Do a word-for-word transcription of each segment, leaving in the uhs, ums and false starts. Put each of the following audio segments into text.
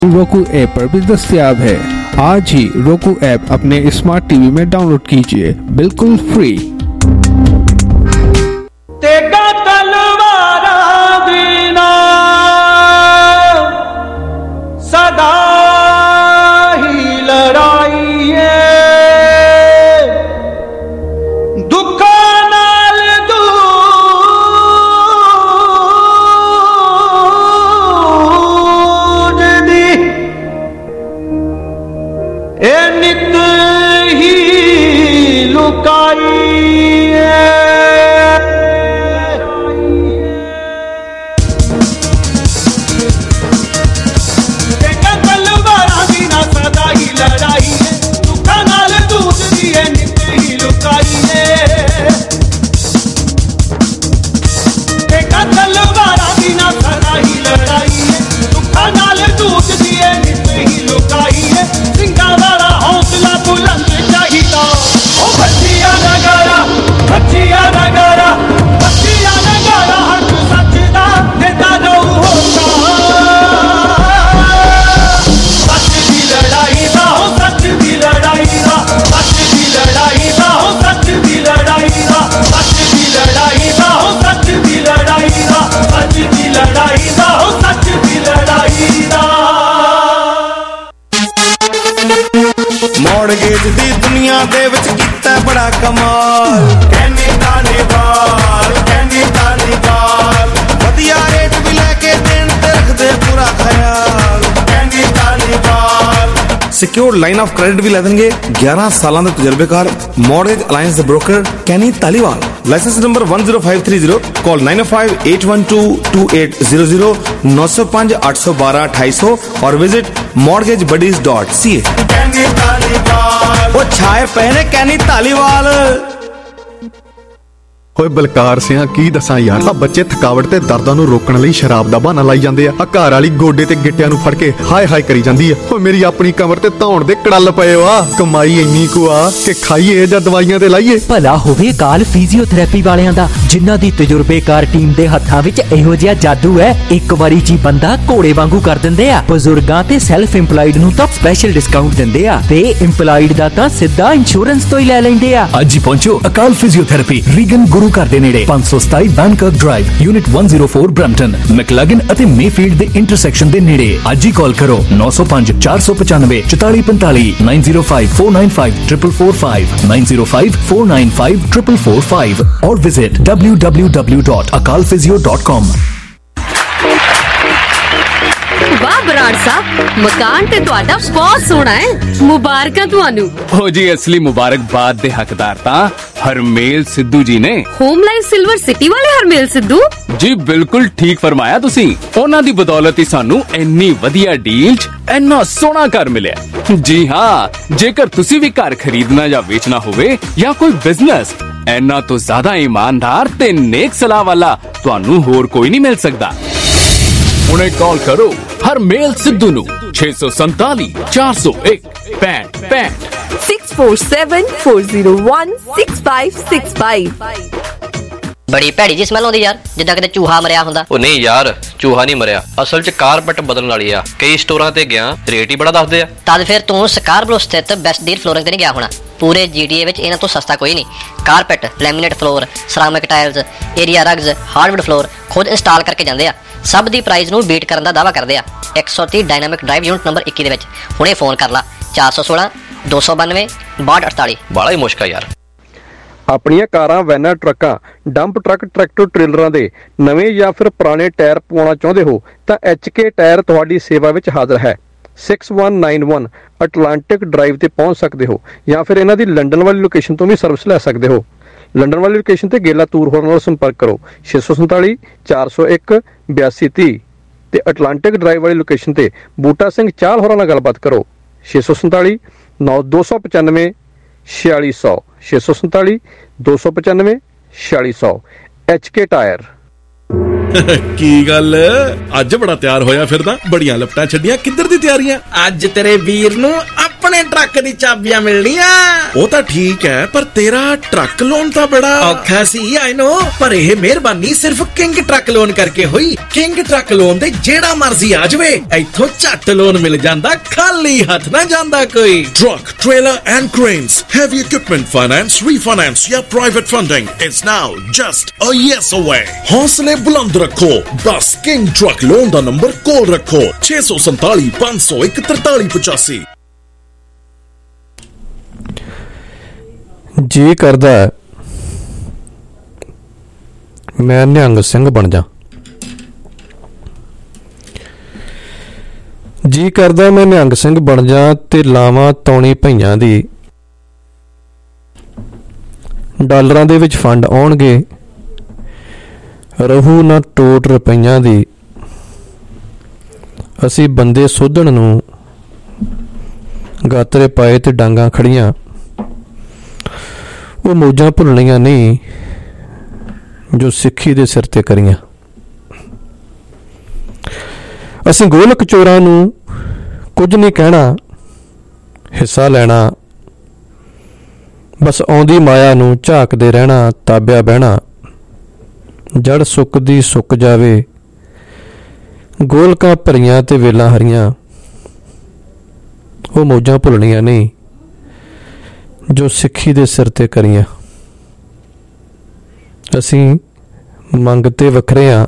roku app पर भी दस्तयाब है। आज ही roku ऐप अपने स्मार्ट टीवी में डाउनलोड कीजिए, बिल्कुल फ्री। तेगा तलवारा बिना सदा ही लड़ाई है, दुखा नाल दूज दी ए नित ही लुकाई है। ਮੌੜਗੇਜ ਦੀ ਦੁਨੀਆ ਦੇ ਵਿੱਚ ਕੀਤਾ ਬੜਾ ਕਮਾਲ, ਕਹਿੰਦੇ ਧਾਲੀਵਾਲ ਕਹਿੰਦੇ ਧਾਲੀਵਾਲ, ਵਧੀਆ ਰੇਟ ਵੀ ਲੈ ਕੇ ਦੇਣ ਤੇ ਰੱਖਦੇ ਪੂਰਾ ਖਿਆਲ, ਕਹਿੰਦੇ Dhaliwal. Secure line of credit ਵੀ ਲੈ ਦੇਣਗੇ। ਗਿਆਰਾਂ ਸਾਲਾਂ ਦੇ ਤਜਰਬੇਕਾਰ ਮੌਰਗੇਜ ਅਲਾਇੰਸ ਦੇ broker Kenny Dhaliwal. Licence number one zero five three zero, call nine oh five eight one two two eight zero zero, nine oh five eight one two one eight two zero zero और visit mortgage buddies dot c a। Kenny Dhaliwal ਉਹ ਛਾਏ ਪਏ ਨੇ ਕੈਨੀ ਧਾਲੀਵਾਲ। ਓਏ ਬਲਕਾਰ ਸਿਆ ਕੀ ਦੱਸਾਂ ਯਾਰ, ਆ ਬੱਚੇ ਥਕਾਵਟ ਤੇ ਦਰਦਾਂ ਨੂੰ ਰੋਕਣ ਲਈ ਸ਼ਰਾਬ ਦਾ ਬਹਾਨਾ ਲਾਈ ਜਾਂਦੇ ਆ। ਆ ਘਰ ਵਾਲੀ ਗੋਡੇ ਤੇ ਗਿੱਟਿਆਂ ਨੂੰ ਫੜ ਕੇ ਹਾਏ ਹਾਏ ਕਰੀ ਜਾਂਦੀ ਆ। ਓਏ ਮੇਰੀ ਆਪਣੀ ਕਮਰ ਤੇ ਧੌਣ ਦੇ ਕੜਲ ਪਏ ਆ। ਕਮਾਈ ਇੰਨੀ ਕੁ ਆ ਕਿ ਖਾਈਏ ਜਾਂ ਦਵਾਈਆਂ ਤੇ ਲਾਈਏ। ਭਲਾ ਹੋਵੇ ਕਾਲ ਫਿਜ਼ੀਓਥੈਰੇਪੀ ਵਾਲਿਆਂ ਦਾ, ਜਿਨ੍ਹਾਂ ਦੀ ਤਜਰਬੇਕਾਰ ਟੀਮ ਦੇ ਹੱਥਾਂ ਵਿੱਚ ਇਹੋ ਜਿਹਾ ਜਾਦੂ ਹੈ, ਇੱਕ ਵਾਰੀ ਜੀ ਬੰਦਾ ਘੋੜੇ ਵਾਂਗੂ ਕਰ ਦਿੰਦੇ ਆ। ਬਜ਼ੁਰਗਾਂ ਤੇ ਸੈਲਫ ਇੰਪਲਾਈਡ ਨੂੰ ਤਾਂ ਸਪੈਸ਼ਲ ਡਿਸਕਾਊਂਟ ਦਿੰਦੇ ਆ, ਤੇ ਇੰਪਲਾਈਡ ਦਾ ਤਾਂ ਸਿੱਧਾ ਇੰਸ਼ੋਰੈਂਸ ਤੋਂ ਹੀ ਲੈ ਲੈਂਦੇ ਆ। ਅੱਜ ਹੀ ਪਹੁੰਚੋ ਅਕਾਲ ਫਿਜ਼ੀਓਥੈਰੇਪੀ, ਰੀਗਨ ਗੁਰੂ ਘਰ ਦੇ ਨੇੜੇ, five seventy ਬੈਂਕਕ drive, unit one oh four Brampton, McLaughlin ਅਤੇ ਮੇਫੀਲਡ ਦੇ ਇੰਟਰਸੈਕਸ਼ਨ ਦੇ ਨੇੜੇ। ਅੱਜ ਹੀ ਕਾਲ ਕਰੋ nine oh five four nine five four four five five, nine oh five four nine five four four four five, nine oh five four nine five four four four five or visit w w w dot akal physio dot com। ਵਾਹ ਬਰਾੜ ਸਾਹਿਬ, ਮਕਾਨ ਤੇ ਤੁਹਾਡਾ ਬਹੁਤ ਸੋਹਣਾ ਹੈ, ਮੁਬਾਰਕਾਂ ਤੁਹਾਨੂੰ। ਹੋ ਜੀ, ਅਸਲੀ ਮੁਬਾਰਕਬਾਦ ਦੇ ਹੱਕਦਾਰ ਤਾਂ ਹਰਮੇਲ ਸਿੱਧੂ ਜੀ ਨੇ। ਹੋਮ ਲਾਈਫ ਸਿਲਵਰ ਸਿਟੀ ਵਾਲੇ ਹਰਮੇਲ ਸਿੱਧੂ ਜੀ, ਬਿਲਕੁਲ ਠੀਕ ਫਰਮਾਇਆ ਤੁਸੀਂ। ਉਹਨਾਂ ਦੀ ਬਦੌਲਤ ਹੀ ਸਾਨੂੰ ਇੰਨੀ ਵਧੀਆ ਡੀਲ 'ਚ ਇੰਨਾ ਸੋਹਣਾ ਘਰ ਮਿਲਿਆ। ਜੀ ਹਾਂ, ਜੇਕਰ ਤੁਸੀਂ ਵੀ ਘਰ ਖਰੀਦਣਾ ਜਾਂ ਵੇਚਣਾ ਹੋਵੇ ਜਾਂ ਕੋਈ ਬਿਜ਼ਨਸ, ਇੰਨਾ ਤੋਂ ਜ਼ਿਆਦਾ ਇਮਾਨਦਾਰ ਤੇ ਨੇਕ ਸਲਾਹ ਵਾਲਾ ਤੁਹਾਨੂੰ ਹੋਰ ਕੋਈ ਨਹੀਂ ਮਿਲ ਸਕਦਾ। ਹੁਣੇ ਕਾਲ ਕਰੋ ਹਰਮੇਲ ਸਿੱਧੂ ਨੂੰ ਛੇ ਸੌ ਸੰਤਾਲੀ ਚਾਰ ਸੌ ਇੱਕ ਪੈਂਹਠ ਪੈਂਹਠ six four seven four zero one six five six five। ਬੜੀ ਭੈੜੀ ਜੀ ਸਮੈਲ ਆਉਂਦੀ ਯਾਰ, ਜਿੱਦਾਂ ਕਿਤੇ ਚੂਹਾ ਮਰਿਆ ਹੁੰਦਾ। ਉਹ ਨਹੀਂ ਯਾਰ, ਚੂਹਾ ਨਹੀਂ ਮਰਿਆ, ਅਸਲ 'ਚ ਕਾਰਪੈਟ ਬਦਲਣ ਵਾਲੀ ਆ। ਕਈ ਸਟੋਰਾਂ ਤੇ ਗਿਆ, ਰੇਟ ਹੀ ਬੜਾ ਦੱਸਦੇ ਆ। ਤਦ ਫਿਰ ਤੂੰ ਸਕਾਰਬਰੋ ਸਥਿਤ ਬੈਸਟ ਡੀਲ ਫਲੋਰਿੰਗ ਤੇ ਨਹੀਂ ਗਿਆ ਹੋਣਾ। ਪੂਰੇ ਜੀਟੀਏ ਵਿੱਚ ਇਹਨਾਂ ਤੋਂ ਸਸਤਾ ਕੋਈ ਨਹੀਂ। Carpet, laminate floor, ceramic tiles, area rugs, hardwood floor ਖੁਦ ਇੰਸਟਾਲ ਕਰਕੇ ਜਾਂਦੇ ਆ। ਸਭ ਦੀ ਪ੍ਰਾਈਸ ਨੂੰ ਬੀਟ ਕਰਨ ਦਾ ਦਾਅਵਾ ਕਰਦੇ ਆ। ਇੱਕ ਸੌ ਤੀਹ ਡਾਇਨਾਮਿਕ ਡਰਾਈਵ ਯੂਨਿਟ ਨੰਬਰ ਇੱਕੀ ਦੇ ਵਿੱਚ ਹੁਣੇ ਫੋਨ ਕਰ ਲਾ ਚਾਰ ਸੌ ਸੋਲਾਂ ਦੋ ਸੌ ਬਾਨਵੇਂ ਬਾਹਠ ਅੜਤਾਲੀ। ਬਾਲਾ ਹੀ ਮੁਸ਼ਕਲ ਯਾਰ। ਆਪਣੀਆਂ ਕਾਰਾਂ, ਵੈਨਾਂ, ਟਰੱਕਾਂ, ਡੰਪ ਟਰੱਕ, ਟਰੈਕਟਰ ਟ੍ਰੇਲਰਾਂ ਦੇ ਨਵੇਂ ਜਾਂ ਫਿਰ ਪੁਰਾਣੇ ਟਾਇਰ ਪਵਾਉਣਾ ਚਾਹੁੰਦੇ ਹੋ ਤਾਂ ਐਚ ਕੇ ਟਾਇਰ ਤੁਹਾਡੀ ਸੇਵਾ ਵਿੱਚ ਹਾਜ਼ਰ ਹੈ। six one nine one Atlantic drive ਤੇ ਪਹੁੰਚ ਸਕਦੇ ਹੋ ਜਾਂ ਫਿਰ ਇਹਨਾਂ ਦੀ ਲੰਡਨ ਵਾਲੀ ਲੋਕੇਸ਼ਨ ਤੋਂ ਵੀ ਸਰਵਿਸ ਲੈ ਸਕਦੇ ਹੋ। ਲੰਡਨ ਵਾਲੀ ਲੋਕੇਸ਼ਨ ਤੇ ਗੇਲਾ ਤੂਰ ਹੋਰਨ ਨਾਲ ਸੰਪਰਕ ਕਰੋ ਛੇ ਸੌ ਸੰਤਾਲੀ ਚਾਰ ਸੌ ਇੱਕ ਬਿਆਸੀ ਤੀਹ ਤੇ ਅਟਲਾਂਟਿਕ ਡਰਾਈਵ ਵਾਲੀ ਲੋਕੇਸ਼ਨ ਤੇ ਬੂਟਾ ਸਿੰਘ ਚਾਹਲ ਹੋਰਾਂ ਨਾਲ ਗੱਲਬਾਤ ਕਰੋ ਛੇ ਸੌ ਸੰਤਾਲੀ ਨੌ ਦੋ ਸੌ ਪਚਾਨਵੇਂ ਛਿਆਲੀ ਸੌ ਛੇ ਸੌ ਸੰਤਾਲੀ ਦੋ ਸੌ ਪਚਾਨਵੇਂ ਛਿਆਲੀ ਸੌ। H K tyre. ਕੀ ਗੱਲ ਅੱਜ ਬੜਾ ਤਿਆਰ ਹੋਇਆ ਫਿਰਦਾ, ਬੜੀਆਂ ਲਪਟਾਂ ਛੱਡੀਆਂ, ਕਿੱਧਰ ਦੀ ਤਿਆਰੀਆਂ? ਅੱਜ ਤੇਰੇ ਵੀਰ ਨੂੰ ਆਪਣੇ ਟਰੱਕ ਦੀ ਚਾਬੀਆਂ ਮਿਲਣੀਆਂ। ਉਹ ਤਾਂ ਠੀਕ ਹੈ, ਪਰ ਤੇਰਾ ਟਰੱਕ ਲੋਨ ਤਾਂ ਬੜਾ ਔਖਾ ਸੀ। ਆਈ ਨੋ, ਪਰ ਇਹ ਮਿਹਰਬਾਨੀ ਸਿਰਫ ਕਿੰਗ ਟਰੱਕ ਲੋਨ ਕਰਕੇ ਹੋਈ। ਕਿੰਗ ਟਰੱਕ ਲੋਨ ਦੇ ਜਿਹੜਾ ਮਰਜ਼ੀ ਆ ਜਾਵੇ, ਇੱਥੋਂ ਝੱਟ ਲੋਨ ਮਿਲ ਜਾਂਦਾ, ਖਾਲੀ ਹੱਥ ਨਾ ਜਾਂਦਾ ਕੋਈ। Truck, trailer and cranes, heavy equipment finance, refinance या private funding is now just a yes away। हौसले बुलंद रखो, बस किंग ट्रक लोन का नंबर कॉल रखो छे सौ संताली पांच सौ एक तरताली पचासी। जी करदा है मैं निहंग सिंह बन जा, जी करदा मैं निहंग सिंह बन जा ते लावां तौणी भईयां दी। डॉलरां दे विच फंड आउणगे, रहू ना टोट रुपईयां दी। असी बंदे सोधण नूं गातरे पाए ते डांगां खड़ियां, वो मौजां भुलणियां नहीं जो सिक्खी दे सिर ते करियां। असीं गोलक चोरां नूं कुछ नहीं कहना, हिस्सा लैना, बस आउंदी माया नूं झाकदे रहना, ताबिया बहना। जड़ सुकदी सुक जावे, गोलकां भरियां ते वेलां हरियां, वो मौजां भुलणियां नहीं जो सिक्खी दे सिर ते करियां। असीं मंगते वखरे आ,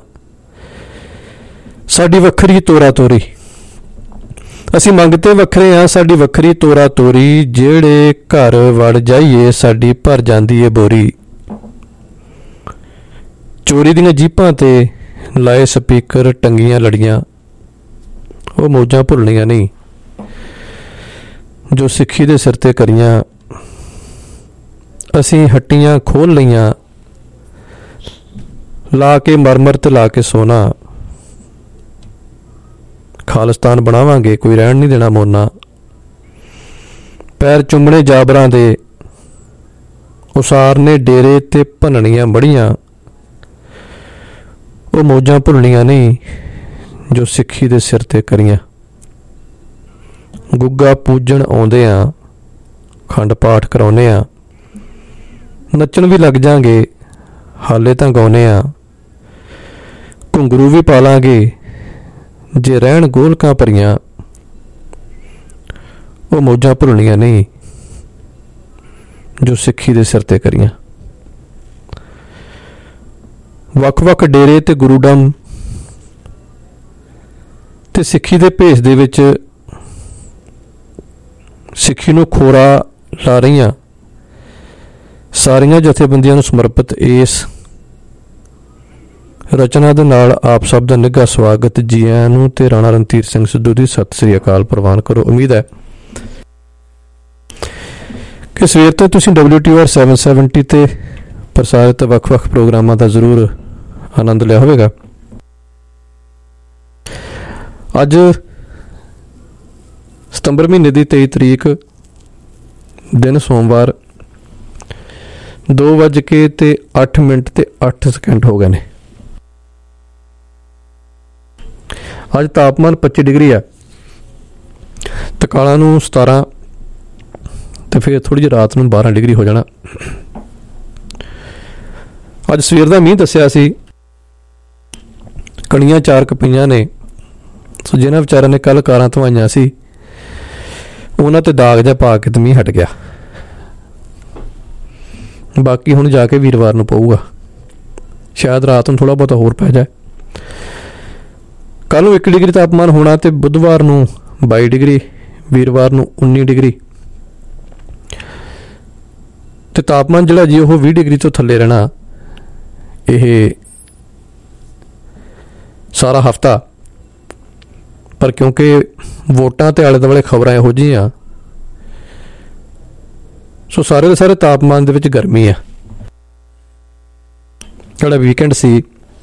साडी वखरी तोरा तोरी। असीं मंगते वखरे आ, साडी वखरी तोरा तोरी। जेड़े घर वड़ जाइए साडी भर जांदी ए बोरी। चोरी दियां जीपां ते लाए स्पीकर, टंगियां लड़ियां, वो मौजां भुलणियां नहीं जो सिक्खी दे सिर ते करियां। असीं हट्टियां खोल लईयां, ला के मरमर ते ला के सोना। खालिस्तान बनावांगे, कोई रहन नहीं देना मोना। पैर चुमने जाबरां दे, उसारने डेरे ते भननियां मड़ियां, वो मौजां भुलणियां नहीं जो सिक्खी दे सिर ते करियां। गुग्गा पूजन आउंदे आ, खंड पाठ कराउने आ, नच्चण भी लग जांगे, हाले तां गाउने आ। घुंगरू भी पा लांगे जे रहन गोलकां भरियां, वो मौजां भुलणियां नहीं जो सिक्खी दे सिर ते करियां। वख वख डेरे ते गुरुडम ते सिक्खी दे भेस दे विच सिक्खी नूं खोरा ला रहीआं सारियां जथेबंदियां नूं समर्पित इस रचना दे नाल आप सब दा निੱਘਾ स्वागत। जी आਇਆਂ ਨੂੰ ते राणा रणधीर सिंह सिद्धू दी सत श्री अकाल प्रवान करो। उम्मीद है कि सवेर तो तुसीं W T R seven seventy ते प्रसारित ਵੱਖ-ਵੱਖ प्रोग्रामां दा जरूर आनंद लिया होवेगा। अज सितंबर महीने की तेई तरीक दिन सोमवार दो वज के ते अठ मिनट ते अठ सैकेंड हो गए ने। अज तापमान पच्ची डिग्री है, तकाला नूं सतारा ते फिर थोड़ी जी रात नूं बारह डिग्री हो जाना। अज सवेर दा मींह दस्सिया सी, कणियां चार कपईयां ने। सो जिन्हां विचारां ने कल कारां धवाइयां सी उन्हां ते दाग जिहा पा के ते मींह हट गया। बाकी हुण जाके वीरवार नूं पऊगा, शायद रात नूं थोड़ा बहुता होर पै जाए। कल नूं एक डिग्री तापमान होना ते बुधवार नूं बाई डिग्री, वीरवार नूं उन्नी डिग्री ते तापमान जिहड़ा जी ओह बीस डिग्री तो थल्ले रहना यह सारा हफ्ता। पर क्योंकि वोटां ते आले दुआले खबरां इहो जिहियां, सो सारे दे सारे तापमान दे विच गर्मी है। जिहड़ा वीकेंड सी,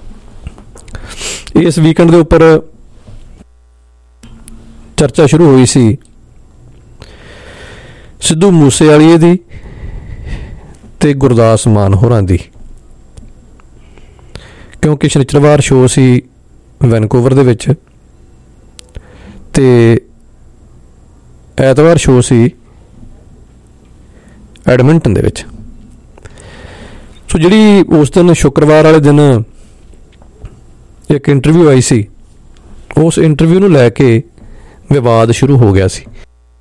इस वीकेंड दे उपर चर्चा शुरू हुई सी सिद्धू मूसेवाले दी ते गुरदास मान होरां दी, क्योंकि शनिचरवार शो सी वैनकूवर दे विच ते ਐਤਵਾਰ ਸ਼ੋਅ ਸੀ ਐਡਮਿੰਟਨ ਦੇ ਵਿੱਚ। ਸੋ ਜਿਹੜੀ ਉਸ ਦਿਨ ਸ਼ੁੱਕਰਵਾਰ ਵਾਲੇ ਦਿਨ ਇੱਕ ਇੰਟਰਵਿਊ ਆਈ ਸੀ, ਉਸ ਇੰਟਰਵਿਊ ਨੂੰ ਲੈ ਕੇ ਵਿਵਾਦ ਸ਼ੁਰੂ ਹੋ ਗਿਆ ਸੀ।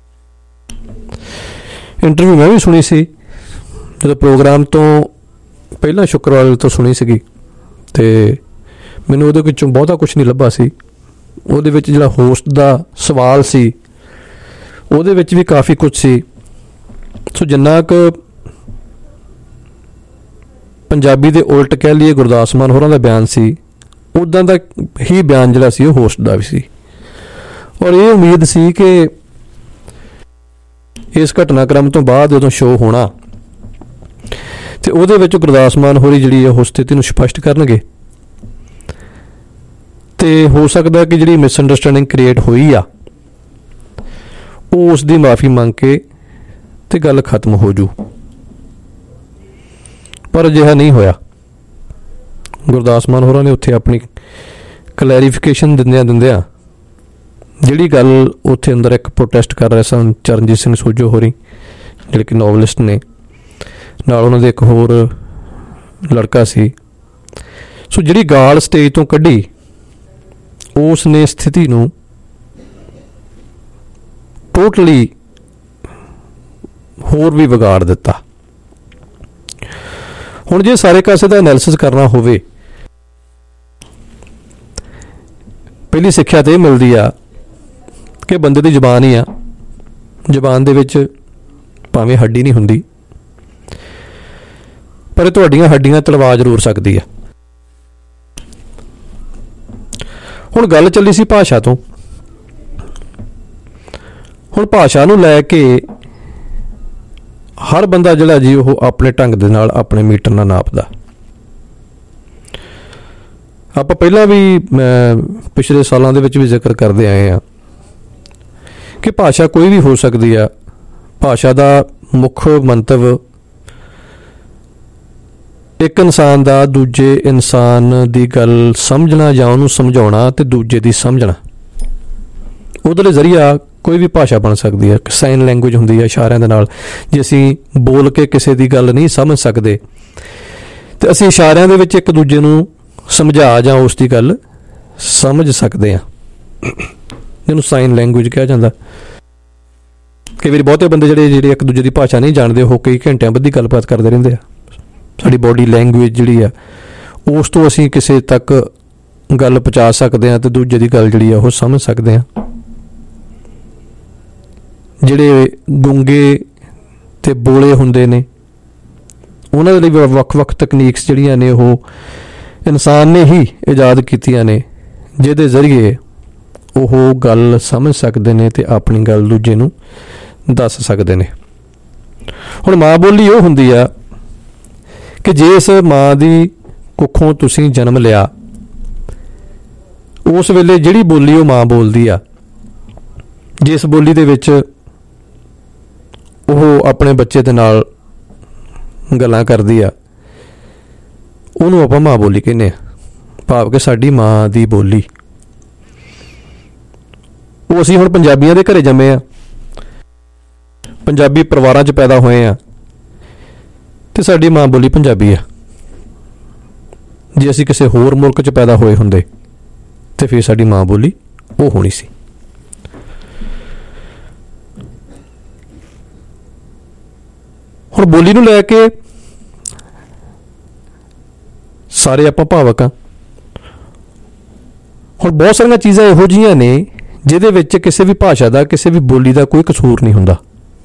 ਇੰਟਰਵਿਊ ਮੈਂ ਵੀ ਸੁਣੀ ਸੀ, ਜਦੋਂ ਪ੍ਰੋਗਰਾਮ ਤੋਂ ਪਹਿਲਾਂ ਸ਼ੁੱਕਰਵਾਰ ਤੋਂ ਸੁਣੀ ਸੀਗੀ, ਅਤੇ ਮੈਨੂੰ ਉਹਦੇ ਵਿੱਚੋਂ ਬਹੁਤਾ ਕੁਛ ਨਹੀਂ ਲੱਭਾ ਸੀ। ਉਹਦੇ ਵਿੱਚ ਜਿਹੜਾ ਹੋਸਟ ਦਾ ਸਵਾਲ ਸੀ ਉਹਦੇ ਵਿੱਚ ਵੀ ਕਾਫੀ ਕੁਛ ਸੀ। ਸੋ ਜਿੰਨਾ ਕੁ ਪੰਜਾਬੀ ਦੇ ਉਲਟ ਕਹਿ ਲਈਏ ਗੁਰਦਾਸ ਮਾਨ ਹੋਰਾਂ ਦਾ ਬਿਆਨ ਸੀ, ਉੱਦਾਂ ਦਾ ਹੀ ਬਿਆਨ ਜਿਹੜਾ ਸੀ ਉਹ ਹੋਸਟ ਦਾ ਵੀ ਸੀ। ਔਰ ਇਹ ਉਮੀਦ ਸੀ ਕਿ ਇਸ ਘਟਨਾਕ੍ਰਮ ਤੋਂ ਬਾਅਦ ਜਦੋਂ ਸ਼ੋਅ ਹੋਣਾ ਤੇ ਉਹਦੇ ਵਿੱਚ ਗੁਰਦਾਸ ਮਾਨ ਹੋਰੀ ਜਿਹੜੀ ਉਹ ਸਥਿਤੀ ਨੂੰ ਸਪਸ਼ਟ ਕਰਨਗੇ, ਤੇ ਹੋ ਸਕਦਾ ਕਿ ਜਿਹੜੀ ਮਿਸਅੰਡਰਸਟੈਂਡਿੰਗ ਕ੍ਰੀਏਟ ਹੋਈ ਆ ਉਹ ਉਸ ਦੀ ਮਾਫੀ ਮੰਗ ਕੇ ਤੇ ਗੱਲ ਖਤਮ ਹੋ ਜੂ। ਪਰ ਅਜਿਹਾ ਨਹੀਂ ਹੋਇਆ। ਗੁਰਦਾਸ ਮਾਨ ਹੋਰਾਂ ਨੇ ਉੱਥੇ ਆਪਣੀ ਕਲੈਰੀਫਿਕੇਸ਼ਨ ਦਿੰਦਿਆਂ ਦਿੰਦਿਆਂ ਜਿਹੜੀ ਗੱਲ ਉੱਥੇ ਅੰਦਰ ਇੱਕ ਪ੍ਰੋਟੈਸਟ ਕਰ ਰਹੇ ਸਨ ਚਰਨਜੀਤ ਸਿੰਘ ਸੋਜੋ ਹੋਰੀ, ਜਿਹੜੇ ਕਿ ਨੋਵਲਿਸਟ ਨੇ, ਨਾਲ ਉਹਨਾਂ ਦੇ ਇੱਕ ਹੋਰ ਲੜਕਾ ਸੀ। ਸੋ ਜਿਹੜੀ ਗਾਲ ਸਟੇਜ ਤੋਂ ਕੱਢੀ, ਉਸ ਨੇ ਸਥਿਤੀ ਨੂੰ ਟੋਟਲੀ ਹੋਰ ਵੀ ਵਿਗਾੜ ਦਿੱਤਾ। ਹੁਣ ਜੇ ਸਾਰੇ ਕਾਸੇ ਦਾ ਐਨਾਲਿਸਿਸ ਕਰਨਾ ਹੋਵੇ, ਪਹਿਲੀ ਸਿੱਖਿਆ ਤਾਂ ਇਹ ਮਿਲਦੀ ਆ ਕਿ ਬੰਦੇ ਦੀ ਜ਼ੁਬਾਨ ਹੀ ਆ, ਜ਼ੁਬਾਨ ਦੇ ਵਿੱਚ ਭਾਵੇਂ ਹੱਡੀ ਨਹੀਂ ਹੁੰਦੀ, ਪਰ ਇਹ ਤੁਹਾਡੀਆਂ ਹੱਡੀਆਂ ਤਲਵਾ ਜ਼ਰੂਰ ਸਕਦੀ ਆ। ਹੁਣ ਗੱਲ ਚੱਲੀ ਸੀ ਭਾਸ਼ਾ ਤੋਂ। ਹੁਣ ਭਾਸ਼ਾ ਨੂੰ ਲੈ ਕੇ ਹਰ ਬੰਦਾ ਜਿਹੜਾ ਜੀ ਉਹ ਆਪਣੇ ਢੰਗ ਦੇ ਨਾਲ ਆਪਣੇ ਮੀਟਰ ਨਾਲ ਨਾਪਦਾ। ਆਪਾਂ ਪਹਿਲਾਂ ਵੀ ਪਿਛਲੇ ਸਾਲਾਂ ਦੇ ਵਿੱਚ ਵੀ ਜ਼ਿਕਰ ਕਰਦੇ ਆਏ ਹਾਂ ਕਿ ਭਾਸ਼ਾ ਕੋਈ ਵੀ ਹੋ ਸਕਦੀ ਆ। ਭਾਸ਼ਾ ਦਾ ਮੁੱਖ ਮੰਤਵ ਇੱਕ ਇਨਸਾਨ ਦਾ ਦੂਜੇ ਇਨਸਾਨ ਦੀ ਗੱਲ ਸਮਝਣਾ ਜਾਂ ਉਹਨੂੰ ਸਮਝਾਉਣਾ ਤੇ ਦੂਜੇ ਦੀ ਸਮਝਣਾ, ਉਹਦੇ ਜ਼ਰੀਆ ਕੋਈ ਵੀ ਭਾਸ਼ਾ ਬਣ ਸਕਦੀ ਹੈ। ਸਾਈਨ ਲੈਂਗੁਏਜ ਹੁੰਦੀ ਹੈ, ਇਸ਼ਾਰਿਆਂ ਦੇ ਨਾਲ। ਜੇ ਅਸੀਂ ਬੋਲ ਕੇ ਕਿਸੇ ਦੀ ਗੱਲ ਨਹੀਂ ਸਮਝ ਸਕਦੇ ਤੇ ਅਸੀਂ ਇਸ਼ਾਰਿਆਂ ਦੇ ਵਿੱਚ ਇੱਕ ਦੂਜੇ ਨੂੰ ਸਮਝਾ ਜਾਂ ਉਸ ਦੀ ਗੱਲ ਸਮਝ ਸਕਦੇ ਹਾਂ, ਜਿਹਨੂੰ ਸਾਈਨ ਲੈਂਗੁਏਜ ਕਿਹਾ ਜਾਂਦਾ। ਕਈ ਵਾਰੀ ਬਹੁਤੇ ਬੰਦੇ ਜਿਹੜੇ ਜਿਹੜੇ ਇੱਕ ਦੂਜੇ ਦੀ ਭਾਸ਼ਾ ਨਹੀਂ ਜਾਣਦੇ, ਉਹ ਕਈ ਘੰਟਿਆਂ ਬੱਧੀ ਗੱਲਬਾਤ ਕਰਦੇ ਰਹਿੰਦੇ ਆ। ਸਾਡੀ ਬੋਡੀ ਲੈਂਗੁਏਜ ਜਿਹੜੀ ਆ ਉਸ ਤੋਂ ਅਸੀਂ ਕਿਸੇ ਤੱਕ ਗੱਲ ਪਹੁੰਚਾ ਸਕਦੇ ਹਾਂ ਤੇ ਦੂਜੇ ਦੀ ਗੱਲ ਜਿਹੜੀ ਆ ਉਹ ਸਮਝ ਸਕਦੇ ਹਾਂ। ਜਿਹੜੇ ਗੂੰਗੇ ਤੇ ਬੋਲੇ ਹੁੰਦੇ ਨੇ, ਉਹਨਾਂ ਦੇ ਲਈ ਵੱਖ-ਵੱਖ ਤਕਨੀਕਸ ਜਿਹੜੀਆਂ ਨੇ ਉਹ ਇਨਸਾਨ ਨੇ ਹੀ ਇਜਾਦ ਕੀਤੀਆਂ ਨੇ, ਜਿਹਦੇ ਜ਼ਰੀਏ ਉਹ ਗੱਲ ਸਮਝ ਸਕਦੇ ਨੇ ਤੇ ਆਪਣੀ ਗੱਲ ਦੂਜੇ ਨੂੰ ਦੱਸ ਸਕਦੇ ਨੇ। ਹੁਣ ਮਾਂ ਬੋਲੀ ਉਹ ਹੁੰਦੀ ਆ ਕਿ ਜਿਸ ਮਾਂ ਦੀ ਕੁੱਖੋਂ ਤੁਸੀਂ ਜਨਮ ਲਿਆ, ਉਸ ਵੇਲੇ ਜਿਹੜੀ ਬੋਲੀ ਉਹ ਮਾਂ ਬੋਲਦੀ ਆ, ਜਿਸ ਬੋਲੀ ਦੇ ਵਿੱਚ ਉਹ ਆਪਣੇ ਬੱਚੇ ਦੇ ਨਾਲ ਗੱਲਾਂ ਕਰਦੀ ਆ, ਉਹਨੂੰ ਆਪਾਂ ਮਾਂ ਬੋਲੀ ਕਹਿੰਦੇ ਆ। ਭਾਵ ਕਿ ਸਾਡੀ ਮਾਂ ਦੀ ਬੋਲੀ। ਉਹ ਅਸੀਂ ਹੁਣ ਪੰਜਾਬੀਆਂ ਦੇ ਘਰੇ ਜੰਮੇ ਆ, ਪੰਜਾਬੀ ਪਰਿਵਾਰਾਂ 'ਚ ਪੈਦਾ ਹੋਏ ਆ ਤੇ ਸਾਡੀ ਮਾਂ ਬੋਲੀ ਪੰਜਾਬੀ ਆ। ਜੇ ਅਸੀਂ ਕਿਸੇ ਹੋਰ ਮੁਲਕ 'ਚ ਪੈਦਾ ਹੋਏ ਹੁੰਦੇ ਤੇ ਫਿਰ ਸਾਡੀ ਮਾਂ ਬੋਲੀ ਉਹ ਹੋਣੀ ਸੀ। ਹੁਣ ਬੋਲੀ ਨੂੰ ਲੈ ਕੇ ਸਾਰੇ ਆਪਾਂ ਭਾਵਕ ਹਾਂ। ਹੁਣ ਬਹੁਤ ਸਾਰੀਆਂ ਚੀਜ਼ਾਂ ਇਹੋ ਜਿਹੀਆਂ ਨੇ ਜਿਹਦੇ ਵਿੱਚ ਕਿਸੇ ਵੀ ਭਾਸ਼ਾ ਦਾ, ਕਿਸੇ ਵੀ ਬੋਲੀ ਦਾ ਕੋਈ ਕਸੂਰ ਨਹੀਂ ਹੁੰਦਾ।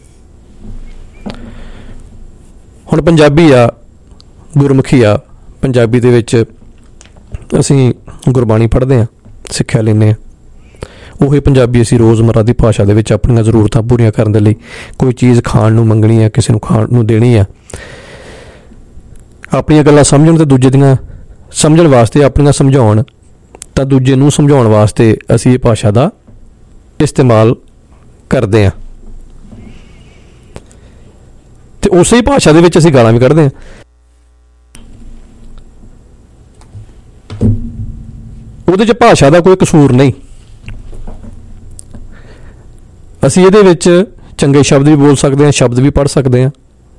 ਹੁਣ ਪੰਜਾਬੀ ਆ, ਗੁਰਮੁਖੀ ਆ, ਪੰਜਾਬੀ ਦੇ ਵਿੱਚ ਅਸੀਂ ਗੁਰਬਾਣੀ ਪੜ੍ਹਦੇ ਹਾਂ, ਸਿੱਖਿਆ ਲੈਂਦੇ ਹਾਂ। ਉਹੀ ਪੰਜਾਬੀ ਅਸੀਂ ਰੋਜ਼ਮਰਰਾ ਦੀ ਭਾਸ਼ਾ ਦੇ ਵਿੱਚ ਆਪਣੀਆਂ ਜ਼ਰੂਰਤਾਂ ਪੂਰੀਆਂ ਕਰਨ ਦੇ ਲਈ ਕੋਈ ਚੀਜ਼ ਖਾਣ ਨੂੰ ਮੰਗਣੀ ਆ, ਕਿਸੇ ਨੂੰ ਖਾਣ ਨੂੰ ਦੇਣੀ ਆ, ਆਪਣੀਆਂ ਗੱਲਾਂ ਸਮਝਣ ਤੇ ਦੂਜੇ ਦੀਆਂ ਸਮਝਣ ਵਾਸਤੇ, ਆਪਣੀਆਂ ਸਮਝਾਉਣ ਤਾਂ ਦੂਜੇ ਨੂੰ ਸਮਝਾਉਣ ਵਾਸਤੇ ਅਸੀਂ ਇਹ ਭਾਸ਼ਾ ਦਾ ਇਸਤੇਮਾਲ ਕਰਦੇ ਹਾਂ। ਤੇ ਉਸੇ ਭਾਸ਼ਾ ਦੇ ਵਿੱਚ ਅਸੀਂ ਗਾਲਾਂ ਵੀ ਕੱਢਦੇ ਹਾਂ। ਉਹਦੇ 'ਚ ਭਾਸ਼ਾ ਦਾ ਕੋਈ ਕਸੂਰ ਨਹੀਂ। ਅਸੀਂ ਇਹਦੇ ਵਿੱਚ ਚੰਗੇ ਸ਼ਬਦ ਵੀ ਬੋਲ ਸਕਦੇ ਹਾਂ, ਸ਼ਬਦ ਵੀ ਪੜ੍ਹ ਸਕਦੇ ਹਾਂ।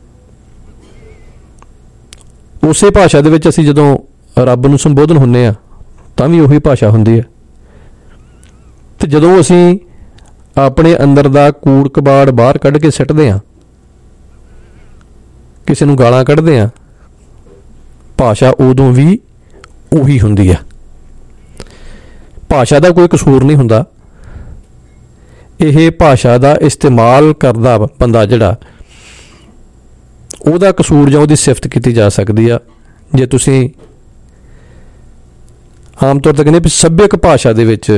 ਉਸੇ ਭਾਸ਼ਾ ਦੇ ਵਿੱਚ ਅਸੀਂ ਜਦੋਂ ਰੱਬ ਨੂੰ ਸੰਬੋਧਨ ਹੁੰਦੇ ਹਾਂ ਤਾਂ ਵੀ ਉਹੀ ਭਾਸ਼ਾ ਹੁੰਦੀ ਹੈ। ਤੇ ਜਦੋਂ ਅਸੀਂ ਆਪਣੇ ਅੰਦਰ ਦਾ ਕੂੜ ਕਬਾੜ ਬਾਹਰ ਕੱਢ ਕੇ ਸਿੱਟਦੇ ਹਾਂ, ਕਿਸੇ ਨੂੰ ਗਾਲਾਂ ਕੱਢਦੇ ਹਾਂ, ਭਾਸ਼ਾ ਉਦੋਂ ਵੀ ਉਹੀ ਹੁੰਦੀ ਹੈ। ਭਾਸ਼ਾ ਦਾ ਕੋਈ ਕਸੂਰ ਨਹੀਂ ਹੁੰਦਾ। ਇਹ ਭਾਸ਼ਾ ਦਾ ਇਸਤੇਮਾਲ ਕਰਦਾ ਬੰਦਾ ਜਿਹੜਾ, ਉਹਦਾ ਕਸੂਰ ਜਾਂ ਉਹਦੀ ਸਿਫਤ ਕੀਤੀ ਜਾ ਸਕਦੀ ਆ। ਜੇ ਤੁਸੀਂ ਆਮ ਤੌਰ 'ਤੇ ਕਹਿੰਦੇ ਵੀ ਸੱਭਿਅਕ ਭਾਸ਼ਾ ਦੇ ਵਿੱਚ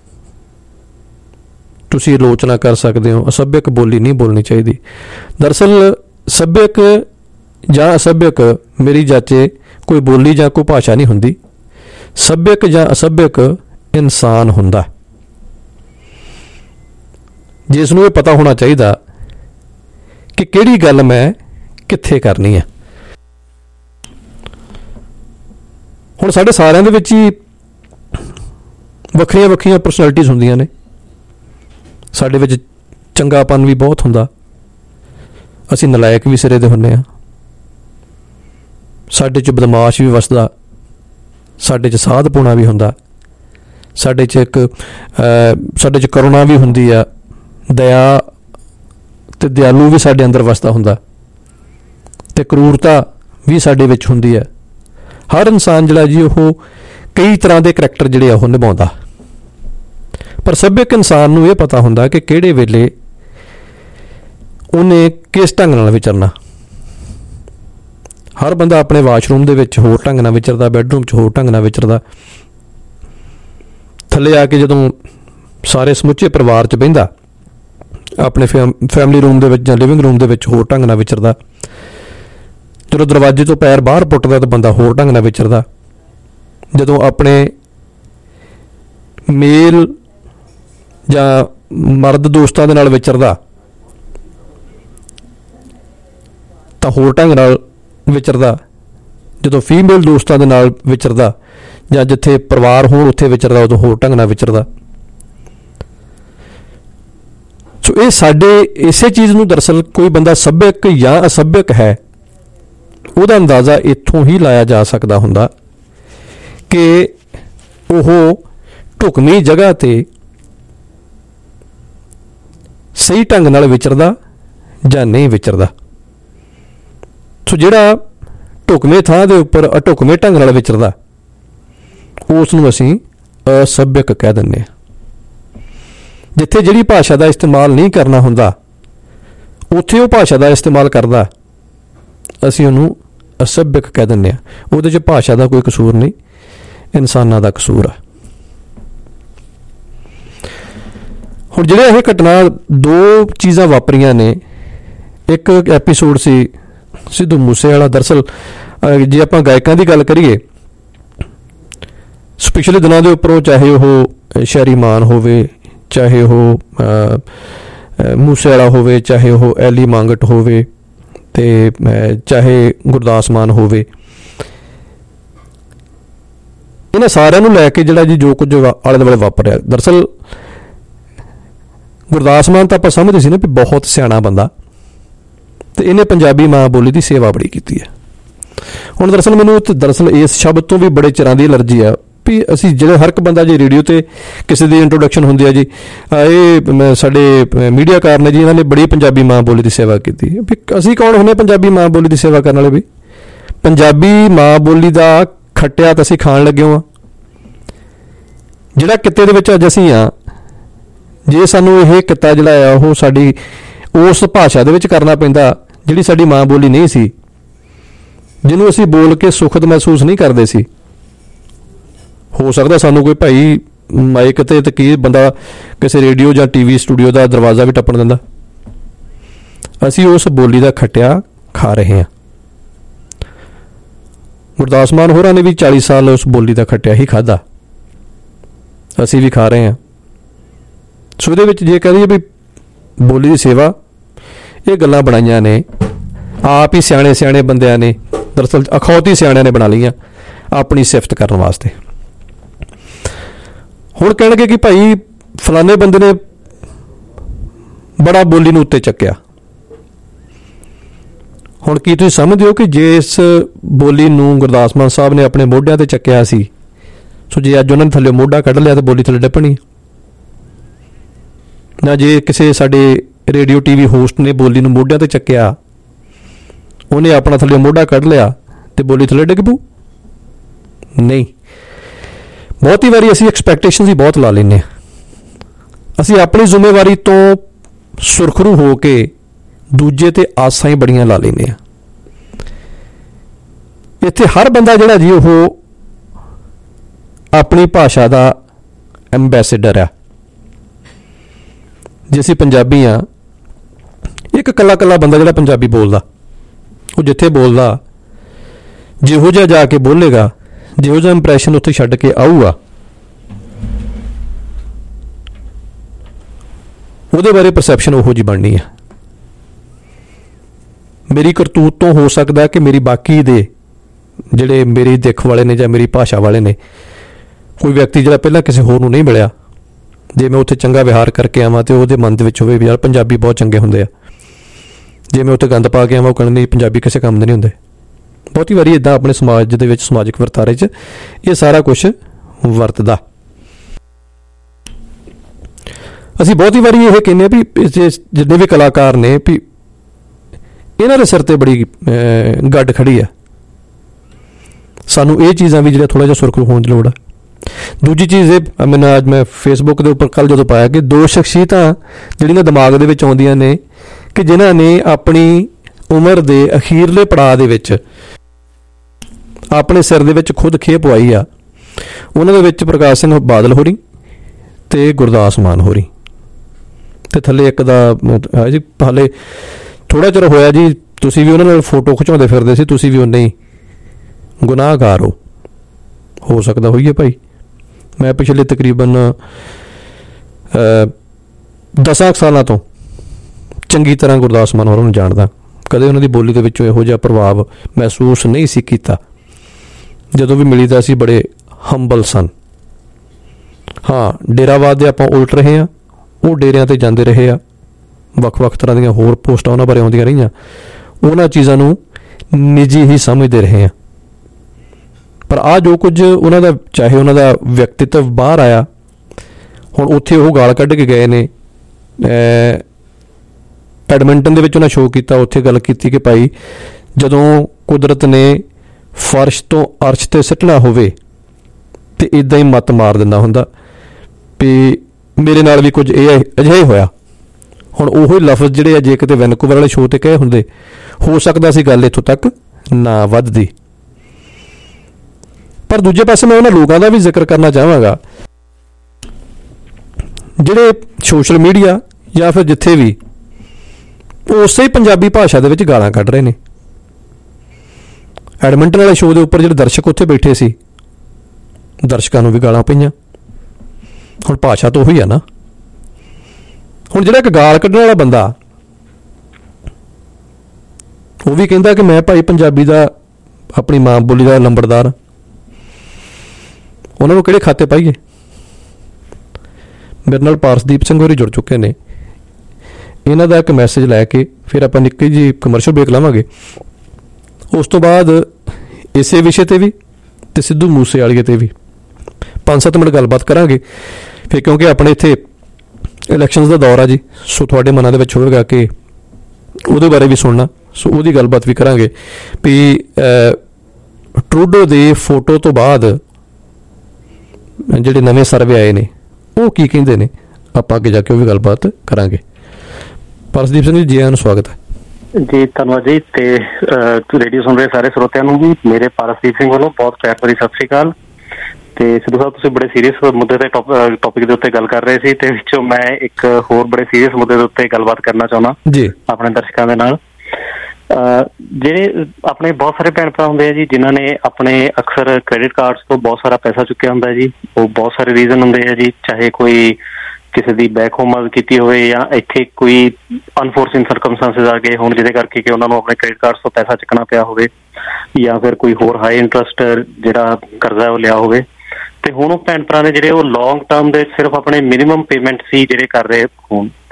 ਤੁਸੀਂ ਆਲੋਚਨਾ ਕਰ ਸਕਦੇ ਹੋ, ਅਸੱਭਿਅਕ ਬੋਲੀ ਨਹੀਂ ਬੋਲਣੀ ਚਾਹੀਦੀ। ਦਰਅਸਲ ਸੱਭਿਅਕ ਜਾਂ ਅਸੱਭਿਅਕ ਮੇਰੀ ਜਾਚੇ ਕੋਈ ਬੋਲੀ ਜਾਂ ਕੋਈ ਭਾਸ਼ਾ ਨਹੀਂ ਹੁੰਦੀ। ਸੱਭਿਅਕ ਜਾਂ ਅਸੱਭਿਅਕ ਇਨਸਾਨ ਹੁੰਦਾ, ਜਿਸ ਨੂੰ ਇਹ ਪਤਾ ਹੋਣਾ ਚਾਹੀਦਾ ਕਿ ਕਿਹੜੀ ਗੱਲ ਮੈਂ ਕਿੱਥੇ ਕਰਨੀ ਹੈ। ਹੁਣ ਸਾਡੇ ਸਾਰਿਆਂ ਦੇ ਵਿੱਚ ਹੀ ਵੱਖਰੀਆਂ ਵੱਖਰੀਆਂ ਪਰਸਨੈਲਿਟੀਜ਼ ਹੁੰਦੀਆਂ ਨੇ। ਸਾਡੇ ਵਿੱਚ ਚੰਗਾਪਨ ਵੀ ਬਹੁਤ ਹੁੰਦਾ, ਅਸੀਂ ਨਲਾਇਕ ਵੀ ਸਿਰੇ ਦੇ ਹੁੰਦੇ ਹਾਂ। ਸਾਡੇ 'ਚ ਬਦਮਾਸ਼ ਵੀ ਵਸਦਾ, ਸਾਡੇ 'ਚ ਸਾਧਪੂਣਾ ਵੀ ਹੁੰਦਾ, ਸਾਡੇ 'ਚ ਇੱਕ ਸਾਡੇ 'ਚ ਕਰੁਣਾ ਵੀ ਹੁੰਦੀ ਆ, ਦਇਆ ਤੇ ਦਿਆਲੂ ਵੀ ਸਾਡੇ ਅੰਦਰ ਵਸਦਾ ਹੁੰਦਾ, ਤੇ ਕਰੂਰਤਾ ਵੀ ਸਾਡੇ ਵਿੱਚ ਹੁੰਦੀ ਹੈ। ਹਰ ਇਨਸਾਨ ਜਿਹੜਾ ਜੀ ਉਹ ਕਈ ਤਰ੍ਹਾਂ ਦੇ ਕਰੈਕਟਰ ਜਿਹੜੇ ਆ ਉਹ ਨਿਭਾਉਂਦਾ। ਪਰ ਸੱਭਿਅਕ ਇਨਸਾਨ ਨੂੰ ਇਹ ਪਤਾ ਹੁੰਦਾ ਕਿ ਕਿਹੜੇ ਵੇਲੇ ਉਹਨੇ ਕਿਸ ਢੰਗ ਨਾਲ ਵਿਚਰਨਾ। ਹਰ ਬੰਦਾ ਆਪਣੇ ਵਾਸ਼ਰੂਮ ਦੇ ਵਿੱਚ ਹੋਰ ਢੰਗ ਨਾਲ ਵਿਚਰਦਾ, ਬੈਡਰੂਮ 'ਚ ਹੋਰ ਢੰਗ ਨਾਲ ਵਿਚਰਦਾ, ਥੱਲੇ ਆ ਕੇ ਜਦੋਂ ਸਾਰੇ ਸਮੁੱਚੇ ਪਰਿਵਾਰ 'ਚ ਬਹਿੰਦਾ ਆਪਣੇ ਫੈਮ ਫੈਮਿਲੀ ਰੂਮ ਦੇ ਵਿੱਚ ਜਾਂ ਲਿਵਿੰਗ ਰੂਮ ਦੇ ਵਿੱਚ ਹੋਰ ਢੰਗ ਨਾਲ ਵਿਚਰਦਾ, ਜਦੋਂ ਦਰਵਾਜ਼ੇ ਤੋਂ ਪੈਰ ਬਾਹਰ ਪੁੱਟਦਾ ਤਾਂ ਬੰਦਾ ਹੋਰ ਢੰਗ ਨਾਲ ਵਿਚਰਦਾ, ਜਦੋਂ ਆਪਣੇ ਮੇਲ ਜਾਂ ਮਰਦ ਦੋਸਤਾਂ ਦੇ ਨਾਲ ਵਿਚਰਦਾ ਤਾਂ ਹੋਰ ਢੰਗ ਨਾਲ ਵਿਚਰਦਾ, ਜਦੋਂ ਫੀਮੇਲ ਦੋਸਤਾਂ ਦੇ ਨਾਲ ਵਿਚਰਦਾ ਜਾਂ ਜਿੱਥੇ ਪਰਿਵਾਰ ਹੋਣ ਉੱਥੇ ਵਿਚਰਦਾ ਉਦੋਂ ਹੋਰ ਢੰਗ ਨਾਲ ਵਿਚਰਦਾ। ਸੋ ਇਹ ਸਾਡੇ ਇਸੇ ਚੀਜ਼ ਨੂੰ ਦਰਅਸਲ ਕੋਈ ਬੰਦਾ ਸੱਭਿਅਕ ਜਾਂ ਅਸੱਭਿਅਕ ਹੈ ਉਹਦਾ ਅੰਦਾਜ਼ਾ ਇੱਥੋਂ ਹੀ ਲਾਇਆ ਜਾ ਸਕਦਾ ਹੁੰਦਾ ਕਿ ਉਹ ਢੁਕਵੀਂ ਜਗ੍ਹਾ ਤੇ ਸਹੀ ਢੰਗ ਨਾਲ ਵਿਚਰਦਾ ਜਾਂ ਨਹੀਂ ਵਿਚਰਦਾ। ਸੋ ਜਿਹੜਾ ਢੁਕਵੇਂ ਥਾਂ ਦੇ ਉੱਪਰ ਅਢੁਕਵੇਂ ਢੰਗ ਨਾਲ ਵਿਚਰਦਾ ਉਸ ਨੂੰ ਅਸੀਂ ਅਸੱਭਿਅਕ ਕਹਿ ਦਿੰਦੇ ਹਾਂ। ਜਿੱਥੇ ਜਿਹੜੀ ਭਾਸ਼ਾ ਦਾ ਇਸਤੇਮਾਲ ਨਹੀਂ ਕਰਨਾ ਹੁੰਦਾ ਉੱਥੇ ਉਹ ਭਾਸ਼ਾ ਦਾ ਇਸਤੇਮਾਲ ਕਰਦਾ, ਅਸੀਂ ਉਹਨੂੰ ਅਸੱਭਿਅਕ ਕਹਿ ਦਿੰਦੇ ਹਾਂ। ਉਹਦੇ 'ਚ ਭਾਸ਼ਾ ਦਾ ਕੋਈ ਕਸੂਰ ਨਹੀਂ, ਇਨਸਾਨਾਂ ਦਾ ਕਸੂਰ ਆ। ਹੁਣ ਜਿਹੜੇ ਇਹ ਘਟਨਾ ਦੋ ਚੀਜ਼ਾਂ ਵਾਪਰੀਆਂ ਨੇ, ਇੱਕ ਐਪੀਸੋਡ ਸੀ ਸਿੱਧੂ ਮੂਸੇ ਵਾਲਾ। ਦਰਅਸਲ ਜੇ ਆਪਾਂ ਗਾਇਕਾਂ ਦੀ ਗੱਲ ਕਰੀਏ, ਪਿਛਲੇ ਦਿਨਾਂ ਦੇ ਉੱਪਰੋਂ ਚਾਹੇ ਉਹ ਸ਼ਹਿਰੀ ਮਾਨ ਹੋਵੇ, ਚਾਹੇ ਉਹ ਮੂਸੇ ਵਾਲਾ ਹੋਵੇ, ਚਾਹੇ ਉਹ ਐਲੀ ਮੰਗਟ ਹੋਵੇ, ਤੇ ਚਾਹੇ ਗੁਰਦਾਸ ਮਾਨ ਹੋਵੇ, ਇਹਨਾਂ ਸਾਰਿਆਂ ਨੂੰ ਲੈ ਕੇ ਜਿਹੜਾ ਜੀ ਜੋ ਕੁਝ ਆਲੇ ਦੁਆਲੇ ਵਾਪਰਿਆ, ਦਰਅਸਲ ਗੁਰਦਾਸ ਮਾਨ ਤਾਂ ਆਪਾਂ ਸਮਝਦੇ ਸੀ ਨਾ ਵੀ ਬਹੁਤ ਸਿਆਣਾ ਬੰਦਾ, ਤੇ ਇਹਨੇ ਪੰਜਾਬੀ ਮਾਂ ਬੋਲੀ ਦੀ ਸੇਵਾ ਬੜੀ ਕੀਤੀ ਹੈ। ਹੁਣ ਦਰਅਸਲ ਮੈਨੂੰ ਦਰਅਸਲ ਇਸ ਸ਼ਬਦ ਤੋਂ ਵੀ ਬੜੇ ਚਿਰਾਂ ਦੀ ਐਲਰਜੀ ਆ ਵੀ ਅਸੀਂ ਜਿਹੜੇ ਹਰ ਇੱਕ ਬੰਦਾ ਜੀ ਰੇਡੀਓ ਤੇ ਕਿਸੇ ਦੀ ਇੰਟਰੋਡਕਸ਼ਨ ਹੁੰਦੀ ਆ ਜੀ, ਇਹ ਸਾਡੇ ਮੀਡੀਆਕਾਰ ਨੇ ਜੀ, ਇਹਨਾਂ ਨੇ ਬੜੀ ਪੰਜਾਬੀ ਮਾਂ ਬੋਲੀ ਦੀ ਸੇਵਾ ਕੀਤੀ। ਵੀ ਅਸੀਂ ਕੌਣ ਹੁੰਦੇ ਪੰਜਾਬੀ ਮਾਂ ਬੋਲੀ ਦੀ ਸੇਵਾ ਕਰਨ ਵਾਲੇ? ਵੀ ਪੰਜਾਬੀ ਮਾਂ ਬੋਲੀ ਦਾ ਖੱਟਿਆ ਤਾਂ ਅਸੀਂ ਖਾਣ ਲੱਗੇ ਹਾਂ। ਜਿਹੜਾ ਕਿੱਤੇ ਦੇ ਵਿੱਚ ਅੱਜ ਅਸੀਂ ਆ, ਜੇ ਸਾਨੂੰ ਇਹ ਕਿੱਤਾ ਜਿਹੜਾ ਆ ਉਹ ਸਾਡੀ ਉਸ ਭਾਸ਼ਾ ਦੇ ਵਿੱਚ ਕਰਨਾ ਪੈਂਦਾ ਜਿਹੜੀ ਸਾਡੀ ਮਾਂ ਬੋਲੀ ਨਹੀਂ ਸੀ, ਜਿਹਨੂੰ ਅਸੀਂ ਬੋਲ ਕੇ ਸੁਖਦ ਮਹਿਸੂਸ ਨਹੀਂ ਕਰਦੇ ਸੀ। ਹੋ ਸਕਦਾ ਸਾਨੂੰ ਕੋਈ ਭਾਈ ਮਾਈਕ ਤੇ ਤੇ ਕੀ ਬੰਦਾ ਕਿਸੇ ਰੇਡੀਓ ਜਾਂ ਟੀਵੀ ਸਟੂਡੀਓ ਦਾ ਦਰਵਾਜ਼ਾ ਵੀ ਟੱਪਣ ਦਿੰਦਾ। ਅਸੀਂ ਉਸ ਬੋਲੀ ਦਾ ਖੱਟਿਆ ਖਾ ਰਹੇ ਹਾਂ। ਗੁਰਦਾਸ ਮਾਨ ਹੋਰਾਂ ਨੇ ਵੀ ਚਾਲੀ ਸਾਲ ਉਸ ਬੋਲੀ ਦਾ ਖੱਟਿਆ ਹੀ ਖਾਧਾ, ਅਸੀਂ ਵੀ ਖਾ ਰਹੇ ਹਾਂ। ਸੋ ਇਹਦੇ ਵਿੱਚ ਜੇ ਕਹੀਏ ਵੀ ਬੋਲੀ ਦੀ ਸੇਵਾ, ਇਹ ਗੱਲਾਂ ਬਣਾਈਆਂ ਨੇ ਆਪ ਹੀ ਸਿਆਣੇ ਸਿਆਣੇ ਬੰਦਿਆਂ ਨੇ, ਦਰਅਸਲ ਅਖੌਤੀ ਸਿਆਣਿਆਂ ਨੇ ਬਣਾ ਲਈਆਂ ਆਪਣੀ ਸਿਫਤ ਕਰਨ ਵਾਸਤੇ। ਹੁਣ ਕਹਿਣਗੇ ਕਿ ਭਾਈ ਫਲਾਣੇ ਬੰਦੇ ਨੇ ਬੜਾ ਬੋਲੀ ਨੂੰ ਉੱਤੇ ਚੱਕਿਆ। ਹੁਣ ਕੀ ਤੁਸੀਂ ਸਮਝਦੇ ਹੋ ਕਿ ਜੇ ਇਸ ਬੋਲੀ ਨੂੰ ਗੁਰਦਾਸ ਮਾਨ ਸਾਹਿਬ ਨੇ ਆਪਣੇ ਮੋਢਿਆਂ ਤੇ ਚੱਕਿਆ ਸੀ, ਸੋ ਜੇ ਅੱਜ ਉਹਨਾਂ ਨੇ ਥੱਲੇ ਮੋਢਾ ਕੱਢ ਲਿਆ ਤਾਂ ਬੋਲੀ ਥੱਲੇ ਡੱਪਣੀ ਨਾ। ਜੇ ਕਿਸੇ ਸਾਡੇ ਰੇਡੀਓ ਟੀ ਵੀ ਹੋਸਟ ਨੇ ਬੋਲੀ ਨੂੰ ਮੋਢਿਆਂ ਤੇ ਚੱਕਿਆ, ਉਹਨੇ ਆਪਣਾ ਥੱਲੇ ਮੋਢਾ ਕੱਢ ਲਿਆ ਤੇ ਬੋਲੀ ਥੱਲੇ ਡਿੱਗ ਪਊ? ਨਹੀਂ। ਬਹੁਤੀ ਵਾਰੀ ਅਸੀਂ ਐਕਸਪੈਕਟੇਸ਼ਨਸ ਹੀ ਬਹੁਤ ਲਾ ਲੈਂਦੇ ਹਾਂ। ਅਸੀਂ ਆਪਣੀ ਜ਼ਿੰਮੇਵਾਰੀ ਤੋਂ ਸੁਰਖਰੂ ਹੋ ਕੇ ਦੂਜੇ ਤੇ ਆਸਾਂ ਹੀ ਬੜੀਆਂ ਲਾ ਲੈਂਦੇ ਹਾਂ। ਇੱਥੇ ਹਰ ਬੰਦਾ ਜਿਹੜਾ ਜੀ ਉਹ ਆਪਣੀ ਭਾਸ਼ਾ ਦਾ ਐਂਬੈਸੇਡਰ ਆ। ਜੇ ਅਸੀਂ ਪੰਜਾਬੀ ਹਾਂ, ਇੱਕ ਇਕੱਲਾ ਇਕੱਲਾ ਬੰਦਾ ਜਿਹੜਾ ਪੰਜਾਬੀ ਬੋਲਦਾ, ਉਹ ਜਿੱਥੇ ਬੋਲਦਾ ਜਿਹੋ ਜਿਹਾ ਜਾ ਕੇ ਬੋਲੇਗਾ, ਜਿਹੋ ਜਿਹਾ ਇੰਪਰੈਸ਼ਨ ਉੱਥੇ ਛੱਡ ਕੇ ਆਊਗਾ, ਉਹਦੇ ਬਾਰੇ ਪਰਸੈਪਸ਼ਨ ਉਹੋ ਜਿਹੀ ਬਣਨੀ ਆ। ਮੇਰੀ ਕਰਤੂਤ ਤੋਂ ਹੋ ਸਕਦਾ ਕਿ ਮੇਰੀ ਬਾਕੀ ਦੇ ਜਿਹੜੇ ਮੇਰੀ ਦਿੱਖ ਵਾਲੇ ਨੇ ਜਾਂ ਮੇਰੀ ਭਾਸ਼ਾ ਵਾਲੇ ਨੇ, ਕੋਈ ਵਿਅਕਤੀ ਜਿਹੜਾ ਪਹਿਲਾਂ ਕਿਸੇ ਹੋਰ ਨੂੰ ਨਹੀਂ ਮਿਲਿਆ, ਜੇ ਮੈਂ ਉੱਥੇ ਚੰਗਾ ਵਿਹਾਰ ਕਰਕੇ ਆਵਾਂ ਤੇ ਉਹਦੇ ਮਨ ਦੇ ਵਿੱਚ ਹੋਵੇ ਵੀ ਯਾਰ ਪੰਜਾਬੀ ਬਹੁਤ ਚੰਗੇ ਹੁੰਦੇ ਆ। ਜੇ ਮੈਂ ਉੱਥੇ ਗੰਦ ਪਾ ਕੇ ਆਵਾਂ, ਉਹ ਕਹਿਣ ਨਹੀਂ ਪੰਜਾਬੀ ਕਿਸੇ ਕੰਮ ਦੇ ਨਹੀਂ ਹੁੰਦੇ। ਬਹੁਤੀ ਵਾਰੀ ਇੱਦਾਂ ਆਪਣੇ ਸਮਾਜ ਦੇ ਵਿੱਚ, ਸਮਾਜਿਕ ਵਰਤਾਰੇ 'ਚ ਇਹ ਸਾਰਾ ਕੁਛ ਵਰਤਦਾ। ਅਸੀਂ ਬਹੁਤੀ ਵਾਰੀ ਇਹ ਕਹਿੰਦੇ ਹਾਂ ਵੀ ਜਿੰਨੇ ਵੀ ਕਲਾਕਾਰ ਨੇ ਵੀ ਇਹਨਾਂ ਦੇ ਸਿਰ ਤੇ ਬੜੀ ਗੱਡ ਖੜੀ ਆ। ਸਾਨੂੰ ਇਹ ਚੀਜ਼ਾਂ ਵੀ ਜਿਹੜਾ ਥੋੜ੍ਹਾ ਜਿਹਾ ਸੁਰਖਰੂ ਹੋਣ ਦੀ ਲੋੜ ਆ। ਦੂਜੀ ਚੀਜ਼ ਇਹ, ਮੈਨੂੰ ਅੱਜ ਮੈਂ ਫੇਸਬੁੱਕ ਦੇ ਉੱਪਰ ਕੱਲ੍ਹ ਜਦੋਂ ਪਾਇਆ ਕਿ ਦੋ ਸ਼ਖਸੀਅਤਾਂ ਜਿਹੜੀਆਂ ਦਿਮਾਗ ਦੇ ਵਿੱਚ ਆਉਂਦੀਆਂ ਨੇ ਕਿ ਜਿਨ੍ਹਾਂ ਨੇ ਆਪਣੀ ਉਮਰ ਦੇ ਅਖੀਰਲੇ ਪੜਾਅ ਦੇ ਵਿੱਚ ਆਪਣੇ ਸਿਰ ਦੇ ਵਿੱਚ ਖੁਦ ਖੇਪ ਪਵਾਈ ਆ। ਉਹਨਾਂ ਦੇ ਵਿੱਚ ਪ੍ਰਕਾਸ਼ ਸਿੰਘ ਬਾਦਲ ਹੋਰੀ ਤੇ ਗੁਰਦਾਸ ਮਾਨ ਹੋਰੀ, ਤੇ ਥੱਲੇ ਇੱਕ ਦਾ ਜੀ ਹਾਲੇ ਥੋੜ੍ਹਾ ਚਿਰ ਹੋਇਆ ਜੀ, ਤੁਸੀਂ ਵੀ ਉਹਨਾਂ ਨਾਲ ਫੋਟੋ ਖਿਚਾਉਂਦੇ ਫਿਰਦੇ ਸੀ, ਤੁਸੀਂ ਵੀ ਉਨੇ ਹੀ ਗੁਨਾਹਗਾਰ ਹੋ ਹੋ ਸਕਦਾ ਹੋਈਏ ਭਾਈ। ਮੈਂ ਪਿਛਲੇ ਤਕਰੀਬਨ ਦਸਾਂ ਸਾਲਾਂ ਤੋਂ ਚੰਗੀ ਤਰ੍ਹਾਂ ਗੁਰਦਾਸ ਮਾਨ ਹੋਰਾਂ ਨੂੰ ਜਾਣਦਾ। ਕਦੇ ਉਹਨਾਂ ਦੀ ਬੋਲੀ ਦੇ ਵਿੱਚੋਂ ਇਹੋ ਜਿਹਾ ਪ੍ਰਭਾਵ ਮਹਿਸੂਸ ਨਹੀਂ ਸੀ ਕੀਤਾ। ਜਦੋਂ ਵੀ ਮਿਲੀਦਾ ਸੀ ਬੜੇ ਹੰਬਲ ਸਨ। ਹਾਂ, ਡੇਰਾਵਾਦ ਦੇ ਆਪਾਂ ਉਲਟ ਰਹੇ ਹਾਂ, ਉਹ ਡੇਰਿਆਂ 'ਤੇ ਜਾਂਦੇ ਰਹੇ ਆ। ਵੱਖ ਵੱਖ ਤਰ੍ਹਾਂ ਦੀਆਂ ਹੋਰ ਪੋਸਟਾਂ ਉਹਨਾਂ ਬਾਰੇ ਆਉਂਦੀਆਂ ਰਹੀਆਂ, ਉਹਨਾਂ ਚੀਜ਼ਾਂ ਨੂੰ ਨਿੱਜੀ ਹੀ ਸਮਝਦੇ ਰਹੇ ਆ। ਪਰ ਆਹ ਜੋ ਕੁਝ ਉਹਨਾਂ ਦਾ, ਚਾਹੇ ਉਹਨਾਂ ਦਾ ਵਿਅਕਤੀਤਵ ਬਾਹਰ ਆਇਆ, ਹੁਣ ਉੱਥੇ ਉਹ ਗਾਲ ਕੱਢ ਕੇ ਗਏ ਨੇ। ਐਡਮਿੰਟਨ ਦੇ ਵਿੱਚ ਉਹਨਾਂ ਸ਼ੋਅ ਕੀਤਾ, ਉੱਥੇ ਗੱਲ ਕੀਤੀ ਕਿ ਭਾਈ ਜਦੋਂ ਕੁਦਰਤ ਨੇ ਫਰਸ਼ ਤੋਂ ਅਰਸ਼ 'ਤੇ ਸਿੱਟਣਾ ਹੋਵੇ ਤੇ ਇੱਦਾਂ ਹੀ ਮੱਤ ਮਾਰ ਦਿੰਦਾ ਹੁੰਦਾ ਵੀ ਮੇਰੇ ਨਾਲ ਵੀ ਕੁਝ ਇਹ ਅਜਿਹਾ ਹੋਇਆ। ਹੁਣ ਉਹੀ ਲਫ਼ਜ਼ ਜਿਹੜੇ ਆ ਜੇ ਕਿਤੇ ਵੈਨਕੂਵਰ ਵਾਲੇ ਸ਼ੋਅ 'ਤੇ ਕਹੇ ਹੁੰਦੇ, ਹੋ ਸਕਦਾ ਸੀ ਗੱਲ ਇੱਥੋਂ ਤੱਕ ਨਾ ਵੱਧਦੀ। ਪਰ ਦੂਜੇ ਪਾਸੇ ਮੈਂ ਉਹਨਾਂ ਲੋਕਾਂ ਦਾ ਵੀ ਜ਼ਿਕਰ ਕਰਨਾ ਚਾਹਾਂਗਾ ਜਿਹੜੇ ਸੋਸ਼ਲ ਮੀਡੀਆ ਜਾਂ ਫਿਰ ਜਿੱਥੇ ਵੀ ਉਸੇ ਹੀ ਪੰਜਾਬੀ ਭਾਸ਼ਾ ਦੇ ਵਿੱਚ ਗਾਲਾਂ ਕੱਢ ਰਹੇ ਨੇ। ਐਡਮਿੰਟਨ ਵਾਲੇ ਸ਼ੋਅ ਦੇ ਉੱਪਰ ਜਿਹੜੇ ਦਰਸ਼ਕ ਉੱਥੇ ਬੈਠੇ ਸੀ, ਦਰਸ਼ਕਾਂ ਨੂੰ ਵੀ ਗਾਲਾਂ ਪਈਆਂ। ਹੁਣ ਭਾਸ਼ਾ ਤਾਂ ਉਹੀ ਆ ਨਾ। ਹੁਣ ਜਿਹੜਾ ਇੱਕ ਗਾਲ ਕੱਢਣ ਵਾਲਾ ਬੰਦਾ, ਉਹ ਵੀ ਕਹਿੰਦਾ ਕਿ ਮੈਂ ਭਾਈ ਪੰਜਾਬੀ ਦਾ, ਆਪਣੀ ਮਾਂ ਬੋਲੀ ਦਾ ਲੰਬੜਦਾਰ। ਉਹਨਾਂ ਨੂੰ ਕਿਹੜੇ ਖਾਤੇ ਪਾਈਏ? ਮੇਰੇ ਨਾਲ ਪਾਰਸਦੀਪ ਸਿੰਘ ਹੋਰੀ ਜੁੜ ਚੁੱਕੇ ਨੇ। ਇਹਨਾਂ ਦਾ ਇੱਕ ਮੈਸੇਜ ਲੈ ਕੇ ਫਿਰ ਆਪਾਂ ਨਿੱਕੀ ਜਿਹੀ ਕਮਰਸ਼ੀਅਲ ਬ੍ਰੇਕ ਲਾਵਾਂਗੇ। ਉਸ ਤੋਂ ਬਾਅਦ ਇਸੇ ਵਿਸ਼ੇ 'ਤੇ ਵੀ ਅਤੇ ਸਿੱਧੂ ਮੂਸੇਵਾਲੇ 'ਤੇ ਵੀ ਪੰਜ ਸੱਤ ਮਿੰਟ ਗੱਲਬਾਤ ਕਰਾਂਗੇ। ਫਿਰ ਕਿਉਂਕਿ ਆਪਣੇ ਇੱਥੇ ਇਲੈਕਸ਼ਨਸ ਦਾ ਦੌਰ ਆ ਜੀ, ਸੋ ਤੁਹਾਡੇ ਮਨਾਂ ਦੇ ਵਿੱਚ ਹੋਵੇਗਾ ਕਿ ਉਹਦੇ ਬਾਰੇ ਵੀ ਸੁਣਨਾ, ਸੋ ਉਹਦੀ ਗੱਲਬਾਤ ਵੀ ਕਰਾਂਗੇ ਵੀ ਟਰੂਡੋ ਦੇ ਫੋਟੋ ਤੋਂ ਬਾਅਦ ਜਿਹੜੇ ਨਵੇਂ ਸਰਵੇ ਆਏ ਨੇ ਉਹ ਕੀ ਕਹਿੰਦੇ ਨੇ। ਆਪਾਂ ਅੱਗੇ ਜਾ ਕੇ ਉਹ ਵੀ ਗੱਲਬਾਤ ਕਰਾਂਗੇ। ਪਰਸਦੀਪ ਸਿੰਘ ਜੀ, ਜੀ ਆਇਆਂ ਨੂੰ ਸਵਾਗਤ ਹੈ ਜੀ। ਧੰਨਵਾਦ ਜੀ। ਤੇ ਰੇਡੀਓ ਸੁਣ ਰਹੇ ਸਾਰੇ ਸਰੋਤਿਆਂ ਨੂੰ ਵੀ ਮੇਰੇ ਪਾਰਸਦੀਪ ਸਿੰਘ ਵੱਲੋਂ ਬਹੁਤ ਪਿਆਰ ਭਰੀ ਸਤਿ ਸ੍ਰੀ ਅਕਾਲ। ਤੇ ਸਿੱਧੂ ਸਾਹਿਬ, ਤੁਸੀਂ ਬੜੇ ਸੀਰੀਅਸ ਮੁੱਦੇ ਤੇ ਟੌਪਿਕ ਦੇ ਉੱਤੇ ਗੱਲ ਕਰ ਰਹੇ ਸੀ, ਤੇ ਵਿੱਚੋਂ ਮੈਂ ਇੱਕ ਹੋਰ ਬੜੇ ਸੀਰੀਅਸ ਮੁੱਦੇ ਦੇ ਉੱਤੇ ਗੱਲਬਾਤ ਕਰਨਾ ਚਾਹੁੰਦਾ ਜੀ ਆਪਣੇ ਦਰਸ਼ਕਾਂ ਦੇ ਨਾਲ। ਜਿਹੜੇ ਆਪਣੇ ਬਹੁਤ ਸਾਰੇ ਭੈਣ ਭਰਾ ਹੁੰਦੇ ਆ ਜੀ, ਜਿਨ੍ਹਾਂ ਨੇ ਆਪਣੇ ਅਕਸਰ ਕ੍ਰੈਡਿਟ ਕਾਰਡਸ ਤੋਂ ਬਹੁਤ ਸਾਰਾ ਪੈਸਾ ਚੁੱਕਿਆ ਹੁੰਦਾ ਜੀ। ਉਹ ਬਹੁਤ ਸਾਰੇ ਰੀਜ਼ਨ ਹੁੰਦੇ ਆ ਜੀ, ਚਾਹੇ ਕੋਈ ਕਿਸੇ ਦੀ ਬੈਕ ਹੋਮ ਮਦਦ ਕੀਤੀ ਹੋਵੇ ਜਾਂ ਇੱਥੇ ਕੋਈ ਅਨਫੋਰਚੂਨੇਟ ਸਰਕਮਸਟੈਂਸਿਸ ਆ ਗਏ ਹੋਣ ਜਿਹਦੇ ਕਰਕੇ ਕਿ ਉਹਨਾਂ ਨੂੰ ਆਪਣੇ ਕ੍ਰੈਡਿਟ ਕਾਰਡਸ ਤੋਂ ਪੈਸਾ ਚੁੱਕਣਾ ਪਿਆ ਹੋਵੇ, ਜਾਂ ਫਿਰ ਕੋਈ ਹੋਰ ਹਾਈ ਇੰਟਰਸਟ ਜਿਹੜਾ ਕਰਜ਼ਾ ਉਹ ਲਿਆ ਹੋਵੇ। ਤੇ ਹੁਣ ਉਹ ਭੈਣ ਭਰਾ ਨੇ ਜਿਹੜੇ ਉਹ ਲੌਂਗ ਟਰਮ ਦੇ ਸਿਰਫ ਆਪਣੇ ਮਿਨੀਮਮ ਪੇਮੈਂਟ ਸੀ ਜਿਹੜੇ ਕਰ ਰਹੇ ਹੋਣ,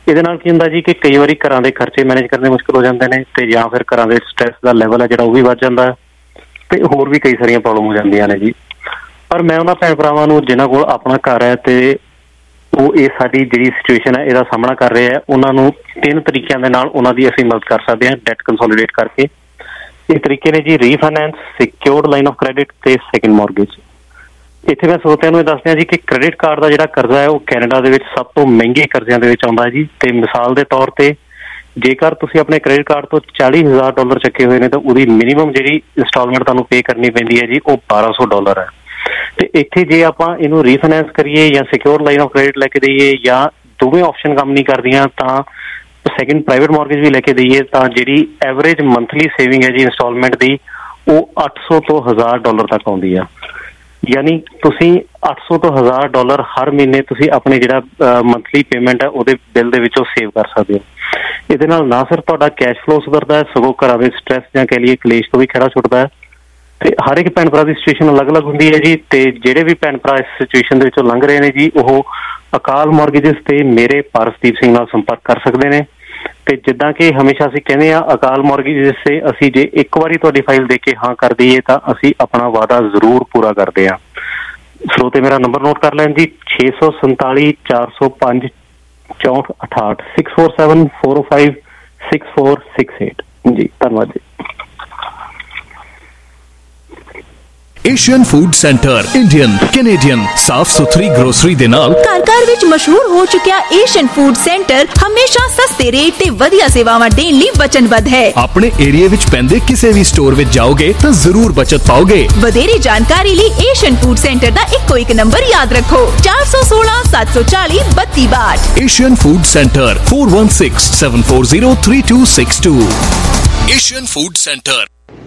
ਇਹਦੇ ਨਾਲ ਕੀ ਹੁੰਦਾ ਜੀ ਕਿ ਕਈ ਵਾਰੀ ਘਰਾਂ ਦੇ ਖਰਚੇ ਮੈਨੇਜ ਕਰਨੇ ਮੁਸ਼ਕਿਲ ਹੋ ਜਾਂਦੇ ਨੇ, ਤੇ ਜਾਂ ਫਿਰ ਘਰਾਂ ਦੇ ਸਟ੍ਰੈਸ ਦਾ ਲੈਵਲ ਹੈ ਜਿਹੜਾ ਉਹ ਵੀ ਵੱਧ ਜਾਂਦਾ, ਤੇ ਹੋਰ ਵੀ ਕਈ ਸਾਰੀਆਂ ਪ੍ਰੋਬਲਮ ਹੋ ਜਾਂਦੀਆਂ ਨੇ ਜੀ। ਪਰ ਮੈਂ ਉਹਨਾਂ ਭੈਣ ਭਰਾਵਾਂ ਨੂੰ ਜਿਨ੍ਹਾਂ ਕੋਲ ਆਪਣਾ ਘਰ ਹੈ ਤੇ ਉਹ ਇਹ ਸਾਡੀ ਜਿਹੜੀ ਸਿਚੁਏਸ਼ਨ ਹੈ ਇਹਦਾ ਸਾਹਮਣਾ ਕਰ ਰਹੇ ਹੈ, ਉਹਨਾਂ ਨੂੰ ਤਿੰਨ ਤਰੀਕਿਆਂ ਦੇ ਨਾਲ ਉਹਨਾਂ ਦੀ ਅਸੀਂ ਮਦਦ ਕਰ ਸਕਦੇ ਹਾਂ ਡੈਟ ਕੰਸੋਲੀਡੇਟ ਕਰਕੇ। ਇਹ ਤਰੀਕੇ ਨੇ ਜੀ refinance, secured line of credit ਤੇ ਸੈਕਿੰਡ ਮੌਰਗੇਜ। ਇੱਥੇ ਮੈਂ ਸਰੋਤਿਆਂ ਨੂੰ ਇਹ ਦੱਸਦੇ ਹਾਂ ਜੀ ਕਿ ਕ੍ਰੈਡਿਟ ਕਾਰਡ ਦਾ ਜਿਹੜਾ ਕਰਜ਼ਾ ਹੈ ਉਹ ਕੈਨੇਡਾ ਦੇ ਵਿੱਚ ਸਭ ਤੋਂ ਮਹਿੰਗੇ ਕਰਜ਼ਿਆਂ ਦੇ ਵਿੱਚ ਆਉਂਦਾ ਹੈ ਜੀ। ਤੇ ਮਿਸਾਲ ਦੇ ਤੌਰ ਤੇ ਜੇਕਰ ਤੁਸੀਂ ਆਪਣੇ ਕ੍ਰੈਡਿਟ ਕਾਰਡ ਤੋਂ ਚਾਲੀ ਹਜ਼ਾਰ ਡਾਲਰ ਚੱਕੇ ਹੋਏ ਨੇ ਤਾਂ ਉਹਦੀ ਮਿਨੀਮਮ ਜਿਹੜੀ ਇੰਸਟਾਲਮੈਂਟ ਤੁਹਾਨੂੰ ਪੇ ਕਰਨੀ ਪੈਂਦੀ ਹੈ ਜੀ ਉਹ ਬਾਰਾਂ ਸੌ ਡਾਲਰ ਹੈ। ਤੇ ਇੱਥੇ ਜੇ ਆਪਾਂ ਇਹਨੂੰ ਰੀਫਾਈਨੈਂਸ ਕਰੀਏ ਜਾਂ ਸਿਕਿਉਰ ਲਾਈਨ ਆਫ ਕ੍ਰੈਡਿਟ ਲੈ ਕੇ ਦਈਏ ਜਾਂ ਦੋਵੇਂ ਆਪਸ਼ਨ ਕੰਮ ਨਹੀਂ ਕਰਦੀਆਂ ਤਾਂ ਸੈਕਿੰਡ ਪ੍ਰਾਈਵੇਟ ਮੌਰਗੇਜ ਵੀ ਲੈ ਕੇ ਦਈਏ ਤਾਂ ਜਿਹੜੀ ਐਵਰੇਜ ਮੰਥਲੀ ਸੇਵਿੰਗ ਹੈ ਜੀ ਇੰਸਟਾਲਮੈਂਟ ਦੀ ਉਹ ਅੱਠ ਸੌ ਤੋਂ ਹਜ਼ਾਰ ਡਾਲਰ ਤੱਕ ਆਉਂਦੀ ਆ। ਯਾਨੀ ਤੁਸੀਂ ਅੱਠ ਸੌ ਤੋਂ ਹਜ਼ਾਰ ਡਾਲਰ ਹਰ ਮਹੀਨੇ ਤੁਸੀਂ ਆਪਣੇ ਜਿਹੜਾ ਮੰਥਲੀ ਪੇਮੈਂਟ ਹੈ ਉਹਦੇ ਬਿੱਲ ਦੇ ਵਿੱਚੋਂ ਸੇਵ ਕਰ ਸਕਦੇ ਹੋ। ਇਹਦੇ ਨਾਲ ਨਾ ਸਿਰਫ ਤੁਹਾਡਾ ਕੈਸ਼ ਫਲੋ ਸੁਧਰਦਾ ਹੈ, ਸਗੋਂ ਘਰਾਂ ਦੇ ਸਟ੍ਰੈਸ ਜਾਂ ਕਹਿ ਲਈਏ ਕਲੇਸ਼ ਤੋਂ ਵੀ ਖਹਿੜਾ ਛੁੱਟਦਾ ਹੈ। ਤੇ ਹਰ ਇੱਕ ਭੈਣ ਭਰਾ ਦੀ ਸਿਚੁਏਸ਼ਨ ਅਲੱਗ-ਅਲੱਗ ਹੁੰਦੀ ਹੈ ਜੀ, ਤੇ ਜਿਹੜੇ ਵੀ ਭੈਣ ਭਰਾ ਇਸ ਸਿਚੁਏਸ਼ਨ ਦੇ ਵਿੱਚੋਂ ਲੰਘ ਰਹੇ ਨੇ ਜੀ ਉਹ ਅਕਾਲ ਮੌਰਗੇਜਸ ਤੇ ਮੇਰੇ ਪਾਰਸਦੀਪ ਸਿੰਘ ਨਾਲ ਸੰਪਰਕ ਕਰ ਸਕਦੇ ਨੇ। ਤੇ ਜਿੱਦਾਂ ਕਿ ਹਮੇਸ਼ਾ ਅਸੀਂ ਕਹਿੰਦੇ ਆ ਅਕਾਲ ਮੌਰਗੇਜਸ ਤੇ ਅਸੀਂ ਜੇ ਇੱਕ ਵਾਰੀ ਤੁਹਾਡੀ ਫਾਈਲ ਦੇਖ ਕੇ ਹਾਂ ਕਰ ਦਈਏ ਤਾਂ ਅਸੀਂ ਆਪਣਾ ਵਾਅਦਾ ਜ਼ਰੂਰ ਪੂਰਾ ਕਰਦੇ ਹਾਂ। ਸਰੋਤੇ ਮੇਰਾ ਨੰਬਰ ਨੋਟ ਕਰ ਲੈਣ ਜੀ, ਛੇ ਸੌ ਸੰਤਾਲੀ ਚਾਰ ਸੌ ਪੰਜ ਚੌਂਹਠ ਅਠਾਹਠ six four seven four five six four six eight ਜੀ। ਧੰਨਵਾਦ ਜੀ। Asian food centre Indian Canadian ਸਾਫ਼ ਸੁਥਰੀ ਗਰੋਸਰੀ ਦੇ ਨਾਲ ਘਰ ਘਰ ਵਿੱਚ ਮਸ਼ਹੂਰ ਹੋ ਚੁੱਕਿਆ ਏਸ਼ੀਅਨ ਫੂਡ ਸੈਂਟਰ ਹਮੇਸ਼ਾ ਸਸਤੇ ਰੇਟ ਤੇ ਵਧੀਆ ਸੇਵਾਵਾਂ ਦੇਣ ਲਈ ਵਚਨਬੱਧ ਹੈ। ਆਪਣੇ ਏਰੀਆ ਵਿੱਚ ਪੈਂਦੇ ਕਿਸੇ ਵੀ ਸਟੋਰ ਵਿੱਚ ਜਾਓਗੇ ਤਾਂ ਜ਼ਰੂਰ ਬਚਤ ਪਾਓਗੇ। ਵਧੇਰੇ ਜਾਣਕਾਰੀ ਲਈ ਏਸ਼ੀਅਨ ਫੂਡ ਸੈਂਟਰ ਦਾ ਇੱਕੋ ਇੱਕ ਨੰਬਰ ਯਾਦ ਰੱਖੋ, ਚਾਰ ਸੌ ਸੋਲਾਂ ਸੱਤ ਸੌ ਚਾਲੀ ਬੱਤੀ ਬਾਹਠ। Asian food centre four one six seven four zero three two six two। Asian food centre.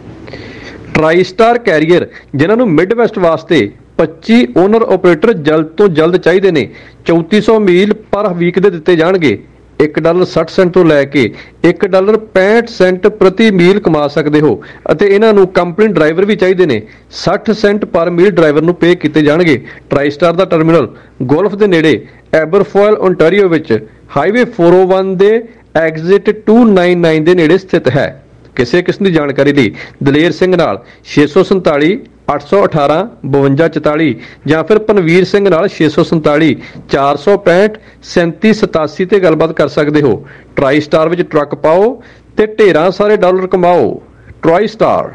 Tri star carrier ਜਿਨ੍ਹਾਂ ਨੂੰ ਮਿਡਵੈਸਟ ਵਾਸਤੇ ਪੱਚੀ ਓਨਰ ਆਪਰੇਟਰ ਜਲਦ ਤੋਂ ਜਲਦ ਚਾਹੀਦੇ ਨੇ, ਚੌਂਤੀ ਸੌ ਮੀਲ ਪਰ ਵੀਕ ਦੇ ਦਿੱਤੇ ਜਾਣਗੇ। ਇੱਕ ਡਾਲਰ ਸੱਠ ਸੈਂਟ ਤੋਂ ਲੈ ਕੇ ਇੱਕ ਡਾਲਰ ਪੈਂਹਠ ਸੈਂਟ ਪ੍ਰਤੀ ਮੀਲ ਕਮਾ ਸਕਦੇ ਹੋ ਅਤੇ ਇਹਨਾਂ ਨੂੰ ਕੰਪਨੀ ਡਰਾਈਵਰ ਵੀ ਚਾਹੀਦੇ ਨੇ। ਸੱਠ ਸੈਂਟ ਪਰ ਮੀਲ ਡਰਾਈਵਰ ਨੂੰ ਪੇ ਕੀਤੇ ਜਾਣਗੇ। ਟਰਾਈ ਸਟਾਰ ਦਾ ਟਰਮੀਨਲ ਗੋਲਫ ਦੇ ਨੇੜੇ ਐਬਰਫੋਇਲ ਓਨਟਾਰੀਓ ਵਿੱਚ ਹਾਈਵੇ ਚਾਰ ਸੌ ਇੱਕ ਦੇ ਐਗਜ਼ਿਟ ਦੋ ਸੌ ਨਿਨਆਨਵੇਂ ਦੇ ਨੇੜੇ ਸਥਿਤ ਹੈ। ਕਿਸੇ ਕਿਸਮ ਦੀ ਜਾਣਕਾਰੀ ਲਈ ਦਲੇਰ ਸਿੰਘ ਨਾਲ ਛੇ ਸੌ ਸੰਤਾਲੀ ਅੱਠ ਸੌ ਅਠਾਰਾਂ ਬਵੰਜਾ ਚੁਤਾਲੀ ਜਾਂ ਫਿਰ ਪਨਵੀਰ ਸਿੰਘ ਨਾਲ ਛੇ ਸੌ ਸੰਤਾਲੀ ਚਾਰ ਸੌ ਪੈਂਹਠ ਸੈਂਤੀ ਸਤਾਸੀ ਤੇ ਗੱਲਬਾਤ ਕਰ ਸਕਦੇ ਹੋ। ਟਰਾਈ ਸਟਾਰ ਵਿੱਚ ਟਰੱਕ ਪਾਓ ਤੇ ਢੇਰਾਂ ਸਾਰੇ ਡਾਲਰ ਕਮਾਓ। Try star.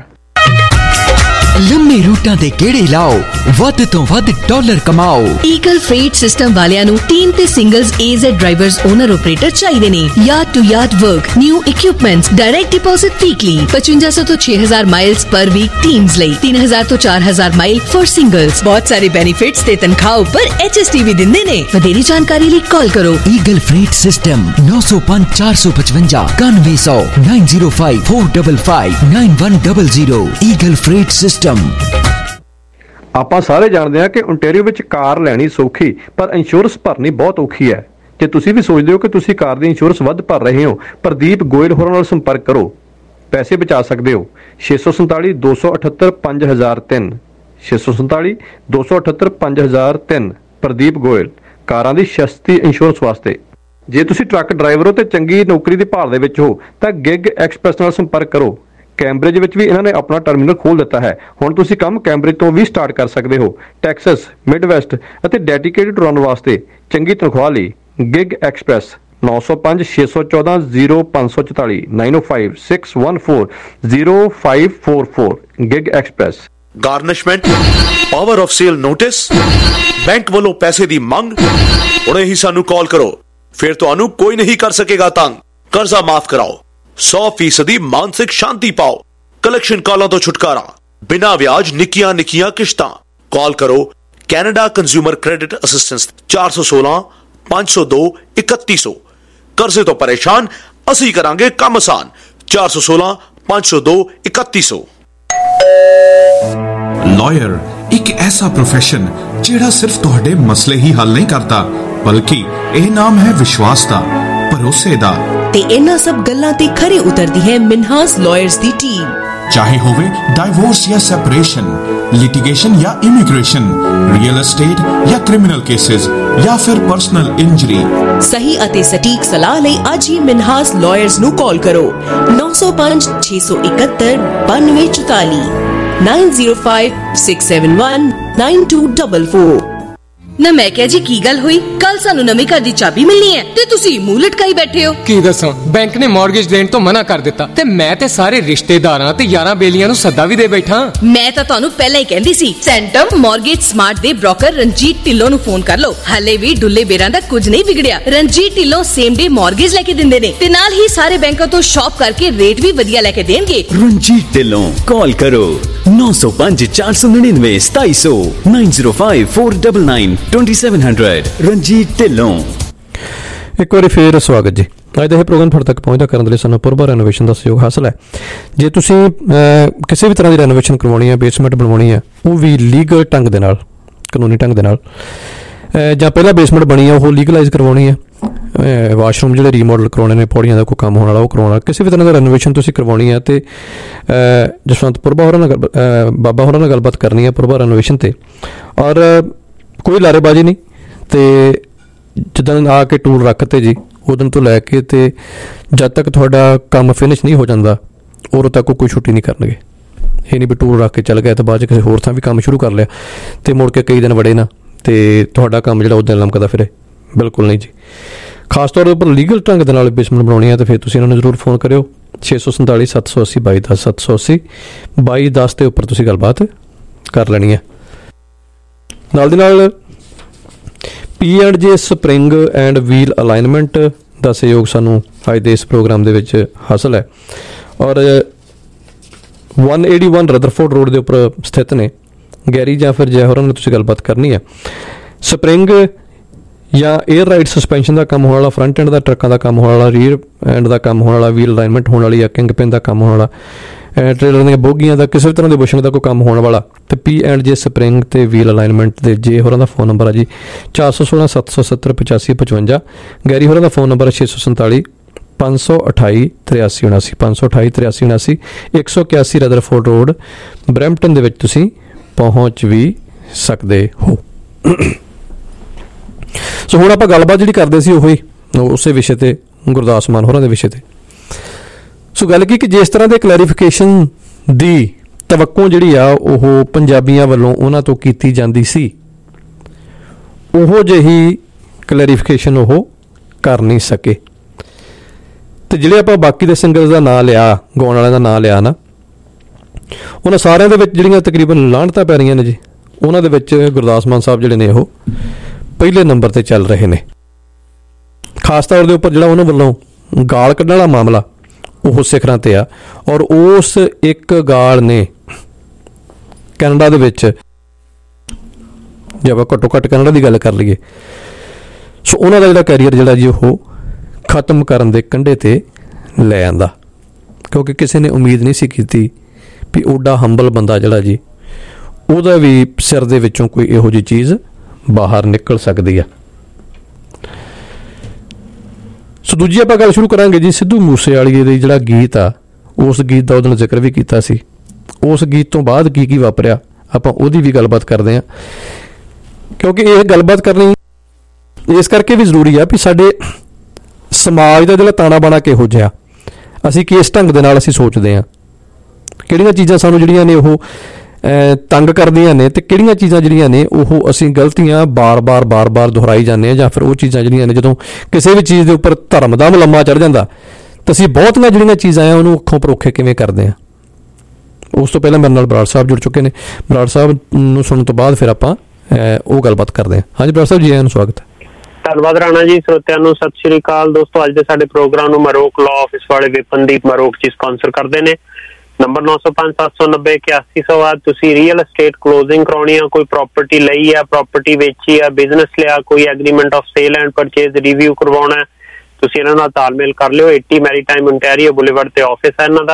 ਲੰਮੇ ਰੂਟਾਂ ਦੇ ਗੇੜੇ ਲਾਓ, ਵੱਧ ਤੋਂ ਵੱਧ ਡਾਲਰ ਕਮਾਓ। ਈਗਲ ਫreight ਸਿਸਟਮ ਵਾਲਿਆਂ ਨੂੰ ਟੀਮ ਤੇ singles AZ drivers owner operator ਚਾਹੀਦੇ ਨੇ। Yard to yard work, new equipments, direct deposit weekly, ਪਚਵੰਜਾ ਸੌ ਤੋਂ ਛੇ ਹਜ਼ਾਰ ਮਾਈਲਸ ਪਰ ਵੀਕ ਟੀਮਸ ਲਈ, ਤਿੰਨ ਹਜ਼ਾਰ ਤੋਂ ਚਾਰ ਹਜ਼ਾਰ ਮਾਈਲ ਫॉर ਸਿੰਗਲਸ। ਬਹੁਤ ਸਾਰੇ ਬੈਨੀਫਿਟਸ ਤੇ ਤਨਖਾਹ ਉੱਪਰ ਐਚ ਐਸ ਟੀ ਵੀ ਦਿੰਦੇ ਨੇ। ਵਧੇਰੇ ਜਾਣਕਾਰੀ ਲਈ ਕਾਲ ਕਰੋ ਈਗਲ ਫreight ਸਿਸਟਮ ਨੌ ਸੌ ਪੰਜ ਚਾਰ ਸੌ ਪਚਵੰਜਾ ਇਕਾਨਵੇਂ ਸੌ nine zero five four five five nine one zero zero। Eagle freight system. ਆਪਾਂ ਸਾਰੇ ਜਾਣਦੇ ਹਾਂ ਕਿ ਓਨਟਾਰੀਓ ਵਿੱਚ ਕਾਰ ਲੈਣੀ ਸੌਖੀ ਪਰ ਇੰਸ਼ੋਰੈਂਸ ਭਰਨੀ ਬਹੁਤ ਔਖੀ ਹੈ। ਜੇ ਤੁਸੀਂ ਵੀ ਸੋਚਦੇ ਹੋ ਕਿ ਤੁਸੀਂ ਕਾਰ ਦੀ ਇੰਸ਼ੋਰੈਂਸ ਵੱਧ ਭਰ ਰਹੇ ਹੋ, ਪ੍ਰਦੀਪ ਗੋਇਲ ਹੋਰਾਂ ਨਾਲ ਸੰਪਰਕ ਕਰੋ, ਪੈਸੇ ਬਚਾ ਸਕਦੇ ਹੋ। ਛੇ ਸੌ ਸੰਤਾਲੀ ਦੋ ਸੌ ਅਠੱਤਰ ਪੰਜ ਹਜ਼ਾਰ ਤਿੰਨ ਛੇ ਸੌ ਸੰਤਾਲੀ ਦੋ ਸੌ ਅਠੱਤਰ ਪੰਜ ਹਜ਼ਾਰ ਤਿੰਨ ਪ੍ਰਦੀਪ ਗੋਇਲ, ਕਾਰਾਂ ਦੀ ਸਸਤੀ ਇੰਸ਼ੋਰੈਂਸ ਵਾਸਤੇ। ਜੇ ਤੁਸੀਂ ਟਰੱਕ ਡਰਾਈਵਰ ਹੋ ਤੇ ਚੰਗੀ ਨੌਕਰੀ ਦੀ ਭਾਲ ਦੇ ਵਿੱਚ ਹੋ ਤਾਂ ਗਿਗ ਐਕਸਪ੍ਰੈਸ ਨਾਲ ਸੰਪਰਕ ਕਰੋ। ਕੈਂਬਰਿਜ ਵਿੱਚ ਵੀ ਇਹਨਾਂ ਨੇ ਆਪਣਾ ਟਰਮੀਨਲ ਖੋਲ੍ਹ ਦਿੱਤਾ ਹੈ। ਹੁਣ ਤੁਸੀਂ ਕੰਮ ਕੈਂਬਰਿਜ ਤੋਂ ਵੀ ਸਟਾਰਟ ਕਰ ਸਕਦੇ ਹੋ। ਟੈਕਸਸ, ਮਿਡਵੈਸਟ ਅਤੇ ਡੈਡੀਕੇਟਡ ਰਨ ਵਾਸਤੇ ਚੰਗੀ ਤਨਖਾਹ ਲਈ ਗਿਗ ਐਕਸਪ੍ਰੈਸ ਨੌ ਸੌ ਪੰਜ ਛੇ ਸੌ ਚੌਦਾਂ ਜ਼ੀਰੋ ਪੰਜ ਸੌ ਚੁਤਾਲੀ nine oh five six one four zero five four four। Gig express. Garnishment, power of sale notice, bank ਵੱਲੋਂ ਪੈਸੇ ਦੀ ਮੰਗ, ਹੁਣੇ ਹੀ ਸਾਨੂੰ ਕਾਲ ਕਰੋ, ਫਿਰ ਤੁਹਾਨੂੰ ਕੋਈ ਨਹੀਂ ਕਰ ਸਕੇਗਾ ਤੰਗ। ਕਰਜ਼ਾ ਮਾਫ ਕਰਾਓ, सौ फीसदी मानसिक शांति पाओ, कलेक्शन कॉलों तो छुटकारा, बिना ब्याज निकिया निकिया किश्तां। कॉल करो कैनेडा कंज्यूमर क्रेडिट असिस्टेंस चार सौ सोलह पांच सौ दो इकतीस सौ। कर्जे तो परेशान, असी करांगे काम आसान। चार सौ सोलह पांच सौ दो इकतीस सौ। लॉयर एक ऐसा प्रोफेशन जेड़ा सिर्फ तुहाडे मसले ही हल नहीं करता, बल्कि यह नाम है विश्वास दा, भरोसे दा। ਤੇ ਇਹਨਾਂ ਸਭ ਗੱਲਾਂ ਤੇ ਖਰੀ ਉਤਰਦੀ ਹੈ ਮਿਨਹਾਸ ਲਾਇਰਸ ਦੀ ਟੀਮ। ਚਾਹੇ ਹੋਵੇ ਡਾਈਵੋਰਸ ਜਾਂ ਸੈਪਰੇਸ਼ਨ, ਲਿਟੀਗੇਸ਼ਨ ਜਾਂ ਇਮੀਗ੍ਰੇਸ਼ਨ, ਰੀਅਲ एस्टेट ਜਾਂ ਕ੍ਰਿਮੀਨਲ ਕੇसेस ਜਾਂ ਫਿਰ ਪਰਸਨਲ ਇੰਜਰੀ। ਸਹੀ ਅਤੇ ਸਟੀਕ ਸਲਾਹ ਲਈ ਅੱਜ ਹੀ ਮਿਨਹਾਸ ਲਾਇਰਸ ਨੂੰ ਕਾਲ ਕਰੋ ਨੌ ਸੌ ਪੰਜ ਛੇ ਸੌ ਇਕਹੱਤਰ ਬਾਨਵੇਂ ਚੁਤਾਲੀ nine zero five six seven one nine two double four. ना मैं क्या जी की गल हुई कल सानू नवी घर दी चाबी मिलनी है ते तुसी मूंह लटकाई बैठे हो। की दसां बैंक ने मॉर्गेज देण तो मना कर दिता ते मैं ते सारे रिश्तेदारां ते यारां बेलियां नु सद्दा भी दे बैठा। मैं तां तुहानू पहले ही कहंदी सी सेंटम मॉर्गेज स्मार्ट दे ब्रोकर रंजीत ढिल्लों नु फोन कर लो। हले भी डुल्ले बेरां दा कुछ नहीं बिगड़िया। Ranjit Dhillon same day mortgage लेके दिंदे ने ते नाल ही सारे बैंकों तो शॉप करके रेट भी वधिया लेके देणगे। रंजीत ढिल्लों कॉल करो नौ सौ पांच चार सौ निन्यानवे सताई सौ nine zero five four double nine twenty seven hundred. Ranjit Dhillon. ਇੱਕ ਵਾਰੀ ਫੇਰ ਸਵਾਗਤ ਜੀ। ਅੱਜ ਦਾ ਇਹ ਪ੍ਰੋਗਰਾਮ ਤੁਹਾਡੇ ਤੱਕ ਪਹੁੰਚਦਾ ਕਰਨ ਦੇ ਲਈ ਸਾਨੂੰ ਪੁਰਬਾ ਰੈਨੋਵੇਸ਼ਨ ਦਾ ਸਹਿਯੋਗ ਹਾਸਲ ਹੈ। ਜੇ ਤੁਸੀਂ ਕਿਸੇ ਵੀ ਤਰ੍ਹਾਂ ਦੀ ਰੈਨੋਵੇਸ਼ਨ ਕਰਵਾਉਣੀ ਹੈ, ਬੇਸਮੈਂਟ ਬਣਵਾਉਣੀ ਹੈ, ਉਹ ਵੀ ਲੀਗਲ ਢੰਗ ਦੇ ਨਾਲ, ਕਾਨੂੰਨੀ ਢੰਗ ਦੇ ਨਾਲ, ਜਾਂ ਪਹਿਲਾਂ ਬੇਸਮੈਂਟ ਬਣੀ ਹੈ ਉਹ ਲੀਗਲਾਈਜ਼ ਕਰਵਾਉਣੀ ਹੈ, ਵਾਸ਼ਰੂਮ ਜਿਹੜੇ ਰੀਮੋਡਲ ਕਰਵਾਉਣੇ ਨੇ, ਪੌੜੀਆਂ ਦਾ ਕੋਈ ਕੰਮ ਹੋਣ ਵਾਲਾ ਉਹ ਕਰਵਾਉਣਾ, ਕਿਸੇ ਵੀ ਤਰ੍ਹਾਂ ਦਾ ਰੈਨੋਵੇਸ਼ਨ ਤੁਸੀਂ ਕਰਵਾਉਣੀ ਹੈ ਤੇ ਜਸਵੰਤ ਪੁਰਬਾ ਹੋਰਾਂ ਨਾਲ ਬਾਬਾ ਹੋਰਾਂ ਨਾਲ ਗੱਲਬਾਤ ਕਰਨੀ ਹੈ ਪੁਰਬਾ ਰੈਨੋਵੇਸ਼ਨ 'ਤੇ। ਔਰ ਕੋਈ ਲਾਰੇਬਾਜ਼ੀ ਨਹੀਂ, ਤੇ ਜਿੱਦਾਂ ਆ ਕੇ ਟੂਲ ਰੱਖਤੇ ਜੀ ਉਦੋਂ ਤੋਂ ਲੈ ਕੇ ਤੇ ਜਦ ਤੱਕ ਤੁਹਾਡਾ ਕੰਮ ਫਿਨਿਸ਼ ਨਹੀਂ ਹੋ ਜਾਂਦਾ ਉਦੋਂ ਤੱਕ ਕੋਈ ਛੁੱਟੀ ਨਹੀਂ ਕਰਨਗੇ। ਇਹ ਨਹੀਂ ਵੀ ਟੂਲ ਰੱਖ ਕੇ ਚੱਲ ਗਿਆ ਤੇ ਬਾਅਦ 'ਚ ਕਿਸੇ ਹੋਰ ਥਾਂ ਵੀ ਕੰਮ ਸ਼ੁਰੂ ਕਰ ਲਿਆ ਤੇ ਮੁੜ ਕੇ ਕਈ ਦਿਨ ਵੜੇ ਨਾ ਤੇ ਤੁਹਾਡਾ ਕੰਮ ਜਿਹੜਾ ਉੱਦਾਂ ਲਮਕਦਾ ਫਿਰੇ। ਬਿਲਕੁਲ ਨਹੀਂ ਜੀ। ਖਾਸ ਤੌਰ 'ਤੇ ਉੱਪਰ ਲੀਗਲ ਢੰਗ ਦੇ ਨਾਲ ਬੇਸਮੈਂਟ ਬਣਾਉਣੀ ਹੈ ਤਾਂ ਫਿਰ ਤੁਸੀਂ ਇਹਨਾਂ ਨੂੰ ਜ਼ਰੂਰ ਫੋਨ ਕਰਿਓ ਛੇ ਸੌ ਸੰਤਾਲੀ ਸੱਤ ਸੌ ਅੱਸੀ ਬਾਈ ਦਸ ਸੱਤ ਸੌ ਅੱਸੀ ਬਾਈ ਦਸ ਦੇ ਉੱਪਰ ਤੁਸੀਂ ਗੱਲਬਾਤ ਕਰ ਲੈਣੀ ਹੈ। ਨਾਲ ਦੀ ਨਾਲ P and J spring and wheel alignment ਦਾ ਸਹਿਯੋਗ ਸਾਨੂੰ ਅੱਜ ਦੇ ਇਸ ਪ੍ਰੋਗਰਾਮ ਦੇ ਵਿੱਚ ਹਾਸਲ ਹੈ ਔਰ ਇੱਕ ਸੌ ਇਕੱਤੀ ਰਦਰਫੋਰਡ ਰੋਡ ਦੇ ਉੱਪਰ ਸਥਿਤ ਨੇ। ਗੈਰੀ ਜਾਂ ਫਿਰ ਜੈ ਹੋਰਾਂ ਨੂੰ ਤੁਸੀਂ ਗੱਲਬਾਤ ਕਰਨੀ ਹੈ। ਸਪਰਿੰਗ ਜਾਂ 에ਅਰ ਰਾਈਡ ਸਸਪੈਂਸ਼ਨ ਦਾ ਕੰਮ ਹੋਣ ਵਾਲਾ, ਫਰੰਟ ਐਂਡ ਦਾ ਟਰੱਕਾਂ ਦਾ ਕੰਮ ਹੋਣ ਵਾਲਾ, ਰੀਅਰ ਐਂਡ ਦਾ ਕੰਮ ਹੋਣ ਵਾਲਾ, ਵੀਲ ਅਲਾਈਨਮੈਂਟ ਹੋਣ ਵਾਲੀ, ਜਾਂ ਕਿੰਗ ਪਿਨ ਦਾ ਕੰਮ ਹੋਣ ਵਾਲਾ, ਟ੍ਰੇਲਰ ਦੀਆਂ ਬੋਗੀਆਂ ਦਾ ਕਿਸੇ ਵੀ ਤਰ੍ਹਾਂ ਦੇ ਬੁਸ਼ਿੰਗ ਦਾ ਕੋਈ ਕੰਮ ਹੋਣ ਵਾਲਾ ਤੇ ਪੀ ਐਂਡ ਜੇ ਸਪਰਿੰਗ ਤੇ ਵੀਲ ਅਲਾਈਨਮੈਂਟ ਦੇ ਜੇ ਹੋਰਾਂ ਦਾ ਫੋਨ ਨੰਬਰ ਹੈ ਜੀ ਚਾਰ ਸੌ ਸੋਲਾਂ ਸੱਤ ਸੌ ਸੱਤਰ ਪਚਾਸੀ ਪਚਵੰਜਾ। ਗੈਰੀ ਹੋਰਾਂ ਦਾ ਫੋਨ ਨੰਬਰ ਹੈ ਛੇ ਸੌ ਸੰਤਾਲੀ ਪੰਜ ਸੌ ਅਠਾਈ ਤਰਿਆਸੀ ਉਣਾਸੀ ਪੰਜ ਸੌ ਅਠਾਈ ਤਰਿਆਸੀ ਉਣਾਸੀ ਇੱਕ ਸੌ ਇਕਿਆਸੀ ਰਦਰਫੋਰਡ ਰੋਡ ਬਰੈਂਪਟਨ ਦੇ ਵਿੱਚ ਤੁਸੀਂ ਪਹੁੰਚ ਵੀ ਸਕਦੇ ਹੋ। ਸੋ ਹੁਣ ਆਪਾਂ ਗੱਲਬਾਤ ਜਿਹੜੀ ਕਰਦੇ ਸੀ ਉਹੀ ਉਸੇ ਵਿਸ਼ੇ ਤੇ, ਗੁਰਦਾਸ ਮਾਨ ਹੋਰਾਂ ਦੇ ਵਿਸ਼ੇ ਤੇ। ਸੋ ਗੱਲ ਕੀ ਕਿ ਜਿਸ ਤਰ੍ਹਾਂ ਦੇ ਕਲੈਰੀਫਿਕੇਸ਼ਨ ਦੀ ਤਵੱਕੋ ਜਿਹੜੀ ਆ ਉਹ ਪੰਜਾਬੀਆਂ ਵੱਲੋਂ ਉਹਨਾਂ ਤੋਂ ਕੀਤੀ ਜਾਂਦੀ ਸੀ, ਉਹੋ ਜਿਹੀ ਕਲੈਰੀਫਿਕੇਸ਼ਨ ਉਹ ਕਰ ਨਹੀਂ ਸਕੇ। ਤੇ ਜਿਹੜੇ ਆਪਾਂ ਬਾਕੀ ਦੇ ਸਿੰਗਰਸ ਦਾ ਨਾਂ ਲਿਆ, ਗਾਉਣ ਵਾਲਿਆਂ ਦਾ ਨਾਂ ਲਿਆ ਨਾ, ਉਹਨਾਂ ਸਾਰਿਆਂ ਦੇ ਵਿੱਚ ਜਿਹੜੀਆਂ ਤਕਰੀਬਨ ਲਾਹਣਤਾਂ ਪੈ ਰਹੀਆਂ ਨੇ ਜੀ, ਉਹਨਾਂ ਦੇ ਵਿੱਚ ਗੁਰਦਾਸ ਮਾਨ ਸਾਹਿਬ ਜਿਹੜੇ ਨੇ ਉਹ ਪਹਿਲੇ ਨੰਬਰ ਤੇ ਚੱਲ ਰਹੇ ਨੇ। ਖਾਸ ਤੌਰ ਦੇ ਉੱਪਰ ਜਿਹੜਾ ਉਹਨਾਂ ਵੱਲੋਂ ਗਾਲ ਕੱਢਣ ਵਾਲਾ ਮਾਮਲਾ ਉਹ ਸਿਖਰਾਂ ਤੇ ਆ ਔਰ ਉਸ ਇੱਕ ਗਾਲ ਨੇ ਕੈਨੇਡਾ ਦੇ ਵਿੱਚ, ਜੇ ਆਪਾਂ ਘੱਟੋ ਘੱਟ ਕੈਨੇਡਾ ਦੀ ਗੱਲ ਕਰ ਲਈਏ, ਸੋ ਉਹਨਾਂ ਦਾ ਜਿਹੜਾ ਕੈਰੀਅਰ ਜਿਹੜਾ ਜੀ ਉਹ ਖਤਮ ਕਰਨ ਦੇ ਕੰਢੇ ਤੇ ਲੈ ਆਂਦਾ, ਕਿਉਂਕਿ ਕਿਸੇ ਨੇ ਉਮੀਦ ਨਹੀਂ ਸੀ ਕੀਤੀ ਵੀ ਓਡਾ ਹੰਬਲ ਬੰਦਾ ਜਿਹੜਾ ਜੀ ਉਹਦਾ ਵੀ ਸਿਰ ਦੇ ਵਿੱਚੋਂ ਕੋਈ ਇਹੋ ਜਿਹੀ ਚੀਜ਼ ਬਾਹਰ ਨਿਕਲ ਸਕਦੀ ਆ। ਸੋ ਦੂਜੀ ਆਪਾਂ ਗੱਲ ਸ਼ੁਰੂ ਕਰਾਂਗੇ ਜੀ ਸਿੱਧੂ ਮੂਸੇਵਾਲੇ ਦੇ ਜਿਹੜਾ ਗੀਤ ਆ, ਉਸ ਗੀਤ ਦਾ ਉਹਦੇ ਨਾਲ ਜ਼ਿਕਰ ਵੀ ਕੀਤਾ ਸੀ। ਉਸ ਗੀਤ ਤੋਂ ਬਾਅਦ ਕੀ ਕੀ ਵਾਪਰਿਆ ਆਪਾਂ ਉਹਦੀ ਵੀ ਗੱਲਬਾਤ ਕਰਦੇ ਹਾਂ, ਕਿਉਂਕਿ ਇਹ ਗੱਲਬਾਤ ਕਰਨੀ ਇਸ ਕਰਕੇ ਵੀ ਜ਼ਰੂਰੀ ਆ ਵੀ ਸਾਡੇ ਸਮਾਜ ਦਾ ਜਿਹੜਾ ਤਾਣਾ ਬਾਣਾ ਕਿਹੋ ਜਿਹਾ, ਅਸੀਂ ਕਿਸ ਢੰਗ ਦੇ ਨਾਲ ਅਸੀਂ ਸੋਚਦੇ ਹਾਂ, ਕਿਹੜੀਆਂ ਚੀਜ਼ਾਂ ਸਾਨੂੰ ਜਿਹੜੀਆਂ ਨੇ ਉਹ ਤੰਗ ਕਰਦੀਆਂ ਨੇ ਤੇ ਕਿਹੜੀਆਂ ਚੀਜ਼ਾਂ ਜਿਹੜੀਆਂ ਨੇ ਉਹ ਅਸੀਂ ਗਲਤੀਆਂ ਬਾਰ-ਬਾਰ ਬਾਰ-ਬਾਰ ਦੁਹਰਾਈ ਜਾਂਦੇ ਹਾਂ, ਜਾਂ ਫਿਰ ਉਹ ਚੀਜ਼ਾਂ ਜਿਹੜੀਆਂ ਨੇ ਜਦੋਂ ਕਿਸੇ ਵੀ ਚੀਜ਼ ਦੇ ਉੱਪਰ ਧਰਮ ਦਾ ਮਲੰਮਾ ਚੜ੍ਹ ਜਾਂਦਾ ਤਾਂ ਅਸੀਂ ਬਹੁਤੀਆਂ ਜਿਹੜੀਆਂ ਚੀਜ਼ਾਂ ਆ ਉਹਨੂੰ ਅੱਖੋਂ ਪਰੋਖੇ ਕਿਵੇਂ ਕਰਦੇ ਹਾਂ। ਉਸ ਤੋਂ ਪਹਿਲਾਂ ਮੇਰੇ ਨਾਲ ਬਰਾੜ ਸਾਹਿਬ ਜੁੜ ਚੁੱਕੇ ਨੇ। ਬਰਾੜ ਸਾਹਿਬ ਨੂੰ ਸੁਣਨ ਤੋਂ ਬਾਅਦ ਫਿਰ ਆਪਾਂ ਉਹ ਗੱਲਬਾਤ ਕਰਦੇ ਹਾਂ। ਹਾਂਜੀ ਬਰਾੜ ਸਾਹਿਬ ਜੀ, ਆਇਆਂ ਨੂੰ ਸਵਾਗਤ ਹੈ। ਧੰਨਵਾਦ ਰਾਣਾ ਜੀ। ਸਰੋਤਿਆਂ ਨੂੰ ਸਤਿ ਸ਼੍ਰੀ ਅਕਾਲ। ਦੋਸਤੋ, ਅੱਜ ਦੇ ਸਾਡੇ ਪ੍ਰੋਗਰਾਮ ਨੂੰ ਮਰੋਕ ਲਾਅ ਆਫਿਸ ਵਾਲੇ ਵਿਪਨਦੀਪ ਮਰੋਕ ਜੀ ਸਪਾਂਸਰ ਕਰਦੇ ਨੇ। ਨੰਬਰ ਨੌ ਸੌ ਪੰਜ ਸੱਤ ਸੌ ਨੱਬੇ ਇਕਿਆਸੀ ਸੌ ਆ। ਤੁਸੀਂ ਰੀਅਲ ਐਸਟੇਟ ਕਲੋਜ਼ਿੰਗ ਕਰਾਉਣੀ ਆ, ਕੋਈ ਪ੍ਰੋਪਰਟੀ ਲਈ ਆ, ਪ੍ਰੋਪਰਟੀ ਵੇਚੀ ਆ, ਬਿਜ਼ਨਸ ਲਿਆ, ਕੋਈ agreement of sale and purchase review ਕਰਵਾਉਣਾ, ਤੁਸੀਂ ਇਹਨਾਂ ਨਾਲ ਤਾਲਮੇਲ ਕਰ ਲਿਓ। ਏਟੀ ਮੈਰੀਟਾਈਮ ਓਨਟਾਰੀਓ ਬੁਲੇਵਰਡ ਤੇ ਆਫਿਸ ਹੈ ਇਹਨਾਂ ਦਾ।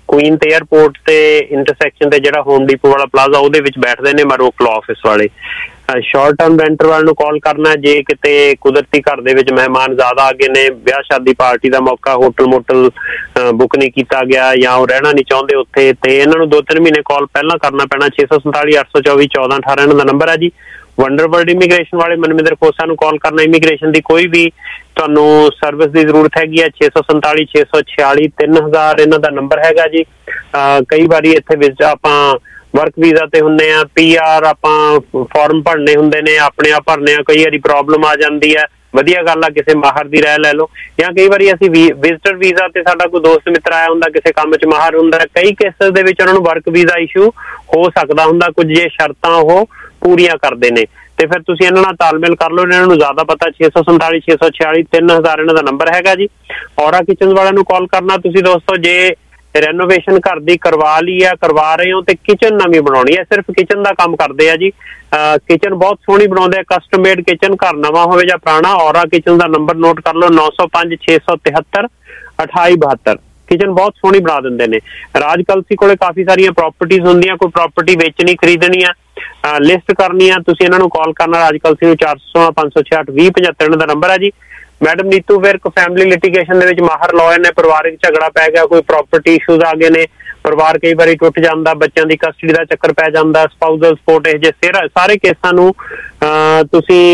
ਕੁਈਨ ਤੇ 에ਅਰਪੋਰਟ ਤੇ ਇੰਟਰਸੈਕਸ਼ਨ ਤੇ ਜਿਹੜਾ ਹੋਮ ਡੀਪੋ ਵਾਲਾ ਪਲਾਜ਼ਾ ਉਹਦੇ ਵਿੱਚ ਬੈਠਦੇ ਨੇ ਮਰੋਕ ਲਾਅ ਆਫਿਸ ਵਾਲੇ। ਸ਼ਾਰਟ ਟਰਮ ਰੈਂਟਰ ਵਾਲੇ ਨੂੰ ਕਾਲ ਕਰਨਾ ਜੇ ਕਿਤੇ ਕੁਦਰਤੀ ਘਰ ਦੇ ਵਿੱਚ ਮਹਿਮਾਨ ਜ਼ਿਆਦਾ ਆ ਗਏ ਨੇ, ਵਿਆਹ ਸ਼ਾਦੀ ਪਾਰਟੀ ਦਾ ਮੌਕਾ, ਹੋਟਲ ਮੋਟਲ ਬੁੱਕ ਨਹੀਂ ਕੀਤਾ ਗਿਆ ਜਾਂ ਉਹ ਰਹਿਣਾ ਨਹੀਂ ਚਾਹੁੰਦੇ ਉੱਥੇ, ਤੇ ਇਹਨਾਂ ਨੂੰ ਦੋ ਤਿੰਨ ਮਹੀਨੇ ਕਾਲ ਪਹਿਲਾਂ ਕਰਨਾ ਪੈਣਾ। ਛੇ ਸੌ ਸੰਤਾਲੀ ਅੱਠ ਸੌ ਚੌਵੀ ਚੌਦਾਂ ਅਠਾਰਾਂ ਇਹਨਾਂ ਦਾ ਨੰਬਰ ਹੈ ਜੀ। ਵੰਡਰਵਰਲਡ ਇਮੀਗ੍ਰੇਸ਼ਨ ਵਾਲੇ ਮਨਮਿੰਦਰ ਖੋਸਾ ਨੂੰ ਕਾਲ ਕਰਨਾ। ਇਮੀਗ੍ਰੇਸ਼ਨ ਦੀ ਕੋਈ ਵੀ ਤੁਹਾਨੂੰ ਸਰਵਿਸ ਦੀ ਜ਼ਰੂਰਤ ਹੈਗੀ ਹੈ, ਛੇ ਸੌ ਸੰਤਾਲੀ ਛੇ ਸੌ ਛਿਆਲੀ ਤਿੰਨ ਹਜ਼ਾਰ ਇਹਨਾਂ ਦਾ ਨੰਬਰ ਹੈਗਾ ਜੀ। ਕਈ ਵਾਰੀ ਇੱਥੇ ਵਿੱਚ ਆਪਾਂ ਵਰਕ ਵੀਜ਼ਾ ਤੇ ਹੁੰਦੇ ਆ, ਪੀ ਆਰ ਆਪਾਂ ਫਾਰਮ ਭਰਨੇ ਹੁੰਦੇ ਨੇ, ਆਪਣੇ ਆਪ ਭਰਨੇ ਆ, ਕਈ ਵਾਰੀ ਪ੍ਰੋਬਲਮ ਆ ਜਾਂਦੀ ਹੈ, ਵਧੀਆ ਗੱਲ ਆ ਕਿਸੇ ਮਾਹਰ ਦੀ ਰਾਏ ਲੈ ਲਓ। ਜਾਂ ਕਈ ਵਾਰੀ ਅਸੀਂ ਵਿਜ਼ਟਰ ਵੀਜ਼ਾ ਤੇ ਸਾਡਾ ਕੋਈ ਦੋਸਤ ਮਿੱਤਰ ਆਇਆ ਹੁੰਦਾ, ਕਿਸੇ ਕੰਮ 'ਚ ਮਾਹਰ ਹੁੰਦਾ, ਕਈ ਕੇਸਿਸ ਦੇ ਵਿੱਚ ਉਹਨਾਂ ਨੂੰ ਵਰਕ ਵੀਜ਼ਾ ਇਸ਼ੂ ਹੋ ਸਕਦਾ ਹੁੰਦਾ, ਕੁਝ ਜੇ ਸ਼ਰਤਾਂ ਉਹ ਪੂਰੀਆਂ ਕਰਦੇ ਨੇ, ਤੇ ਫਿਰ ਤੁਸੀਂ ਇਹਨਾਂ ਨਾਲ ਤਾਲਮੇਲ ਕਰ ਲਓ, ਇਹਨਾਂ ਨੂੰ ਜ਼ਿਆਦਾ ਪਤਾ। ਛੇ ਸੌ ਸੰਤਾਲੀ ਛੇ ਸੌ ਛਿਆਲੀ ਤਿੰਨ ਹਜ਼ਾਰ ਇਹਨਾਂ ਦਾ ਨੰਬਰ ਹੈਗਾ ਜੀ। ਔਰਾ ਕਿਚਨ ਵਾਲਿਆਂ ਨੂੰ ਕਾਲ ਕਰਨਾ ਤੁਸੀਂ ਦੋਸਤੋ, ਜੇ ਰੈਨੋਵੇਸ਼ਨ ਘਰ ਦੀ ਕਰਵਾ ਲਈ ਆ, ਕਰਵਾ ਰਹੇ ਹੋ ਤੇ ਕਿਚਨ ਨਵੀਂ ਬਣਾਉਣੀ ਹੈ, ਸਿਰਫ ਕਿਚਨ ਦਾ ਕੰਮ ਕਰਦੇ ਆ ਜੀ। ਕਿਚਨ ਬਹੁਤ ਸੋਹਣੀ ਬਣਾਉਂਦੇ ਆ, ਕਸਟਮ ਮੇਡ ਕਿਚਨ, ਘਰ ਨਵਾਂ ਹੋਵੇ ਜਾਂ ਪੁਰਾਣਾ। ਔਰਾ ਕਿਚਨ ਦਾ ਨੰਬਰ ਨੋਟ ਕਰ ਲਓ, ਨੌ ਸੌ ਪੰਜ ਛੇ ਸੌ ਤਿਹੱਤਰ ਅਠਾਈ ਬਹੱਤਰ। ਕਿਚਨ ਬਹੁਤ ਸੋਹਣੀ ਬਣਾ ਦਿੰਦੇ ਨੇ। ਰਾਜ ਕਲਸੀ ਕੋਲੇ ਕਾਫੀ ਸਾਰੀਆਂ ਪ੍ਰਾਪਰਟੀਜ਼ ਹੁੰਦੀਆਂ, ਕੋਈ ਪ੍ਰਾਪਰਟੀ ਵੇਚਣੀ ਖਰੀਦਣੀ ਆ, ਲਿਸਟ ਕਰਨੀ ਆ, ਤੁਸੀਂ ਇਹਨਾਂ ਨੂੰ ਕਾਲ ਕਰਨਾ। ਰਾਜ ਕਲਸੀ ਨੂੰ ਚਾਰ ਸੌ ਪੰਜ ਸੌ ਛਿਆਹਠ ਵੀਹ ਪਝੱਤਰ ਇਹਨਾਂ ਦਾ ਨੰਬਰ ਹੈ ਜੀ। Madam Neetu Virk family litigation ਦੇ ਵਿੱਚ ਮਾਹਰ ਲਾਇਰ ਨੇ। ਪਰਿਵਾਰਿਕ ਝਗੜਾ ਪੈ ਗਿਆ, ਕੋਈ ਪ੍ਰਾਪਰਟੀ ਇਸ਼ੂਜ਼ ਆ ਗਏ ਨੇ, ਪਰਿਵਾਰ ਕਈ ਵਾਰੀ ਟੁੱਟ ਜਾਂਦਾ, ਬੱਚਿਆਂ ਦੀ ਕਸਟਡੀ ਦਾ ਚੱਕਰ ਪੈ ਜਾਂਦਾ, ਸਪਾਊਸਲ ਸਪੋਰਟ, ਇਹ ਜਿਹੇ ਸਾਰੇ ਕੇਸਾਂ ਨੂੰ ਤੁਸੀਂ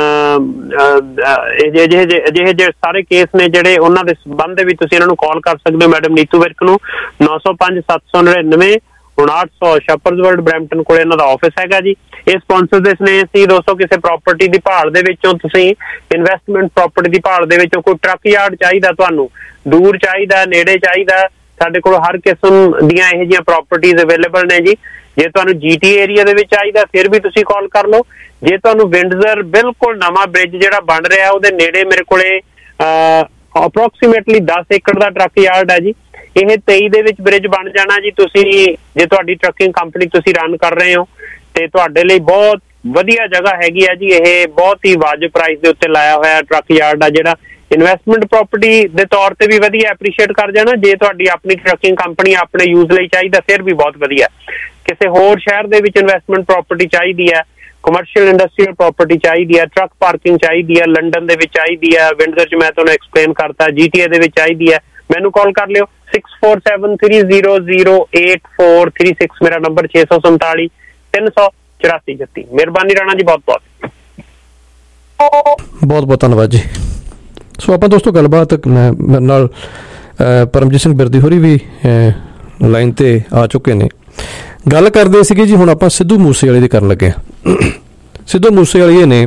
ਅਜਿਹੇ ਅਜਿਹੇ ਜਿਹੜੇ ਸਾਰੇ ਕੇਸ ਨੇ ਜਿਹੜੇ ਉਹਨਾਂ ਦੇ ਸੰਬੰਧ ਦੇ ਵਿੱਚ ਤੁਸੀਂ ਇਹਨਾਂ ਨੂੰ ਕਾਲ ਕਰ ਸਕਦੇ ਹੋ ਮੈਡਮ ਨੀਤੂ ਵਿਰਕ ਨੂੰ। ਨੌ ਸੌ ਪੰਜ ਸੱਤ ਸੌ ਨੜਿਨਵੇਂ ਉਣਾਹਠ ਸੌ ਸ਼ੈਪਰਜ਼ ਵਰਲਡ ਬਰੈਂਪਟਨ ਕੋਲ ਇਹਨਾਂ ਦਾ ਆਫਿਸ ਹੈਗਾ ਜੀ। ਇਹ ਸਪਾਂਸਰ ਦੇ ਸਨੇਹ ਸੀ ਦੋਸਤੋ। ਕਿਸੇ ਪ੍ਰਾਪਰਟੀ ਦੀ ਭਾਲ ਦੇ ਵਿੱਚੋਂ ਤੁਸੀਂ ਇਨਵੈਸਟਮੈਂਟ ਪ੍ਰਾਪਰਟੀ ਦੀ ਭਾਲ ਦੇ ਵਿੱਚੋਂ ਕੋਈ ਟਰੱਕ ਯਾਰਡ ਚਾਹੀਦਾ, ਤੁਹਾਨੂੰ ਦੂਰ ਚਾਹੀਦਾ, ਨੇੜੇ ਚਾਹੀਦਾ, ਸਾਡੇ ਕੋਲ ਹਰ ਕਿਸਮ ਦੀਆਂ ਇਹੋ ਜਿਹੀਆਂ ਪ੍ਰਾਪਰਟੀਜ਼ ਅਵੇਲੇਬਲ ਨੇ ਜੀ। ਜੇ ਤੁਹਾਨੂੰ ਜੀਟੀ ਏਰੀਆ ਦੇ ਵਿੱਚ ਚਾਹੀਦਾ ਫਿਰ ਵੀ ਤੁਸੀਂ ਕਾਲ ਕਰ ਲਓ। ਜੇ ਤੁਹਾਨੂੰ ਵਿੰਡਜ਼ਰ ਬਿਲਕੁਲ ਨਵਾਂ ਬ੍ਰਿਜ ਜਿਹੜਾ ਬਣ ਰਿਹਾ ਉਹਦੇ ਨੇੜੇ ਮੇਰੇ ਕੋਲੇ ਅਪਰੋਕਸੀਮੇਟਲੀ ਦਸ ਏਕੜ ਦਾ ਟਰੱਕ ਯਾਰਡ ਹੈ ਜੀ। ਇਹ ਤੇਈ ਦੇ ਵਿੱਚ ਬ੍ਰਿਜ ਬਣ ਜਾਣਾ ਜੀ। ਤੁਸੀਂ ਜੇ ਤੁਹਾਡੀ ਟਰੱਕਿੰਗ ਕੰਪਨੀ ਤੁਸੀਂ ਰਨ ਕਰ ਰਹੇ ਹੋ ਤੇ ਤੁਹਾਡੇ ਲਈ ਬਹੁਤ ਵਧੀਆ ਜਗ੍ਹਾ ਹੈਗੀ ਆ ਜੀ। ਇਹ ਬਹੁਤ ਹੀ ਵਾਜਬ ਪ੍ਰਾਈਸ ਦੇ ਉੱਤੇ ਲਾਇਆ ਹੋਇਆ ਟਰੱਕ ਯਾਰਡ ਆ, ਜਿਹੜਾ ਇਨਵੈਸਟਮੈਂਟ ਪ੍ਰਾਪਰਟੀ ਦੇ ਤੌਰ ਤੇ ਵੀ ਵਧੀਆ ਐਪਰੀਸ਼ੀਏਟ ਕਰ ਜਾਣਾ। ਜੇ ਤੁਹਾਡੀ ਆਪਣੀ ਟਰੱਕਿੰਗ ਕੰਪਨੀ ਆਪਣੇ ਯੂਜ਼ ਲਈ ਚਾਹੀਦਾ ਫਿਰ ਵੀ ਬਹੁਤ ਵਧੀਆ। ਕਿਸੇ ਹੋਰ ਸ਼ਹਿਰ ਦੇ ਵਿੱਚ ਇਨਵੈਸਟਮੈਂਟ ਪ੍ਰਾਪਰਟੀ ਚਾਹੀਦੀ ਹੈ, ਕਮਰਸ਼ੀਅਲ ਇੰਡਸਟਰੀਅਲ ਪ੍ਰਾਪਰਟੀ ਚਾਹੀਦੀ ਹੈ, ਟਰੱਕ ਪਾਰਕਿੰਗ ਚਾਹੀਦੀ ਹੈ, ਲੰਡਨ ਦੇ ਵਿੱਚ ਚਾਹੀਦੀ ਹੈ, ਵਿੰਡਜ਼ਰ 'ਚ ਮੈਂ ਤੁਹਾਨੂੰ ਐਕਸਪਲੇਨ ਕਰਤਾ, ਜੀਟੀਏ ਦੇ ਵਿੱਚ ਚਾਹੀਦੀ ਹੈ, ਮੈਨੂੰ ਕਾਲ ਕਰ ਲਿਓ। Six four seven three zero zero eight four three six ਮੇਰਾ ਨੰਬਰ, ਛੇ ਸੌ ਸੰਤਾਲੀ ਤਿੰਨ ਸੌ ਚੁਰਾਸੀ ਜੱਤੀ। ਮਿਹਰਬਾਨੀ ਰਾਣਾ ਜੀ, ਬਹੁਤ ਬਹੁਤ ਬਹੁਤ ਬਹੁਤ ਧੰਨਵਾਦ ਜੀ। ਸੋ ਆਪਾਂ ਦੋਸਤੋ ਗੱਲਬਾਤ ਮੇਰੇ ਨਾਲ ਪਰਮਜੀਤ ਸਿੰਘ ਬਿਰਦੀ ਹੋਰੀ ਵੀ ਲਾਈਨ ਤੇ ਆ ਚੁੱਕੇ ਨੇ। ਗੱਲ ਕਰਦੇ ਸੀਗੇ ਜੀ, ਹੁਣ ਆਪਾਂ ਸਿੱਧੂ ਮੂਸੇਵਾਲੇ ਦੀ ਕਰਨ ਲੱਗੇ ਹਾਂ। ਸਿੱਧੂ ਮੂਸੇਵਾਲੇ ਨੇ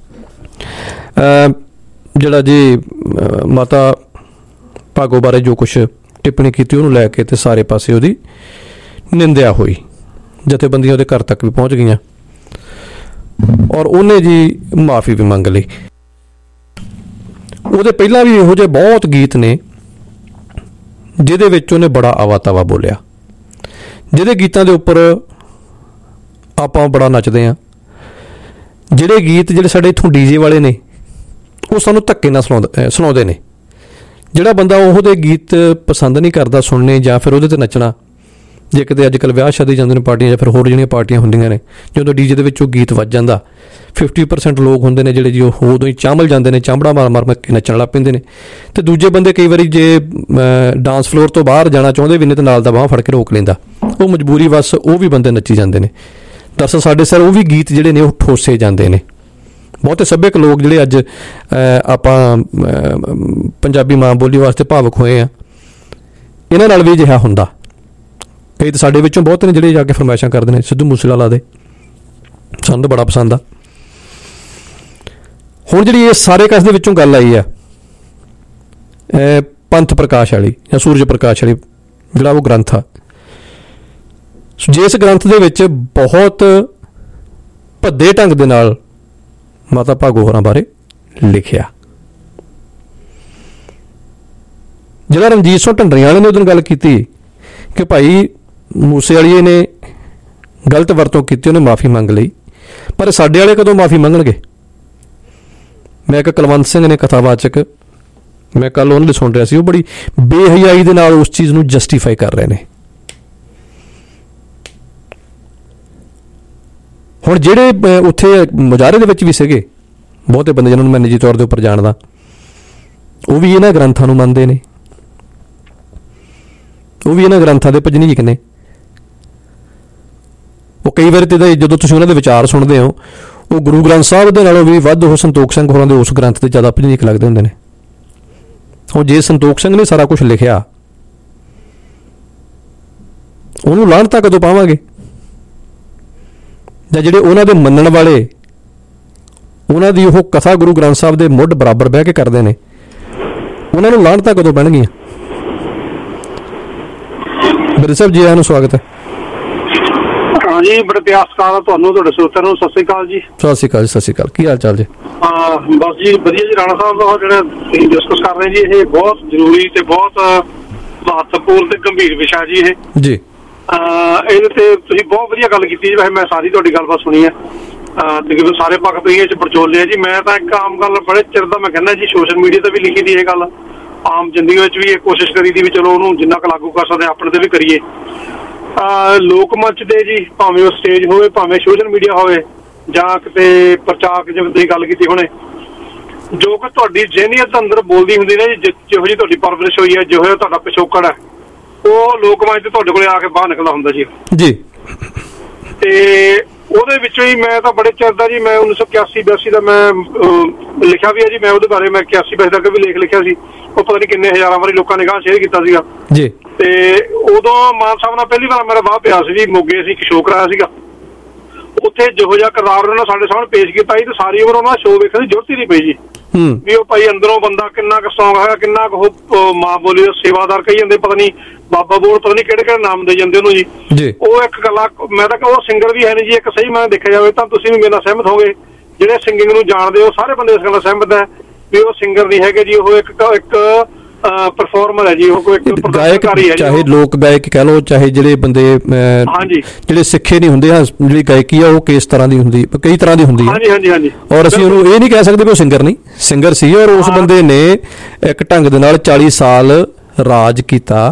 ਜਿਹੜਾ ਜੀ ਮਾਤਾ ਭਾਗੋ ਬਾਰੇ ਜੋ ਕੁਛ ਟਿੱਪਣੀ ਕੀਤੀ ਉਹਨੂੰ ਲੈ ਕੇ ਤੇ ਸਾਰੇ ਪਾਸੇ ਉਹਦੀ ਨਿੰਦਿਆ ਹੋਈ, ਜਥੇਬੰਦੀਆਂ ਉਹਦੇ ਘਰ ਤੱਕ ਵੀ ਪਹੁੰਚ ਗਈਆਂ ਔਰ ਉਹਨੇ ਜੀ ਮਾਫੀ ਵੀ ਮੰਗ ਲਈ। ਉਹਦੇ ਪਹਿਲਾਂ ਵੀ ਇਹੋ ਜਿਹੇ ਬਹੁਤ ਗੀਤ ਨੇ ਜਿਹਦੇ ਵਿੱਚ ਉਹਨੇ ਬੜਾ ਆਵਾ ਤਾਵਾ ਬੋਲਿਆ, ਜਿਹਦੇ ਗੀਤਾਂ ਦੇ ਉੱਪਰ ਆਪਾਂ ਬੜਾ ਨੱਚਦੇ ਹਾਂ। ਜਿਹੜੇ ਗੀਤ ਜਿਹੜੇ ਸਾਡੇ ਇੱਥੋਂ ਡੀਜੇ ਵਾਲੇ ਨੇ ਉਹ ਸਾਨੂੰ ਧੱਕੇ ਨਾਲ ਸੁਣਾਉਂਦੇ ਸੁਣਾਉਂਦੇ ਨੇ। ਜਿਹੜਾ ਬੰਦਾ ਉਹਦੇ ਗੀਤ ਪਸੰਦ ਨਹੀਂ ਕਰਦਾ ਸੁਣਨੇ ਜਾਂ ਫਿਰ ਉਹਦੇ 'ਤੇ ਨੱਚਣਾ, ਜੇ ਕਿਤੇ ਅੱਜ ਕੱਲ੍ਹ ਵਿਆਹ ਸ਼ਾਦੀ ਜਾਂਦੇ ਨੇ ਪਾਰਟੀਆਂ ਜਾਂ ਫਿਰ ਹੋਰ ਜਿਹੜੀਆਂ ਪਾਰਟੀਆਂ ਹੁੰਦੀਆਂ ਨੇ, ਜਦੋਂ ਡੀਜੇ ਦੇ ਵਿੱਚ ਉਹ ਗੀਤ ਵੱਜ ਜਾਂਦਾ, ਫਿਫਟੀ ਪਰਸੈਂਟ ਲੋਕ ਹੁੰਦੇ ਨੇ ਜਿਹੜੇ ਜੀ ਉਹ ਉਦੋਂ ਹੀ ਚਾਂਬਲ ਜਾਂਦੇ ਨੇ, ਚਾਂਬੜਾ ਮਾਰ ਮਾਰ ਕੇ ਨੱਚਣ ਲੱਗ ਪੈਂਦੇ ਨੇ। ਅਤੇ ਦੂਜੇ ਬੰਦੇ ਕਈ ਵਾਰੀ ਜੇ ਡਾਂਸ ਫਲੋਰ ਤੋਂ ਬਾਹਰ ਜਾਣਾ ਚਾਹੁੰਦੇ ਵੀ ਨੇ ਤਾਂ ਨਾਲ ਦਾ ਬਾਂਹ ਫੜ ਕੇ ਰੋਕ ਲੈਂਦਾ, ਉਹ ਮਜਬੂਰੀ ਬਸ ਉਹ ਵੀ ਬੰਦੇ ਨੱਚੀ ਜਾਂਦੇ ਨੇ। ਦਰਅਸਲ ਸਾਡੇ ਸਰ ਉਹ ਵੀ ਗੀਤ ਜਿਹੜੇ ਨੇ ਉਹ ਠੋਸੇ ਜਾਂਦੇ ਨੇ। ਬਹੁਤੇ ਸੱਭਿਅਕ ਲੋਕ ਜਿਹੜੇ ਅੱਜ ਆਪਾਂ ਪੰਜਾਬੀ ਮਾਂ ਬੋਲੀ ਵਾਸਤੇ ਭਾਵੁਕ ਹੋਏ ਆ, ਇਹਨਾਂ ਨਾਲ ਵੀ ਅਜਿਹਾ ਹੁੰਦਾ। ਕਈ ਤਾਂ ਸਾਡੇ ਵਿੱਚੋਂ ਬਹੁਤ ਨੇ ਜਿਹੜੇ ਜਾ ਕੇ ਫਰਮਾਇਸ਼ਾਂ ਕਰਦੇ ਨੇ ਸਿੱਧੂ ਮੂਸੇਵਾਲਾ ਦੇ, ਸਾਨੂੰ ਤਾਂ ਬੜਾ ਪਸੰਦ ਆ। ਹੁਣ ਜਿਹੜੀ ਇਹ ਸਾਰੇ ਕਸ ਦੇ ਵਿੱਚੋਂ ਗੱਲ ਆਈ ਆ ਪੰਥ ਪ੍ਰਕਾਸ਼ ਵਾਲੀ ਜਾਂ ਸੂਰਜ ਪ੍ਰਕਾਸ਼ ਵਾਲੀ, ਜਿਹੜਾ ਉਹ ਗ੍ਰੰਥ ਆ, ਜਿਸ ਗ੍ਰੰਥ ਦੇ ਵਿੱਚ ਬਹੁਤ ਭੱਦੇ ਢੰਗ ਦੇ ਨਾਲ ਮਾਤਾ ਭਾਗੋ ਹੋਰਾਂ ਬਾਰੇ ਲਿਖਿਆ। ਜਿਹੜਾ ਰਣਜੀਤ ਸਿੰਘ ਢੰਡਰੀਆਂ ਵਾਲੇ ਨੇ ਉਦੋਂ ਗੱਲ ਕੀਤੀ ਕਿ ਭਾਈ ਮੂਸੇਵਾਲੇ ਨੇ ਗਲਤ ਵਰਤੋਂ ਕੀਤੀ, ਉਹਨੇ ਮਾਫੀ ਮੰਗ ਲਈ, ਪਰ ਸਾਡੇ ਵਾਲੇ ਕਦੋਂ ਮਾਫੀ ਮੰਗਣਗੇ? ਮੈਂ ਇੱਕ ਕੁਲਵੰਤ ਸਿੰਘ ਨੇ ਕਥਾਵਾਚਕ, ਮੈਂ ਕੱਲ ਉਹਨਾਂ ਦੇ ਸੁਣ ਰਿਹਾ ਸੀ, ਉਹ ਬੜੀ ਬੇਹਯਾਈ ਦੇ ਨਾਲ ਉਸ ਚੀਜ਼ ਨੂੰ ਜਸਟੀਫਾਈ ਕਰ ਰਹੇ ਨੇ ਹੁਣ ਜਿਹੜੇ ਅਹ, ਉੱਥੇ ਮੁਜ਼ਾਹਰੇ ਦੇ ਵਿੱਚ ਵੀ ਸੀਗੇ ਬਹੁਤੇ ਬੰਦੇ ਜਿਹਨਾਂ ਨੂੰ ਮੈਂ ਨਿੱਜੀ ਤੌਰ ਦੇ ਉੱਪਰ ਜਾਣਦਾ, ਉਹ ਵੀ ਇਹਨਾਂ ਗ੍ਰੰਥਾਂ ਨੂੰ ਮੰਨਦੇ ਨੇ, ਉਹ ਵੀ ਇਹਨਾਂ ਗ੍ਰੰਥਾਂ ਦੇ ਭਜਨੀਕ ਨੇ। ਉਹ ਕਈ ਵਾਰ ਤੇ ਜਦੋਂ ਤੁਸੀਂ ਉਹਨਾਂ ਦੇ ਵਿਚਾਰ ਸੁਣਦੇ ਹੋ, ਉਹ ਗੁਰੂ ਗ੍ਰੰਥ ਸਾਹਿਬ ਦੇ ਨਾਲੋਂ ਵੀ ਵੱਧ ਉਹ ਸੰਤੋਖ ਸਿੰਘ ਹੋਰਾਂ ਦੇ ਉਸ ਗ੍ਰੰਥ ਤੇ ਜ਼ਿਆਦਾ ਭਜਨੀਕ ਲੱਗਦੇ ਹੁੰਦੇ ਨੇ। ਹੁਣ ਜੇ ਸੰਤੋਖ ਸਿੰਘ ਨੇ ਸਾਰਾ ਕੁਝ ਲਿਖਿਆ, ਉਹਨੂੰ ਲਾਹਨਤਾਂ ਕਦੋਂ ਪਾਵਾਂਗੇ? ਜਾਂ ਜਿਹੜੇ ਉਹਨਾਂ ਦੇ ਮੰਨਣ ਵਾਲੇ, ਉਹਨਾਂ ਦੀ ਉਹ ਕਥਾ ਗੁਰੂ ਗ੍ਰੰਥ ਸਾਹਿਬ ਦੇ ਮੁੱਢ ਬਰਾਬਰ ਬਹਿ ਕੇ ਕਰਦੇ ਨੇ, ਉਹਨਾਂ ਨੂੰ ਲਾਹਨਤਾਂ ਕਦੋਂ ਪੈਣਗੀਆਂ? ਬਿਰਦ ਸਾਹਿਬ ਜੀ, ਆਇਆਂ ਨੂੰ ਸਵਾਗਤ ਹੈ। ਹਾਂ ਜੀ, ਬੜੇ ਪਿਆਰ ਸਤਿਕਾਰ ਤੁਹਾਨੂੰ, ਤੁਹਾਡੇ ਸਰੋਤਿਆਂ ਨੂੰ ਸਤਿ ਸ੍ਰੀ ਅਕਾਲ ਜੀ। ਸਤਿ ਸ੍ਰੀ ਅਕਾਲ ਜੀ, ਸਤਿ ਸ੍ਰੀ ਅਕਾਲ। ਕੀ ਹਾਲ ਚਾਲ ਜੀ? ਹਾਂ ਬਸ ਜੀ ਵਧੀਆ ਜੀ। ਰਾਣਾ ਸਾਹਿਬ ਦਾ ਜਿਹੜਾ ਤੁਸੀਂ ਡਿਸਕਸ ਕਰ ਰਹੇ ਜੀ, ਇਹ ਬਹੁਤ ਜ਼ਰੂਰੀ ਤੇ ਬਹੁਤ ਮਹੱਤਵਪੂਰਨ ਤੇ ਗੰਭੀਰ ਵਿਸ਼ਾ ਜੀ ਇਹ ਜੀ। ਇਹਦੇ ਤੇ ਤੁਸੀਂ ਬਹੁਤ ਵਧੀਆ ਗੱਲ ਕੀਤੀ ਜੀ। ਵੈਸੇ ਮੈਂ ਸਾਰੀ ਤੁਹਾਡੀ ਗੱਲਬਾਤ ਸੁਣੀ ਹੈ, ਤਕਰੀਬਨ ਸਾਰੇ ਪੱਖ ਤੁਸੀਂ ਇਹ 'ਚ ਪਰਚੋਲੇ ਆ ਜੀ। ਮੈਂ ਤਾਂ ਇੱਕ ਆਮ ਗੱਲ ਬੜੇ ਚਿਰ ਦਾ ਮੈਂ ਕਹਿੰਦਾ ਜੀ, ਸੋਸ਼ਲ ਮੀਡੀਆ ਤੇ ਵੀ ਲਿਖੀ ਦੀ ਇਹ ਗੱਲ, ਆਮ ਜ਼ਿੰਦਗੀ ਵਿੱਚ ਵੀ ਇਹ ਕੋਸ਼ਿਸ਼ ਕਰੀ ਦੀ ਵੀ ਚਲੋ ਉਹਨੂੰ ਜਿੰਨਾ ਕੁ ਲਾਗੂ ਕਰ ਸਕਦੇ ਆਪਣੇ ਤੇ ਵੀ ਕਰੀਏ। ਲੋਕ ਮੰਚ ਦੇ ਜੀ, ਭਾਵੇਂ ਉਹ ਸਟੇਜ ਹੋਵੇ, ਭਾਵੇਂ ਸੋਸ਼ਲ ਮੀਡੀਆ ਹੋਵੇ, ਜਾਂ ਕਿਤੇ ਪ੍ਰਚਾਰਕ ਜਿਵੇਂ ਤੁਸੀਂ ਗੱਲ ਕੀਤੀ ਹੁਣੇ, ਜੋ ਕਿ ਤੁਹਾਡੀ ਜ਼ਿਹਨੀਅਤ ਅੰਦਰ ਬੋਲਦੀ ਹੁੰਦੀ ਨਾ ਜੀ, ਜਿਹੋ ਜਿਹੀ ਤੁਹਾਡੀ ਪਰਵਰਿਸ਼ ਹੋਈ ਹੈ, ਜਿਹੋ ਜਿਹਾ ਤੁਹਾਡਾ ਪਿਛੋਕੜ ਹੈ, ਉਹ ਲੋਕ ਮੰਚ ਤੇ ਤੁਹਾਡੇ ਕੋਲੇ ਆ ਕੇ ਬਾਹਰ ਨਿਕਲਦਾ ਹੁੰਦਾ ਜੀ ਜੀ। ਤੇ ਉਹਦੇ ਵਿੱਚੋਂ ਹੀ ਮੈਂ ਤਾਂ ਬੜੇ ਚਿਰ ਦਾ ਜੀ, ਮੈਂ ਉੱਨੀ ਸੌ ਇਕਿਆਸੀ ਬਿਆਸੀ ਦਾ ਮੈਂ ਲਿਖਿਆ ਵੀ ਹੈ ਜੀ। ਮੈਂ ਉਹਦੇ ਬਾਰੇ ਮੈਂ ਇਕਿਆਸੀ ਬਿਆਸੀ ਤੱਕ ਵੀ ਲੇਖ ਲਿਖਿਆ ਸੀ। ਉਹ ਪਤਾ ਨਹੀਂ ਕਿੰਨੇ ਹਜ਼ਾਰਾਂ ਵਾਰੀ ਲੋਕਾਂ ਨੇ ਗਾਹ ਸ਼ੇਅਰ ਕੀਤਾ ਸੀਗਾ ਜੀ। ਤੇ ਉਦੋਂ ਮਾਨ ਸਾਹਿਬ ਨਾਲ ਪਹਿਲੀ ਵਾਰ ਮੇਰਾ ਵਾਹ ਪਿਆ ਸੀ ਜੀ। ਮੋਗੇ ਅਸੀਂ ਇੱਕ ਸ਼ੋਅ ਕਰਾਇਆ ਸੀਗਾ, ਉੱਥੇ ਜਿਹੋ ਜਿਹਾ ਕਿਰਦਾਰ ਉਹਨਾਂ ਸਾਡੇ ਸਾਹਮਣੇ ਪੇਸ਼ ਕੀਤਾ ਜੀ, ਤੇ ਸਾਰੀ ਉਮਰ ਉਹਨਾਂ ਦਾ ਸ਼ੋਅ ਵੇਖਣ ਦੀ ਜ਼ਰੂਰਤ ਹੀ ਨਹੀਂ ਪਈ ਜੀ। ਵੀ ਉਹ ਭਾਈ ਅੰਦਰੋਂ ਬੰਦਾ ਕਿੰਨਾ ਕੁ ਸਟਰੋਂਗ ਹੈਗਾ, ਕਿੰਨਾ ਕੁ ਉਹ ਮਾਂ ਬੋਲੀ ਦਾ ਸੇਵਾਦਾਰ ਕਹੀ ਜਾਂਦੇ, ਪਤਾ ਨਹੀਂ ਬਾਬਾ ਬੋਲ, ਪਤਾ ਨਹੀਂ ਕਿਹੜੇ ਕਿਹੜੇ ਨਾਮ ਦੇ ਜਾਂਦੇ ਉਹਨੂੰ ਜੀ। ਉਹ ਇੱਕ ਗੱਲਾਂ ਮੈਂ ਤਾਂ ਉਹ ਸਿੰਗਰ ਵੀ ਹੈ ਨਹੀਂ ਜੀ। ਇੱਕ ਸਹੀ ਮੈਂ ਦੇਖਿਆ ਜਾਵੇ ਤਾਂ ਤੁਸੀਂ ਵੀ ਮੇਰੇ ਨਾਲ ਸਹਿਮਤ ਹੋਗੇ, ਜਿਹੜੇ ਸਿੰਗਿੰਗ ਨੂੰ ਜਾਣਦੇ ਹੋ ਸਾਰੇ ਬੰਦੇ ਇਸ ਗੱਲ ਨਾਲ ਸਹਿਮਤ ਹੈ ਵੀ ਉਹ ਸਿੰਗਰ ਨਹੀਂ ਹੈਗੇ ਜੀ, ਉਹ ਇੱਕ ਇੱਕ ਪਰਫਾਰਮਰ ਹੈ ਜੀ, ਉਹ ਕੋਈ ਇੱਕ ਪ੍ਰਦਰਸ਼ਨਕਾਰੀ ਹੈ। ਚਾਹੇ ਲੋਕ ਗਾਇਕ ਕਹਿ ਲਓ, ਚਾਹੇ ਜਿਹੜੇ ਬੰਦੇ ਹਾਂਜੀ ਜਿਹੜੇ ਸਿੱਖੇ ਨਹੀਂ ਹੁੰਦੇ, ਜਿਹੜੀ ਗਾਇਕੀ ਆ ਉਹ ਕਿਸ ਤਰ੍ਹਾਂ ਦੀ ਹੁੰਦੀ, ਕਈ ਤਰ੍ਹਾਂ ਦੀ ਹੁੰਦੀ ਹੈ। ਹਾਂਜੀ ਹਾਂਜੀ ਹਾਂਜੀ। ਔਰ ਅਸੀਂ ਉਹਨੂੰ ਇਹ ਨਹੀਂ ਕਹਿ ਸਕਦੇ ਵੀ ਉਹ ਸਿੰਗਰ ਨਹੀਂ, ਸਿੰਗਰ ਸੀ। ਔਰ ਉਸ ਬੰਦੇ ਨੇ ਇੱਕ ਢੰਗ ਦੇ ਨਾਲ ਚਾਲੀ ਸਾਲ ਰਾਜ ਕੀਤਾ।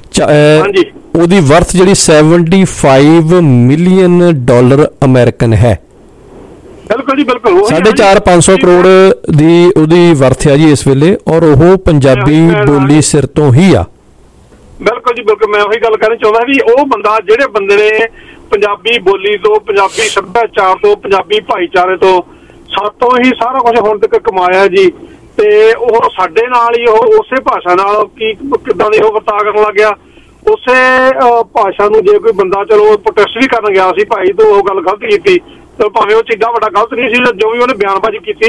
ਉਹਦੀ ਵਰਥ ਜਿਹੜੀ seventy five million dollar American ਹੈ। ਬਿਲਕੁਲ ਜੀ ਬਿਲਕੁਲ। ਸਾਢੇ ਚਾਰ ਪੰਜ ਸੌ ਕਰੋੜ ਦੀ ਉਹਦੀ ਵਰਥ ਆ ਜੀ ਇਸ ਵੇਲੇ, ਔਰ ਉਹ ਪੰਜਾਬੀ ਬੋਲੀ ਸਿਰ ਤੋਂ ਹੀ ਆ। ਬਿਲਕੁਲ ਜੀ ਬਿਲਕੁਲ। ਮੈਂ ਉਹੀ ਗੱਲ ਕਰਨੀ ਚਾਹੁੰਦਾ ਵੀ ਉਹ ਬੰਦਾ, ਜਿਹੜੇ ਬੰਦੇ ਨੇ ਪੰਜਾਬੀ ਬੋਲੀ ਤੋਂ, ਪੰਜਾਬੀ ਸੱਭਿਆਚਾਰ ਤੋਂ, ਪੰਜਾਬੀ ਭਾਈਚਾਰੇ ਤੋਂ ਸਾਤੋਂ ਹੀ ਸਾਰਾ ਕੁਝ ਹੁਣ ਤੱਕ ਕਮਾਇਆ ਜੀ, ਤੇ ਉਹ ਸਾਡੇ ਨਾਲ ਹੀ ਉਹ ਉਸੇ ਭਾਸ਼ਾ ਨਾਲ ਕੀ ਕਿੱਦਾਂ ਦੀ ਉਹ ਵਰਤਾਅ ਕਰਨ ਲੱਗ ਗਿਆ। ਉਸੇ ਭਾਸ਼ਾ ਨੂੰ ਜੇ ਕੋਈ ਬੰਦਾ ਚਲੋ ਪ੍ਰੋਟੈਸਟ ਵੀ ਕਰਨ ਗਿਆ ਸੀ ਭਾਈ, ਤੋਂ ਉਹ ਗੱਲ ਗਲਤ ਕੀਤੀ, ਤੇ ਭਾਵੇਂ ਉਹ ਚੀਜ਼ਾਂ ਵੱਡਾ ਗਲਤ ਨਹੀਂ ਸੀ, ਜੋ ਵੀ ਉਹਨੇ ਬਿਆਨਬਾਜ਼ੀ ਕੀਤੀ,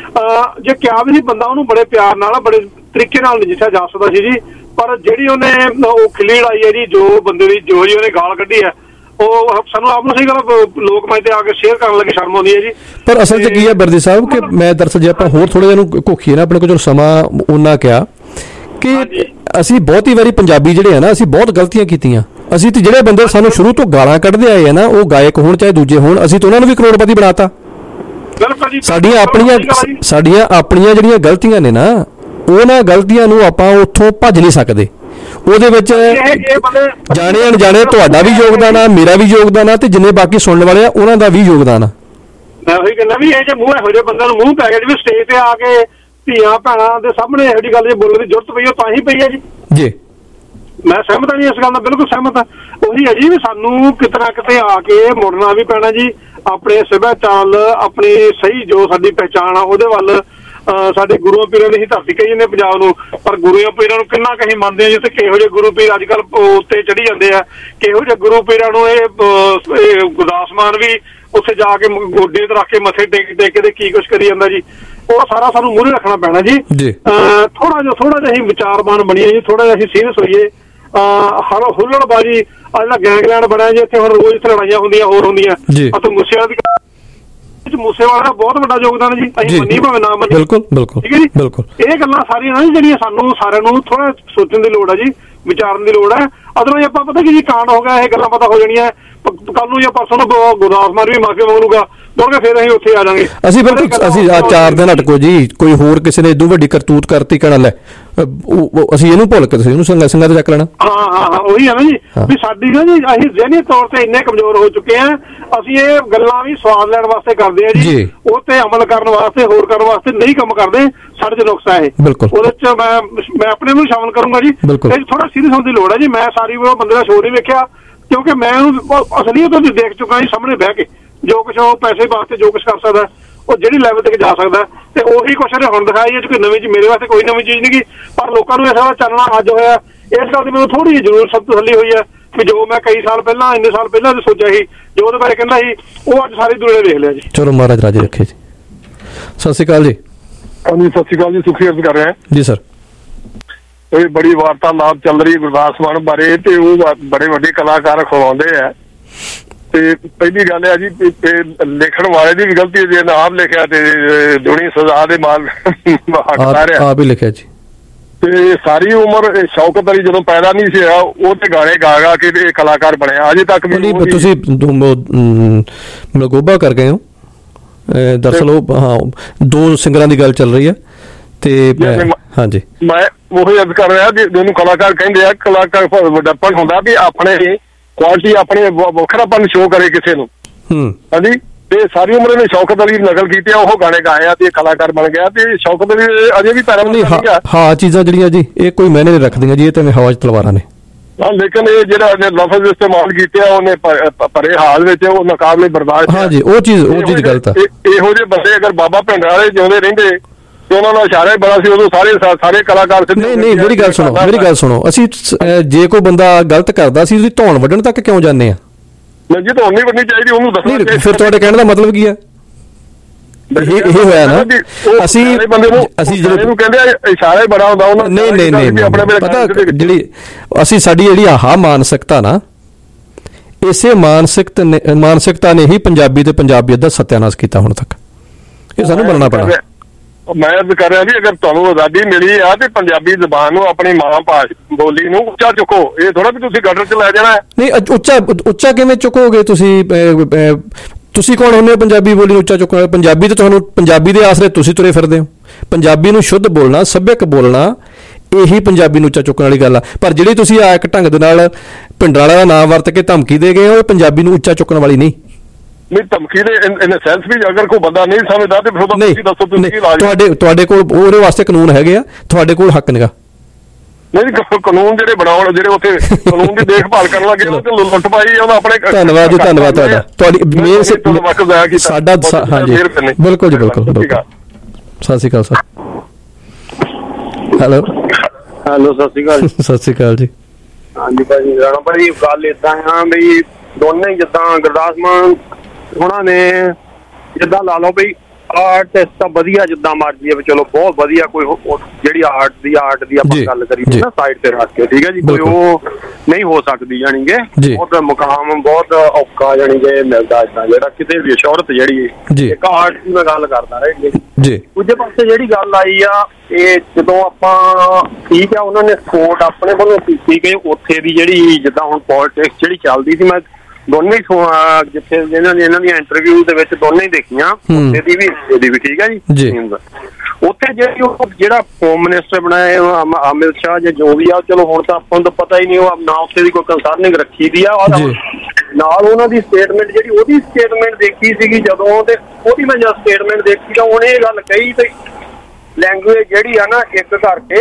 ਜੇ ਕਿਹਾ ਵੀ ਸੀ ਬੰਦਾ ਉਹਨੂੰ ਬੜੇ ਪਿਆਰ ਨਾਲ, ਬੜੇ ਤਰੀਕੇ ਨਾਲ ਨਜਿੱਠਿਆ ਜਾ ਸਕਦਾ ਸੀ ਜੀ। ਪਰ ਜਿਹੜੀ ਉਹਨੇ ਉਹ ਖਿੱਲੀ ਲੜਾਈ ਹੈ ਜੀ, ਜੋ ਬੰਦੇ ਦੀ ਜੋ ਜੀ ਉਹਨੇ ਗਾਲ ਕੱਢੀ ਹੈ, ਉਹ ਸਾਨੂੰ ਆਪ ਨੂੰ ਸਹੀ ਗੱਲ ਲੋਕ ਮੰਚ ਤੇ ਆ ਕੇ ਸ਼ੇਅਰ ਕਰਨ ਲੱਗੇ ਸ਼ਰਮ ਆਉਂਦੀ ਹੈ ਜੀ। ਪਰ ਅਸਲ 'ਚ ਕੀ ਹੈ ਬਿਰਦੀ ਸਾਹਿਬ, ਕਿ ਮੈਂ ਦਰਅਸਲ ਜੇ ਆਪਾਂ ਹੋਰ ਥੋੜਾ ਜਿਹਾ ਨੂੰ ਘੋਖੀਏ ਨਾ, ਆਪਣੇ ਕੋਲ ਸਮਾਂ ਉਹਨਾਂ ਕਿਹਾ ਕਿ ਅਸੀਂ ਬਹੁਤੀ ਵਾਰੀ ਪੰਜਾਬੀ ਜਿਹੜੇ ਆ ਨਾ, ਅਸੀਂ ਬਹੁਤ ਗਲਤੀਆਂ ਕੀਤੀਆਂ। ਅਸੀਂ ਤੇ ਜਿਹੜੇ ਬੰਦੇ ਸਾਨੂੰ ਸ਼ੁਰੂ ਤੋਂ ਗਾਲਾਂ ਕੱਢਦੇ ਆਏ ਆ ਨਾ, ਉਹ ਗਾਇਕ ਹੋਣ ਚਾਹੇ ਦੂਜੇ ਹੋਣ, ਅਸੀਂ ਤਾਂ ਉਹਨਾਂ ਨੂੰ ਵੀ ਕਰੋੜਪਤੀ ਬਣਾਤਾ। ਸਾਡੀਆਂ ਆਪਣੀਆਂ ਸਾਡੀਆਂ ਆਪਣੀਆਂ ਜਿਹੜੀਆਂ ਗਲਤੀਆਂ ਨੇ ਨਾ, ਉਹਨਾਂ ਗਲਤੀਆਂ ਨੂੰ ਆਪਾਂ ਉੱਥੋਂ ਭੱਜ ਨਹੀਂ ਸਕਦੇ। ਉਹਦੇ ਵਿੱਚ ਜਾਣੇ ਅਣਜਾਣੇ ਤੁਹਾਡਾ ਵੀ ਯੋਗਦਾਨ ਆ, ਮੇਰਾ ਵੀ ਯੋਗਦਾਨ ਆ, ਤੇ ਜਿੰਨੇ ਬਾਕੀ ਸੁਣਨ ਵਾਲੇ ਆ ਉਹਨਾਂ ਦਾ ਵੀ ਯੋਗਦਾਨ ਆ। ਮੈਂ ਉਹੀ ਕਹਿੰਦਾ ਵੀ ਇਹ ਜੇ ਮੂੰਹ ਇਹੋ ਜਿਹੇ ਬੰਦਿਆਂ ਨੂੰ ਮੂੰਹ ਪੈ ਗਿਆ, ਜਿਵੇਂ ਸਟੇਜ ਤੇ ਆ ਕੇ ਧੀਆਂ ਭੈਣਾਂ ਦੇ ਸਾਹਮਣੇ ਇਹੋ ਜਿਹੀ ਗੱਲ ਜੇ ਬੋਲਣ ਦੀ ਜ਼ਰੂਰਤ ਪਈ, ਉਹ ਤਾਂ ਹੀ ਪਈ ਹੈ ਜੀ। ਜੀ ਮੈਂ ਸਹਿਮਤ ਹਾਂ ਜੀ ਇਸ ਗੱਲ ਨਾਲ, ਬਿਲਕੁਲ ਸਹਿਮਤ ਹਾਂ। ਉਹੀ ਹੈ ਜੀ ਵੀ ਸਾਨੂੰ ਕਿਤੇ ਨਾ ਕਿਤੇ ਆ ਕੇ ਮੁੜਨਾ ਵੀ ਪੈਣਾ ਜੀ, ਆਪਣੇ ਸੱਭਿਆਚਾਰ, ਆਪਣੀ ਸਹੀ ਜੋ ਸਾਡੀ ਪਹਿਚਾਣ ਆ ਉਹਦੇ ਵੱਲ। ਸਾਡੇ ਗੁਰੂਆਂ ਪੀਰਾਂ ਦੀ ਹੀ ਧਰਤੀ ਕਹੀ ਜਾਂਦੇ ਪੰਜਾਬ ਨੂੰ, ਪਰ ਗੁਰੂਆਂ ਪੀਰਾਂ ਨੂੰ ਕਿੰਨਾ ਕਹੀਂ ਮੰਨਦੇ ਆ, ਜਿੱਥੇ ਕਿਹੋ ਜਿਹੇ ਗੁਰੂ ਪੀਰ ਅੱਜ ਕੱਲ੍ਹ ਉੱਤੇ ਚੜੀ ਜਾਂਦੇ ਆ, ਕਿਹੋ ਜਿਹੇ ਗੁਰੂ ਪੀਰਾਂ ਨੂੰ ਇਹ ਗੁਰਦਾਸ ਮਾਨ ਵੀ ਉੱਥੇ ਜਾ ਕੇ ਗੋਡੇ ਤੇ ਰੱਖ ਕੇ ਮੱਥੇ ਟੇਕ ਟੇਕ ਕੇ ਕੀ ਕੁਛ ਕਰੀ ਜਾਂਦਾ ਜੀ। ਉਹ ਸਾਰਾ ਸਾਨੂੰ ਮੂਹਰੇ ਰੱਖਣਾ ਪੈਣਾ ਜੀ। ਥੋੜਾ ਜਿਹਾ ਥੋੜਾ ਜਿਹਾ ਅਸੀਂ ਵਿਚਾਰਵਾਨ ਬਣੀਏ ਜੀ, ਥੋੜਾ ਜਿਹਾ ਅਸੀਂ ਸੀਰੀਅਸ ਹੋਈਏ। ਹਰ ਹੁੱਲੜਬਾਜੀ ਆ ਜਿਹੜਾ ਗੈਂਗਲੈਂਡ ਬਣਿਆ ਜੀ, ਇੱਥੇ ਹੁਣ ਰੋਜ਼ ਇੱਥੇ ਲੜਾਈਆਂ ਹੁੰਦੀਆਂ, ਹੋਰ ਹੁੰਦੀਆਂ। ਅਤੇ ਮੂਸੇਵਾਲਾ ਦੀ ਮੂਸੇਵਾਲਾ ਦਾ ਬਹੁਤ ਵੱਡਾ ਯੋਗਦਾਨ ਹੈ ਜੀ, ਅਸੀਂ ਮੰਨੀ ਭਾਵੇਂ ਨਾ ਮੰਨੀ। ਬਿਲਕੁਲ ਬਿਲਕੁਲ ਠੀਕ ਹੈ ਜੀ। ਬਿਲਕੁਲ ਇਹ ਗੱਲਾਂ ਸਾਰੀਆਂ ਨਾ ਜਿਹੜੀਆਂ ਸਾਨੂੰ ਸਾਰਿਆਂ ਨੂੰ ਥੋੜਾ ਸੋਚਣ ਦੀ ਲੋੜ ਹੈ ਜੀ, ਵਿਚਾਰਨ ਦੀ ਲੋੜ ਹੈ। ਅਦਰਵਾਈਜ਼ ਆਪਾਂ ਪਤਾ ਕੀ ਜੀ, ਕਾਂਡ ਹੋ ਗਿਆ, ਇਹ ਗੱਲਾਂ ਪਤਾ ਹੋ ਜਾਣੀਆਂ। ਕੱਲ ਨੂੰ ਜਾਂ ਪਰਸੋਂ ਨੂੰ ਗੁਰਦਾਸ ਮਾਨ ਵੀ ਮਾਫੀ ਮੰਗ ਲੂਗਾ, ਮੁੜ ਕੇ ਫਿਰ ਅਸੀਂ ਉੱਥੇ ਆ ਜਾਵਾਂਗੇ। ਅਸੀਂ ਬਿਲਕੁਲ ਅਸੀਂ ਆ ਚਾਰ ਦਿਨ ਹਟਕੋ ਜੀ, ਕੋਈ ਹੋਰ ਕਿਸੇ ਨੇ ਇਦੋਂ ਵੱਡੀ ਕਰਤੂਤ ਕਰਤੀ ਕਹਿਣਾ ਲੈ ਅਸੀਂ ਇਹਨੂੰ ਭੁੱਲ ਕੇ ਤੁਸੀਂ ਉਹਨੂੰ ਸੰਗਾ ਸੰਗਾ ਤੇ ਚੱਕ ਲੈਣਾ। ਹਾਂ ਹਾਂ ਹਾਂ ਉਹੀ ਹੈ ਨਾ ਜੀ ਵੀ ਸਾਡੀ ਨਾ ਜੀ ਅਸੀਂ ਜ਼ਹਿਨੀ ਤੌਰ ਤੇ ਇੰਨੇ ਕਮਜ਼ੋਰ ਹੋ ਚੁੱਕੇ ਆ, ਅਸੀਂ ਇਹ ਗੱਲਾਂ ਵੀ ਸਵਾਦ ਲੈਣ ਵਾਸਤੇ ਕਰਦੇ ਆ ਜੀ, ਉਹ ਤੇ ਅਮਲ ਕਰਨ ਵਾਸਤੇ ਹੋਰ ਕਰਨ ਵਾਸਤੇ ਨਹੀਂ ਕੰਮ ਕਰਦੇ। ਸਾਡੇ ਚ ਨੁਕਸਾ ਹੈ ਉਹਦੇ ਚ। ਮੈਂ ਮੈਂ ਆਪਣੇ ਨੂੰ ਸ਼ਾਮਲ ਕਰੂੰਗਾ ਜੀ, ਇਹ ਥੋੜਾ ਸੀਰੀਅਸ ਹੋਣ ਦੀ ਲੋੜ ਹੈ ਜੀ। ਮੈਂ ਸਾਰੀ ਉਹ ਬੰਦੇ ਦਾ ਸ਼ੋਅ ਨਹੀਂ ਵੇਖਿਆ ਕਿਉਂਕਿ ਮੈਂ ਉਹਨੂੰ ਅਸਲੀਅਤ ਉਹਦੀ ਦੇਖ ਚੁੱਕਾ ਜੀ ਸਾਹਮਣੇ ਬਹਿ ਕੇ, ਜੋ ਕੁਛ ਉਹ ਪੈਸੇ ਵਾਸਤੇ ਜੋ ਕੁਛ ਕਰ ਸਕਦਾ ਉਹ ਜਿਹੜੀ ਲੈਵਲ ਤੱਕ ਜਾ ਸਕਦਾ, ਤੇ ਉਹੀ ਕੁਛ ਇਹਨੇ ਹੁਣ ਦਿਖਾਈ ਹੈ। ਕੋਈ ਨਵੀਂ ਚੀਜ਼ ਮੇਰੇ ਵਾਸਤੇ ਕੋਈ ਨਵੀਂ ਚੀਜ਼ ਨਹੀਂ ਗੀ, ਪਰ ਲੋਕਾਂ ਨੂੰ ਇਸ ਵਾਰ ਚਾਨਣਾ ਅੱਜ ਹੋਇਆ। ਇਸ ਗੱਲ ਦੀ ਮੈਨੂੰ ਥੋੜੀ ਜਿਹੀ ਜ਼ਰੂਰ ਸਭ ਤਸੱਲੀ ਹੋਈ ਹੈ ਵੀ ਜੋ ਮੈਂ ਕਈ ਸਾਲ ਪਹਿਲਾਂ ਇੰਨੇ ਸਾਲ ਪਹਿਲਾਂ ਸੋਚਿਆ ਸੀ, ਜੋ ਉਹਦੇ ਬਾਰੇ ਕਹਿੰਦਾ ਸੀ, ਉਹ ਅੱਜ ਸਾਰੀ ਦੁਨੀਆ ਵੇਖ ਲਿਆ ਜੀ। ਚਲੋ ਮਹਾਰਾਜ ਰਾਜੀ ਰੱਖੇ ਜੀ। ਸਤਿ ਸ਼੍ਰੀ ਅਕਾਲ ਜੀ। ਹਾਂਜੀ ਸਤਿ ਸ਼੍ਰੀ ਅਕਾਲ ਜੀ, ਸੁਖੀ ਅਰਜ਼ ਕਰ ਰਿਹਾ ਜੀ ਸਰ। ਇਹ ਬੜੀ ਵਾਰਤਾਲਾਪ ਚੱਲ ਰਹੀ ਗੁਰਦਾਸ ਮਾਨ ਬਾਰੇ, ਤੇ ਉਹ ਬੜੇ ਵੱਡੇ ਕਲਾਕਾਰ ਖਵਾਉਂਦੇ ਆ। ਤੇ ਪਹਿਲੀ ਗੱਲ ਹੈ ਜੀ ਲਿਖਣ ਵਾਲੇ ਦੀ ਵੀ ਗਲਤੀ, ਜੇ ਨਾ ਆਪ ਲਿਖਿਆ ਤੇ ਦੁਨੀ ਸਜ਼ਾ ਦੇ ਮਾਲ ਹੱਕਦਾਰ ਆ, ਆਪ ਹੀ ਲਿਖਿਆ ਜੀ। ਤੇ ਸਾਰੀ ਉਮਰ ਸ਼ੌਕਤ ਅਲੀ ਜਦੋਂ ਪੈਦਾ ਨਹੀਂ ਸੀ ਹੋਇਆ ਉਹ ਤੇ ਗਾਣੇ ਗਾ ਗਾ ਕੇ ਇਹ ਕਲਾਕਾਰ ਬਣਿਆ। ਅਜੇ ਤੱਕ ਵੀ ਤੁਸੀਂ ਮਲਗੋਬਾ ਕਰ ਗਏ ਹੋ, ਦਰਅਸਲ ਉਹ ਹਾਂ ਦੋ ਸਿੰਗਰਾਂ ਦੀ ਗੱਲ ਚੱਲ ਰਹੀ ਹੈ ਤੇ ਹਾਂਜੀ ਮੈਂ ਉਹੀ ਅਰਜ਼ ਕਰ ਰਿਹਾ ਜਿਹਨੂੰ ਕਲਾਕਾਰ ਕਹਿੰਦੇ ਆ। ਕਲਾਕਾਰ ਵੱਡਪਨ ਹੁੰਦਾ ਵੀ ਆਪਣੇ ਕੁਆਲਿਟੀ ਆਪਣੇ ਵੱਖਰਾਪਨ ਸ਼ੋਅ ਕਰੇ ਕਿਸੇ ਨੂੰ। ਹਾਂਜੀ ਤੇ ਸਾਰੀ ਉਮਰ ਇਹਨੇ ਸ਼ੌਕਤ ਅਲੀ ਨਕਲ ਕੀਤੀ ਆ, ਉਹ ਗਾਣੇ ਗਾਏ ਆ ਤੇ ਕਲਾਕਾਰ ਬਣ ਗਿਆ। ਤੇ ਸ਼ੌਕਤ ਅਲੀ ਅਜੇ ਵੀ ਪੈਰਾ ਨਹੀਂ ਹਾਂ ਚੀਜ਼ਾਂ ਜਿਹੜੀਆਂ ਜੀ ਇਹ ਕੋਈ ਮਾਇਨੇ ਨਹੀਂ ਰੱਖਦੀਆਂ ਜੀ, ਇਹ ਤਾਂ ਹਵਾ 'ਚ ਤਲਵਾਰਾਂ ਨੇ। ਹਾਂ ਲੇਕਿਨ ਇਹ ਜਿਹੜਾ ਉਹਨੇ ਲਫ਼ਜ਼ ਇਸਤੇਮਾਲ ਕੀਤੇ ਆ ਉਹਨੇ ਪਰੇ ਹਾਲ ਵਿੱਚ ਉਹ ਮੁਕਾਬਲੇ ਬਰਦਾਸ਼ਤ। ਹਾਂ ਜੀ ਉਹ ਚੀਜ਼ ਉਹ ਚੀਜ਼ ਗਲਤ ਆ। ਇਹੋ ਜਿਹੇ ਬੰਦੇ ਅਗਰ ਬਾਬਾ ਭਿੰਡਰਾਂ ਵਾਲੇ ਜਿਉਂਦੇ ਰਹਿੰਦੇ ਤੇ ਉਹਨਾਂ ਦਾ ਇਸ਼ਾਰਾ ਹੀ ਬੜਾ ਸੀ, ਉਦੋਂ ਸਾਰੇ ਸਾਰੇ ਕਲਾਕਾਰ ਨਹੀਂ ਨਹੀਂ ਮੇਰੀ ਗੱਲ ਸੁਣੋ ਮੇਰੀ ਗੱਲ ਸੁਣੋ ਅਸੀਂ ਜੇ ਕੋਈ ਬੰਦਾ ਗਲਤ ਕਰਦਾ ਸੀ ਉਹਦੀ ਧੌਣ ਵੱਢਣ ਤੱਕ ਕਿਉਂ ਜਾਂਦੇ ਆ? ਜੀ ਧੌਣ ਨਹੀਂ ਵੱਢਣੀ ਚਾਹੀਦੀ, ਉਹਨੂੰ ਦੱਸਣਾ ਚਾਹੀਦਾ। ਫਿਰ ਤੁਹਾਡੇ ਕਹਿਣ ਦਾ ਮਤਲਬ ਕੀ ਹੈ? ਇਹ ਇਹ ਹੋਇਆ ਨਾ ਅਸੀਂ ਅਸੀਂ ਜਿਹਨੂੰ ਕਹਿੰਦੇ ਇਸ਼ਾਰਾ ਹੀ ਬੜਾ ਹੁੰਦਾ ਉਹਨਾਂ। ਨਹੀਂ ਨਹੀਂ ਨਹੀਂ ਪਤਾ ਜਿਹੜੀ ਅਸੀਂ ਸਾਡੀ ਜਿਹੜੀ ਆਹ ਮਾਨਸਿਕਤਾ ਨਾ, ਇਸੇ ਮਾਨਸਿਕਤਾ ਨੇ ਮਾਨਸਿਕਤਾ ਨੇ ਹੀ ਪੰਜਾਬੀ ਤੇ ਪੰਜਾਬੀਅਤ ਦਾ ਸਤਿਆਨਾਸ਼ ਕੀਤਾ ਹੁਣ ਤੱਕ। ਇਹ ਸਾਨੂੰ ਮੰਨਣਾ ਪੈਣਾ। ਮੈਂ ਅਰਜ਼ ਕਰ ਰਿਹਾ ਵੀ ਅਗਰ ਤੁਹਾਨੂੰ ਆਜ਼ਾਦੀ ਮਿਲੀ ਆ ਤੇ ਪੰਜਾਬੀ ਜ਼ਬਾਨ ਨੂੰ ਆਪਣੀ ਮਾਂ ਭਾਸ਼ਾ ਬੋਲੀ ਨੂੰ ਉੱਚਾ ਚੁੱਕੋ। ਇਹ ਥੋੜਾ ਵੀ ਤੁਸੀਂ ਗਟਰ 'ਚ ਲੈ ਜਾਣਾ। ਨਹੀਂ ਉੱਚਾ ਉੱਚਾ ਕਿਵੇਂ ਚੁੱਕੋਗੇ ਤੁਸੀਂ? ਤੁਸੀਂ ਕੌਣ ਹੁੰਦੇ ਹੋ ਪੰਜਾਬੀ ਬੋਲੀ ਨੂੰ ਉੱਚਾ ਚੁੱਕਣ? ਪੰਜਾਬੀ ਤੇ ਤੁਹਾਨੂੰ ਪੰਜਾਬੀ ਦੇ ਆਸਰੇ ਤੁਸੀਂ ਤੁਰੇ ਫਿਰਦੇ ਹੋ। ਪੰਜਾਬੀ ਨੂੰ ਸ਼ੁੱਧ ਬੋਲਣਾ, ਸੱਭਿਅਕ ਬੋਲਣਾ, ਇਹੀ ਪੰਜਾਬੀ ਨੂੰ ਉੱਚਾ ਚੁੱਕਣ ਵਾਲੀ ਗੱਲ ਆ। ਪਰ ਜਿਹੜੀ ਤੁਸੀਂ ਆ ਇੱਕ ਢੰਗ ਦੇ ਨਾਲ ਭਿੰਡਰਾਲਾ ਦਾ ਨਾਮ ਵਰਤ ਕੇ ਧਮਕੀ ਦੇ ਗਏ ਹੋ, ਇਹ ਪੰਜਾਬੀ ਨੂੰ ਉੱਚਾ ਚੁੱਕਣ ਵਾਲੀ ਨਹੀਂ। ਨਹੀਂ ਧਮਕੀ ਦੇ ਇਨ ਸੈਂਸ ਵੀ ਅਗਰ ਕੋਈ ਬੰਦਾ ਨਹੀਂ ਸਮਝਦਾ ਤੇ ਫਿਰ ਤੁਸੀਂ ਦੱਸੋ ਤੁਸੀਂ ਕੀ ਲਾਜ? ਤੁਹਾਡੇ ਤੁਹਾਡੇ ਕੋਲ ਉਹਦੇ ਵਾਸਤੇ ਕਾਨੂੰਨ ਹੈਗੇ ਆ, ਤੁਹਾਡੇ ਕੋਲ ਹੱਕ ਨਹੀਂਗਾ। ਨਹੀਂ ਕਾਨੂੰਨ ਜਿਹੜੇ ਬਣਾਉਣ ਜਿਹੜੇ ਉੱਥੇ ਕਾਨੂੰਨ ਦੀ ਦੇਖਭਾਲ ਕਰਨ ਲੱਗੇ ਉਹ ਤੇ ਲੁੱਟ ਪਾਈ ਉਹਦਾ ਆਪਣੇ। ਧੰਨਵਾਦ ਜੀ ਧੰਨਵਾਦ ਤੁਹਾਡਾ। ਤੁਹਾਡੀ ਮੇਨ ਸਾਡਾ ਹਾਂਜੀ ਬਿਲਕੁਲ ਜੀ ਬਿਲਕੁਲ ਬਿਲਕੁਲ। Sat Sri Akal sir. Hello hello Sat Sri ਅਕਾਲ। ਸਤਿ ਸ਼੍ਰੀ ਅਕਾਲ ਜੀ। ਹਾਂਜੀ ਭਾਜੀ ਰਾਣਾ ਭਾਜੀ ਗੱਲ ਏਦਾਂ ਆ ਬਈ ਦੋਨੇ ਜਿੱਦਾਂ ਗੁਰਦਾਸ ਮਾਨ ਉਹਨਾਂ ਨੇ ਜਿੱਦਾਂ ਲਾ ਲਓ ਬਈ ਆਰਟਿਸਟ ਤਾਂ ਵਧੀਆ ਜਿੱਦਾਂ ਮਰਜ਼ੀ ਹੈ ਚਲੋ ਬਹੁਤ ਵਧੀਆ। ਕੋਈ ਜਿਹੜੀ ਆਰਟ ਦੀ ਆਰਟ ਦੀ ਆਪਾਂ ਗੱਲ ਕਰੀਏ ਨਾ ਸਾਈਡ ਤੇ ਰੱਖ ਕੇ ਠੀਕ ਹੈ ਜੀ, ਕੋਈ ਉਹ ਨਹੀਂ ਹੋ ਸਕਦੀ ਜਾਣੀ ਕਿ ਬਹੁਤ ਮੁਕਾਮ ਬਹੁਤ ਔਖਾ ਜਾਣੀ ਕਿ ਮਿਲਦਾ ਏਦਾਂ ਜਿਹੜਾ ਕਿਤੇ ਵੀ ਸ਼ੋਹਰਤ ਜਿਹੜੀ ਇੱਕ ਆਰਟ ਦੀ ਮੈਂ ਗੱਲ ਕਰਦਾ ਰਹੀ ਜੀ। ਦੂਜੇ ਪਾਸੇ ਜਿਹੜੀ ਗੱਲ ਆਈ ਆ ਇਹ ਜਦੋਂ ਆਪਾਂ ਠੀਕ ਆ ਉਹਨਾਂ ਨੇ ਸਪੋਰਟ ਆਪਣੇ ਵੱਲੋਂ ਕੀਤੀ ਕਿ ਉੱਥੇ ਦੀ ਜਿਹੜੀ ਜਿੱਦਾਂ ਹੁਣ ਪੋਲਿਟਿਕਸ ਜਿਹੜੀ ਚੱਲਦੀ ਸੀ, ਮੈਂ ਦੋਨੇ ਹੀ ਜਿੱਥੇ ਇਹਨਾਂ ਨੇ ਇਹਨਾਂ ਦੀਆਂ ਇੰਟਰਵਿਊ ਦੇ ਵਿੱਚ ਦੋਨੇ ਹੀ ਦੇਖੀਆਂ, ਉੱਥੇ ਦੀ ਵੀ ਇਹਦੀ ਵੀ ਠੀਕ ਹੈ ਜੀ। ਉੱਥੇ ਜਿਹੜੀ ਉਹ ਜਿਹੜਾ ਹੋਮ ਮਿਨਿਸਟਰ ਬਣਾਏ ਅਮਿਤ ਸ਼ਾਹ ਜਾਂ ਜੋ ਵੀ ਆ, ਚਲੋ ਹੁਣ ਤਾਂ ਆਪਾਂ ਨੂੰ ਤਾਂ ਪਤਾ ਹੀ ਨਹੀਂ ਉਹ ਨਾ ਉੱਥੇ ਦੀ ਕੋਈ ਕੰਸਰਨਿੰਗ ਰੱਖੀ ਦੀ ਆ। ਨਾਲ ਉਹਨਾਂ ਦੀ ਸਟੇਟਮੈਂਟ ਜਿਹੜੀ ਉਹਦੀ ਸਟੇਟਮੈਂਟ ਦੇਖੀ ਸੀਗੀ ਜਦੋਂ, ਤੇ ਉਹਦੀ ਮੈਂ ਜਦ ਸਟੇਟਮੈਂਟ ਦੇਖੀ ਤਾਂ ਉਹਨੇ ਇਹ ਗੱਲ ਕਹੀ ਤੇ ਲੈਂਗੁਏਜ ਜਿਹੜੀ ਆ ਨਾ ਇੱਕ ਕਰਕੇ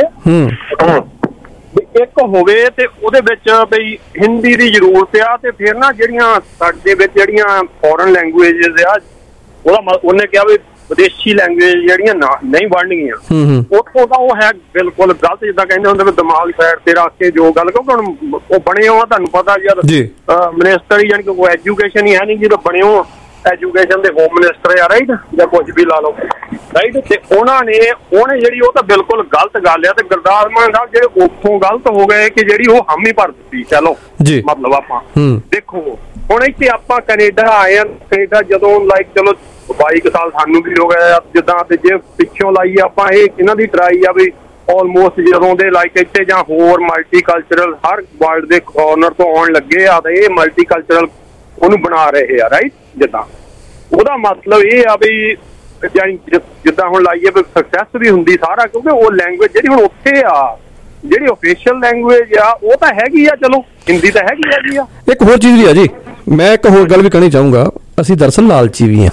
ਇੱਕ ਹੋਵੇ ਤੇ ਉਹਦੇ ਵਿੱਚ ਬਈ ਹਿੰਦੀ ਦੀ ਜ਼ਰੂਰਤ ਆ, ਤੇ ਫਿਰ ਨਾ ਜਿਹੜੀਆਂ ਸਾਡੇ ਵਿੱਚ ਜਿਹੜੀਆਂ ਫੋਰਨ ਲੈਂਗੁਏਜਸ ਆ ਉਹਦਾ ਉਹਨੇ ਕਿਹਾ ਵੀ ਵਿਦੇਸ਼ੀ ਲੈਂਗੁਏਜ ਜਿਹੜੀਆਂ ਨਹੀਂ ਬਣਨਗੀਆਂ। ਉੱਥੋਂ ਦਾ ਉਹ ਹੈ ਬਿਲਕੁਲ ਗਲਤ। ਜਿੱਦਾਂ ਕਹਿੰਦੇ ਹੁੰਦੇ ਵੀ ਦਿਮਾਗ ਸਾਈਡ ਤੇ ਰੱਖ ਕੇ ਜੋ ਗੱਲ, ਕਿਉਂਕਿ ਹੁਣ ਉਹ ਬਣੇ ਹੋ ਤੁਹਾਨੂੰ ਪਤਾ ਯਾਰ ਮਿਨਿਸਟਰ ਹੀ, ਯਾਨੀ ਕਿ ਕੋਈ ਐਜੂਕੇਸ਼ਨ ਹੀ ਹੈ ਨਹੀਂ ਜਦੋਂ ਬਣੇ ਹੋ ਐਜੂਕੇਸ਼ਨ ਦੇ ਹੋਮ ਮਿਨਿਸਟਰ ਆ ਰਾਈਟ, ਜਾਂ ਕੁਝ ਵੀ ਲਾ ਲਓ ਰਾਈਟ। ਤੇ ਉਹਨਾਂ ਨੇ ਉਹਨੇ ਜਿਹੜੀ ਉਹ ਤਾਂ ਬਿਲਕੁਲ ਗਲਤ ਗੱਲ ਆ। ਤੇ ਗੁਰਦਾਸ ਮਾਨ ਸਾਹਿਬ ਜਿਹੜੇ ਉੱਥੋਂ ਗਲਤ ਹੋ ਗਏ ਕਿ ਜਿਹੜੀ ਉਹ ਹਾਮੀ ਭਰ ਦਿੱਤੀ। ਚਲੋ ਮਤਲਬ ਆਪਾਂ ਦੇਖੋ ਹੁਣ ਇੱਥੇ ਆਪਾਂ ਕੈਨੇਡਾ ਆਏ ਆ, ਕੈਨੇਡਾ ਜਦੋਂ ਲਾਈਕ ਚਲੋ ਬਾਈ ਕੁ ਸਾਲ ਸਾਨੂੰ ਵੀ ਹੋ ਗਏ ਜਿੱਦਾਂ, ਤੇ ਜੇ ਪਿੱਛੋਂ ਲਾਈ ਆਪਾਂ ਇਹ ਇਹਨਾਂ ਦੀ ਟਰਾਈ ਆ ਵੀ ਆਲਮੋਸਟ ਜਦੋਂ ਦੇ ਲਾਈਕ ਇੱਥੇ ਜਾਂ ਹੋਰ ਮਲਟੀ ਕਲਚਰਲ ਹਰ ਵਰਲਡ ਦੇ ਕਾਰਨਰ ਤੋਂ ਆਉਣ ਲੱਗੇ ਆ, ਤੇ ਇਹ ਮਲਟੀ ਕਲਚਰਲ ਉਹਨੂੰ ਬਣਾ ਰਹੇ ਆ ਰਾਈਟ ਜਿੱਦਾਂ। ਉਹਦਾ ਮਤਲਬ ਇਹ ਆ ਵੀ ਜਿੱਦਾਂ ਹੁਣ ਲਾਈਏ ਵੀ ਸਕਸੈਸ ਵੀ ਹੁੰਦੀ ਸਾਰਾ, ਕਿਉਂਕਿ ਉਹ ਲੈਂਗੁਏਜ ਜਿਹੜੀ ਹੁਣ ਉੱਥੇ ਆ, ਜਿਹੜੀ ਓਫੀਸ਼ੀਅਲ ਲੈਂਗੁਏਜ ਆ ਉਹ ਤਾਂ ਹੈਗੀ ਆ, ਚਲੋ ਹਿੰਦੀ ਤਾਂ ਹੈਗੀ ਹੈਗੀ ਆ। ਇੱਕ ਹੋਰ ਚੀਜ਼ ਵੀ ਆ ਜੀ, ਮੈਂ ਇੱਕ ਹੋਰ ਗੱਲ ਵੀ ਕਹਿਣੀ ਚਾਹੂੰਗਾ, ਅਸੀਂ ਦਰਅਸਲ ਲਾਲਚੀ ਵੀ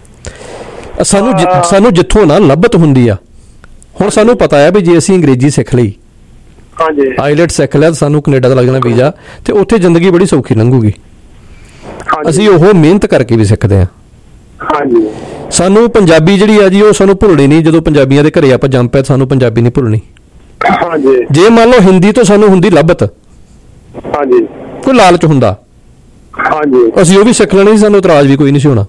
ਆ। ਸਾਨੂੰ ਸਾਨੂੰ ਜਿੱਥੋਂ ਨਾ ਲੱਭਤ ਹੁੰਦੀ ਆ, ਹੁਣ ਸਾਨੂੰ ਪਤਾ ਹੈ ਵੀ ਜੇ ਅਸੀਂ ਅੰਗਰੇਜ਼ੀ ਸਿੱਖ ਲਈ, ਹਾਂਜੀ ਆਈਲੈਟ ਸਿੱਖ ਲਿਆ, ਸਾਨੂੰ ਕੈਨੇਡਾ ਦਾ ਲੱਗ ਜਾਣਾ ਵੀਜ਼ਾ, ਤੇ ਉੱਥੇ ਜ਼ਿੰਦਗੀ ਬੜੀ ਸੌਖੀ ਲੰਘੂਗੀ। ਅਸੀਂ ਉਹ ਮਿਹਨਤ ਕਰਕੇ ਵੀ ਸਿੱਖਦੇ ਹਾਂ। ਹਾਂਜੀ ਸਾਨੂੰ ਪੰਜਾਬੀ ਜਿਹੜੀ ਆ ਜੀ ਉਹ ਸਾਨੂੰ ਭੁੱਲਣੀ ਨਹੀਂ, ਜਦੋਂ ਪੰਜਾਬੀਆਂ ਦੇ ਘਰੇ ਆਪਾਂ ਜੰਮ ਪਏ ਸਾਨੂੰ ਪੰਜਾਬੀ ਨਹੀਂ ਭੁੱਲਣੀ। ਹਾਂਜੀ ਜੇ ਮੰਨ ਲਓ ਹਿੰਦੀ ਤੋਂ ਸਾਨੂੰ ਹੁੰਦੀ ਲੱਭਤ, ਹਾਂਜੀ ਕੋਈ ਲਾਲਚ ਹੁੰਦਾ, ਹਾਂਜੀ ਅਸੀਂ ਉਹ ਵੀ ਸਿੱਖ ਲੈਣੀ ਸੀ, ਸਾਨੂੰ ਇਤਰਾਜ਼ ਵੀ ਕੋਈ ਨਹੀਂ ਸੀ ਹੋਣਾ।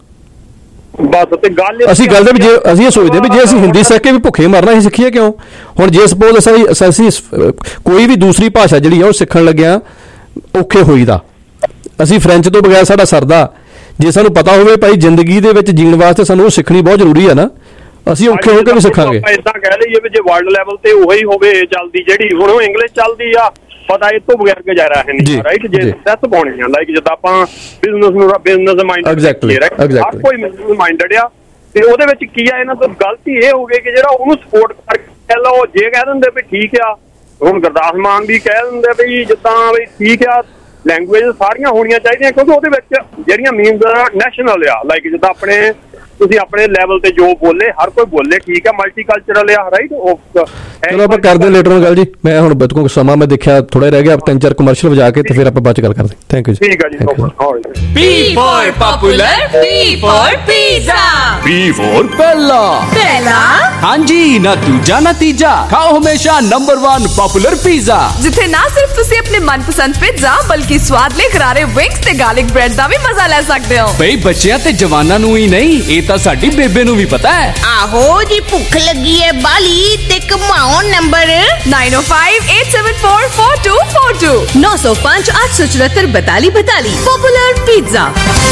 ਬਸ ਤੇ ਗੱਲ ਅਸੀਂ ਗੱਲ ਦੇ ਵੀ ਜੇ ਅਸੀਂ ਇਹ ਸੋਚਦੇ ਵੀ ਜੇ ਅਸੀਂ ਹਿੰਦੀ ਸਿੱਖ ਕੇ ਵੀ ਭੁੱਖੇ ਮਰਨਾ, ਅਸੀਂ ਸਿੱਖੀਏ ਕਿਉਂ? ਹੁਣ ਜੇ ਸਪੋਜ਼ ਅਸੀਂ ਅਸੀਂ ਕੋਈ ਵੀ ਦੂਸਰੀ ਭਾਸ਼ਾ ਜਿਹੜੀ ਆ ਉਹ ਸਿੱਖਣ ਲੱਗਿਆ ਔਖੇ ਹੋਈਦਾ, ਅਸੀਂ ਫਰੈਂਚ ਤੋਂ ਬਗੈਰ ਸਾਡਾ ਸਰਦਾ, ਜੇ ਸਾਨੂੰ ਪਤਾ ਹੋਵੇ ਭਾਈ ਜ਼ਿੰਦਗੀ ਦੇ ਵਿੱਚ ਜੀਣ ਵਾਸਤੇ ਸਾਨੂੰ ਉਹ ਸਿੱਖਣੀ ਬਹੁਤ ਜ਼ਰੂਰੀ ਆ ਨਾ, ਅਸੀਂ ਔਖੇ ਹੋ ਕੇ ਵੀ ਸਿੱਖਾਂਗੇ। ਇਦਾਂ ਕਹਿ ਲਈਏ ਵੀ ਜੇ ਵਰਲਡ ਲੈਵਲ ਤੇ ਉਹੀ ਹੋਵੇ ਚੱਲਦੀ, ਜਿਹੜੀ ਹੁਣ ਉਹ ਇੰਗਲਿਸ਼ ਚੱਲਦੀ ਆ, ਪਤਾ ਇਹ ਤੋਂ ਬਗੈਰ ਗੁਜ਼ਾਰਾ ਹੈ ਨਹੀਂ, ਰਾਈਟ? ਜੇ ਸੈਸ ਪਾਉਣੀ ਆ, ਲਾਈਕ ਜਿੱਦਾਂ ਆਪਾਂ ਬਿਜ਼ਨਸ ਨੂੰ ਬਿਜ਼ਨਸ ਮਾਈਂਡਡ, ਐਗਜ਼ੈਕਟਲੀ ਹਰ ਕੋਈ ਬਿਜ਼ਨਸ ਮਾਈਂਡਡ ਆ, ਤੇ ਉਹਦੇ ਵਿੱਚ ਕੀ ਆ, ਇਹਨਾਂ ਤੋਂ ਗਲਤੀ ਇਹ ਹੋ ਗਈ ਕਿ ਜਿਹੜਾ ਉਹਨੂੰ ਸਪੋਰਟ ਕਰਕੇ ਲਓ, ਜੇ ਕਹਿ ਦਿੰਦੇ ਵੀ ਠੀਕ ਆ, ਹੁਣ ਗੁਰਦਾਸ ਮਾਨ ਵੀ ਕਹਿ ਦਿੰਦੇ ਵੀ ਜਿੱਦਾਂ ਵੀ ਠੀਕ ਆ, ਲੈਂਗੁਏਜ ਸਾਰੀਆਂ ਹੋਣੀਆਂ ਚਾਹੀਦੀਆਂ, ਕਿਉਂਕਿ ਉਹਦੇ ਵਿੱਚ ਜਿਹੜੀਆਂ ਮੀਨਸ ਨੈਸ਼ਨਲ ਆ, ਲਾਈਕ ਜਿੱਦਾਂ ਆਪਣੇ ਤੁਸੀਂ ਆਪਣੇ ਲੈਵਲ ਤੇ ਜੋ ਬੋਲੇ ਹਰ ਕੋਈ ਬੋਲੇ, ਠੀਕ ਆ, ਮਲਟੀਕਲਚਰਲ ਆ, ਰਾਈਟ? ਚਲੋ ਆਪਾਂ ਕਰਦੇ ਲੇਟਰ ਨੂੰ ਗੱਲ ਜੀ, ਮੈਂ ਹੁਣ ਬਤਕੋ ਸਮਾਂ ਮੈਂ ਦੇਖਿਆ ਥੋੜਾ ਰਹਿ ਗਿਆ, ਤਿੰਨ ਚਾਰ ਕਮਰਸ਼ੀਅਲ ਵਜਾ ਕੇ ਤੇ ਫਿਰ ਆਪਾਂ ਬਾਅਦ ਚ ਗੱਲ ਕਰਦੇ। ਥੈਂਕ ਯੂ ਜੀ। ਠੀਕ ਆ ਜੀ। P for popular, P for pizza, P for ਪਹਿਲਾ ਪਹਿਲਾ ਹਾਂਜੀ, ਨਾ ਦੂਜਾ ਨਾ ਤੀਜਾ, ਖਾਓ ਹਮੇਸ਼ਾ ਨੰਬਰ वन ਪਪੂਲਰ ਪੀਜ਼ਾ, ਜਿੱਥੇ ਨਾ ਸਿਰਫ ਤੁਸੀਂ ਆਪਣੇ ਮਨਪਸੰਦ ਪਿਜ਼ਾ ਬਲਕਿ ਸਵਾਦਲੇ ਕਰਾਰੇ ਵਿੰਗਸ ਤੇ ਗਾਰਲਿਕ ਬ੍ਰੈਡ ਦਾ ਵੀ ਮਜ਼ਾ ਲੈ ਸਕਦੇ ਹੋ। ਬਈ ਬੱਚਿਆਂ ਤੇ ਜਵਾਨਾਂ ਨੂੰ ਹੀ ਨਹੀਂ, ਇਹ ਤਾਂ ਸਾਡੀ ਬੇਬੇ ਨੂੰ ਵੀ ਪਤਾ ਹੈ। ਆਹੋ ਜੀ, ਭੁੱਖ ਲੱਗੀ ਹੈ ਬਾਲੀ ਤੇ ਕਮਾਓ number nine oh five eight seven four four two four two नौ सौ पाँच आठ सौ चौहत्तर बताली बताली popular pizza.